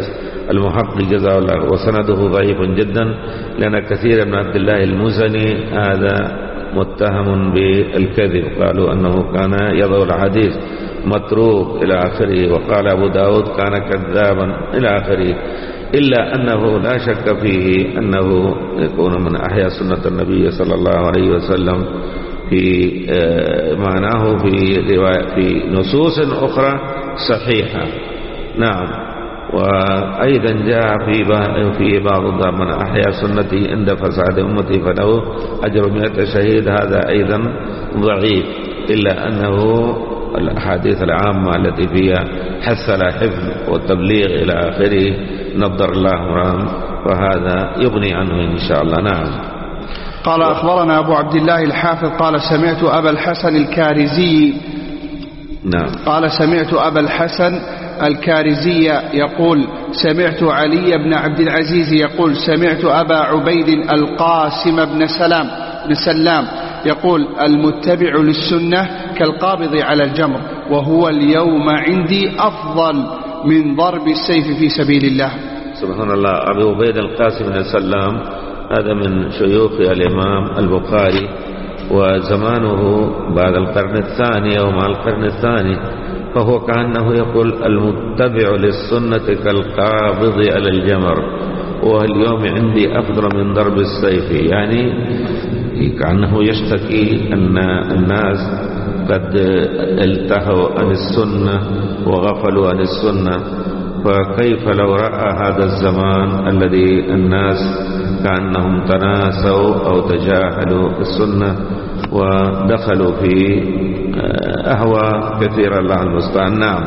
المحقق جزاه الله، وسنده ضعيف جدا لأن كثير من عبد الله المزني هذا متهم بالكذب، قالوا أنه كان يضع الحديث متروك إلى آخره، وقال أبو داود كان كذابا إلى آخره، إلا أنه لا شك فيه أنه يكون من أحيا سنة النبي صلى الله عليه وسلم في معناه في في نصوص أخرى صحيحة. نعم. وأيضا جاء في في بعض من أحيا سنتي عند فساد أمتي فله أجر مئة شهيد، هذا أيضا ضعيف، إلا أنه الأحاديث العامة التي فيها حث على حفظ والتبليغ إلى آخره نضر الله امرأ، وهذا يغني عنه إن شاء الله. نعم. قال أخبرنا أبو عبد الله الحافظ قال سمعت أبا الحسن الكارزي نعم. قال سمعت أبا الحسن الكارزي يقول سمعت علي بن عبد العزيز يقول سمعت أبا عبيد القاسم بن سلام بن سلام يقول المتبع للسنة كالقابض على الجمر، وهو اليوم عندي أفضل من ضرب السيف في سبيل الله. سبحان الله. أبو عبيد القاسم بن سلام هذا من شيوخ الإمام البخاري، وزمانه بعد القرن الثاني أو مع القرن الثاني، فهو كأنه يقول المتبع للسنة كالقابض على الجمر، واليوم عندي أفضل من ضرب السيف، يعني كأنه يشتكي أن الناس قد التهوا عن السنة وغفلوا عن السنة، فكيف لو رأى هذا الزمان الذي الناس كأنهم تناسوا أو تجاهلوا السنة ودخلوا في أهواء كثيرة الله المستعان. نعم.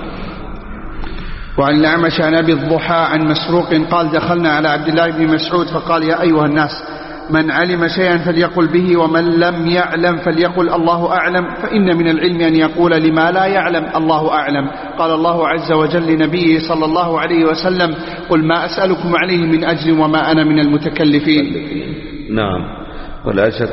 وعن الأعمش عن أبي الضحى عن مسروق قال دخلنا على عبد الله بن مسعود فقال يا أيها الناس من علم شيئا فليقل به، ومن لم يعلم فليقل الله أعلم، فإن من العلم أن يقول لما لا يعلم الله أعلم. قال الله عز وجل لنبيه صلى الله عليه وسلم قل ما أسألكم عليه من أجر وما أنا من المتكلفين. نعم. ولا شك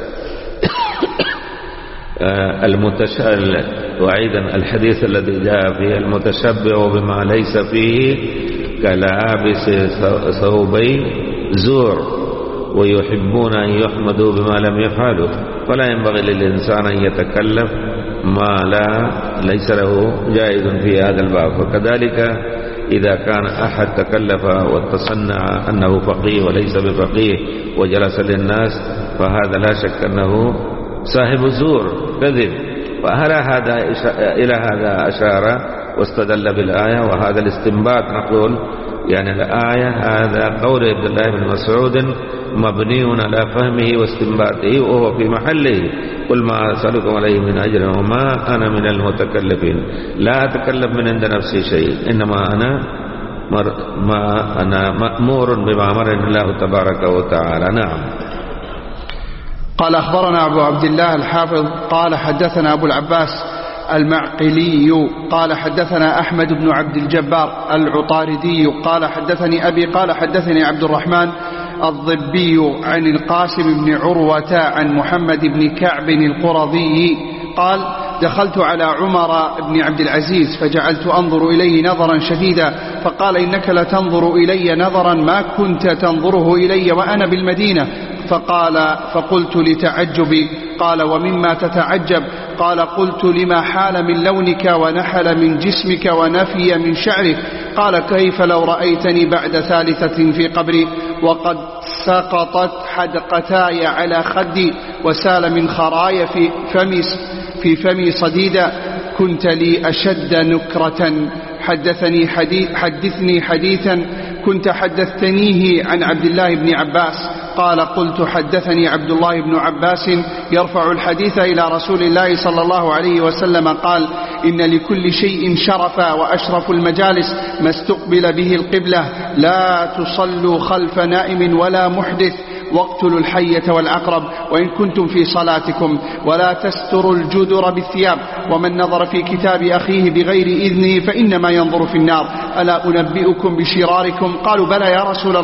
المتشابه، وأيضا الحديث الذي جاء فيه المتشبع بما ليس فيه كلابس ثوبي زور ويحبون أن يحمدوا بما لم يفعلوا، فلا ينبغي للإنسان أن يتكلف ما لا ليس له جائز في هذا الباب. وكذلك إذا كان أحد تكلف وتصنع أنه فقيه وليس بفقيه وجلس للناس، فهذا لا شك أنه صاحب زور كذب. فهل هذا إلى هذا أشار واستدل بالآية، وهذا الاستنباط نقول يعني الآية هذا قول عبد الله بن مسعود مبني على فهمه واستنباطه وهو في محله. قل ما أسألكم عليه من أجر وما أنا من المتكلفين، لا أتكلف من عند نفسي شيء، إنما أنا ما أنا مأمور بما أمرني الله تبارك وتعالى. نعم. قال أخبرنا أبو عبد الله الحافظ قال حدثنا أبو العباس المعقلي قال حدثنا أحمد بن عبد الجبار العطاردي قال حدثني أبي قال حدثني عبد الرحمن الضبي عن القاسم بن عروة عن محمد بن كعب القرظي قال دخلت على عمر بن عبد العزيز فجعلت أنظر إليه نظرا شديدا، فقال إنك لتنظر إلي نظرا ما كنت تنظره إلي وأنا بالمدينة. فقال فقلت لتعجبي، قال ومما تتعجب؟ قال قلت لما حال من لونك ونحل من جسمك ونفي من شعرك. قال كيف لو رأيتني بعد ثالثة في قبري وقد سقطت حدقتاي على خدي وسال من خراي في فمي, في فمي صديدا كنت لي أشد نكرة. حدثني حديث حدثني حديثا كنت حدثتنيه عن عبد الله بن عباس. قال قلت حدثني عبد الله بن عباس يرفع الحديث إلى رسول الله صلى الله عليه وسلم قال إن لكل شيء شرفا وأشرف المجالس ما استقبل به القبلة، لا تصلوا خلف نائم ولا محدث، واقتلوا الحية والعقرب وإن كنتم في صلاتكم، ولا تستروا الجدر بالثياب، ومن نظر في كتاب أخيه بغير إذنه فإنما ينظر في النار. ألا أنبئكم بشراركم؟ قالوا بلى يا رسول الله.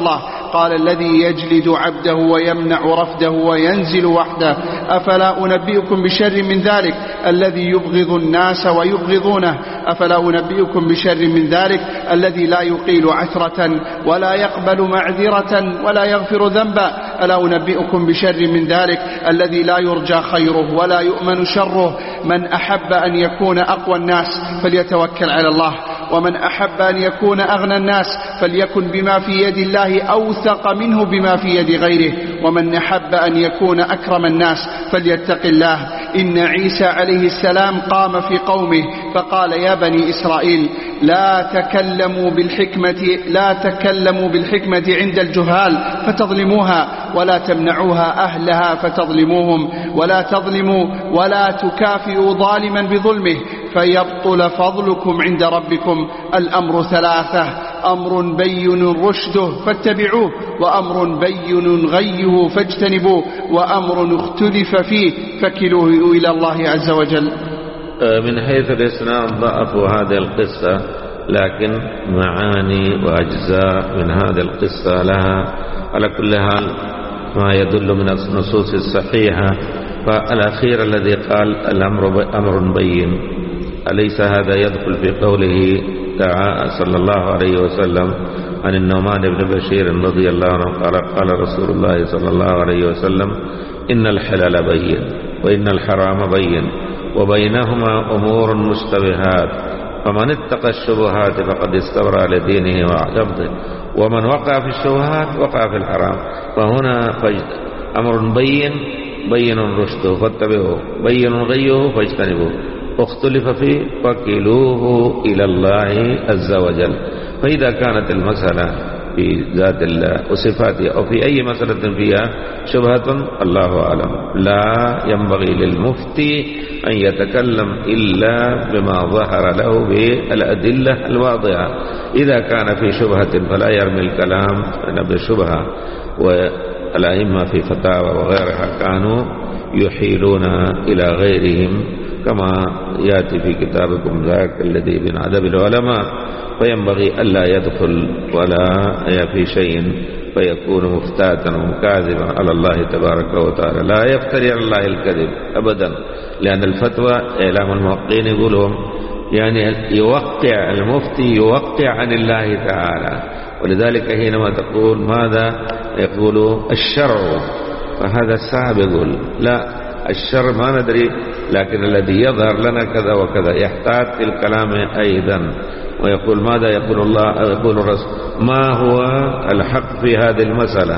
قال الذي يجلد عبده ويمنع رفده وينزل وحده. أفلا أنبئكم بشر من ذلك الذي يبغض الناس ويبغضونه. أفلا أنبئكم بشر من ذلك الذي لا يقيل عثرة ولا يقبل معذرة ولا يغفر ذنبا. ألا أنبئكم بشر من ذلك الذي لا يرجى خيره ولا يؤمن شره. من أحب أن يكون أقوى الناس فليتوكل على الله، ومن أحب أن يكون أغنى الناس فليكن بما في يد الله أوثق منه بما في يد غيره، ومن أحب أن يكون أكرم الناس فليتق الله. إن عيسى عليه السلام قام في قومه فقال يا بني إسرائيل لا تكلموا بالحكمة لا تكلموا بالحكمة عند الجهال فتظلموها، ولا تمنعوها أهلها فتظلموهم، ولا تظلموا ولا تكافئوا ظالما بظلمه فيبطل فضلكم عند ربكم. الأمر ثلاثة: أمر بين رشده فاتبعوه، وأمر بين غيه فاجتنبوه، وأمر اختلف فيه فكلوه إلى الله عز وجل. من حيث الإسناد ضعفوا هذه القصة، لكن معاني وأجزاء من هذه القصة لها على كل حال ما يدل من النصوص الصحيحة. فالأخير الذي قال الأمر أمر بين، أليس هذا يدخل في قوله تعالى صلى الله عليه وسلم عن النعمان بن بشير رضي الله عنه قال قال رسول الله صلى الله عليه وسلم إن الحلال بين وإن الحرام بين وبينهما أمور مشتبهات، فمن اتقى الشبهات فقد استبرأ لدينه وعرضه، ومن وقع في الشبهات وقع في الحرام. فهنا أمر بين بين رشده فاتبعوه، بين غيه فاجتنبوه، اختلف فيه فكلوه إلى الله عز وجل. فإذا كانت المسألة في ذات الله وصفاته أو في أي مسألة فيها شبهة الله أعلم، لا ينبغي للمفتي أن يتكلم إلا بما ظهر له بالأدلة الواضحة. إذا كان في شبهة فلا يرمي الكلام بالشبهة. والأئمة في فتاوى وغيرها كانوا يحيلون إلى غيرهم كما يأتي في كتابكم ذاك الذي من أدب العلماء. فينبغي ألا يدخل ولا في شيء فيكون مفتاتا ومكاذبا على الله تبارك وتعالى. لا يفتري على الله الكذب أبدا، لأن الفتوى إعلام الموقعين يقولون يعني يوقع المفتي يوقع عن الله تعالى. ولذلك حينما تقول ماذا يقول الشرع، فهذا الصعب يقول لا الشر ما ندري، لكن الذي يظهر لنا كذا وكذا. يحتاج في الكلام أيضا ويقول ماذا يقول الله يقول الرسول، ما هو الحق في هذه المسألة.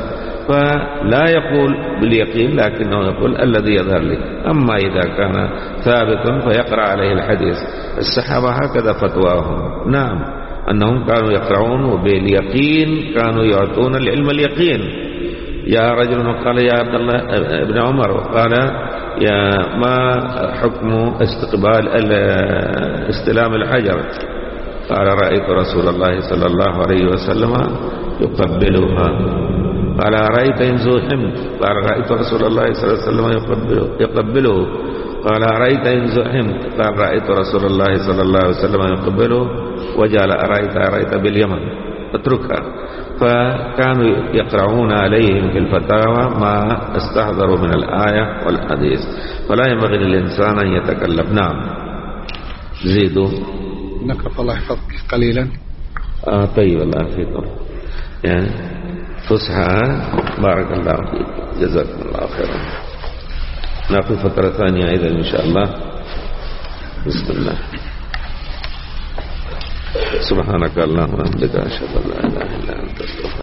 فلا يقول باليقين لكنه يقول الذي يظهر لي. أما إذا كان ثابتا فيقرأ عليه الحديث. الصحابة هكذا فتواهم، نعم أنهم كانوا يقرؤون وباليقين كانوا يعطون العلم اليقين. يا رجل قال يا عبد الله ابن عمر وقال يا ما حكم استقبال استلام الحجر؟ قال رأيت رسول الله صلى الله عليه وسلم يقبلها. قال رأيت إن زحمت؟ قال رأيت رسول الله صلى الله عليه وسلم يقبله, يقبله. قال رأيت إن زحمت؟ قال رأيت رسول الله صلى الله عليه وسلم يقبله. وجعل أرأيت أرأيت باليمن، اتركها. فكانوا يقرؤون عليهم في الفتاوى ما استحضروا من الآية والحديث. فلا ينبغي للإنسان أن يتكلم. نعم زيدوا. نكف الله يحفظك قليلا. آه طيب الله فيكم يعني فسحة. بارك الله فيك، جزاكم الله خيرا. نأخذ فترة ثانية أيضا إن شاء الله. بسم الله. سبحانك اللهم وبحمدك أشهد أن لا إله إلا أنت.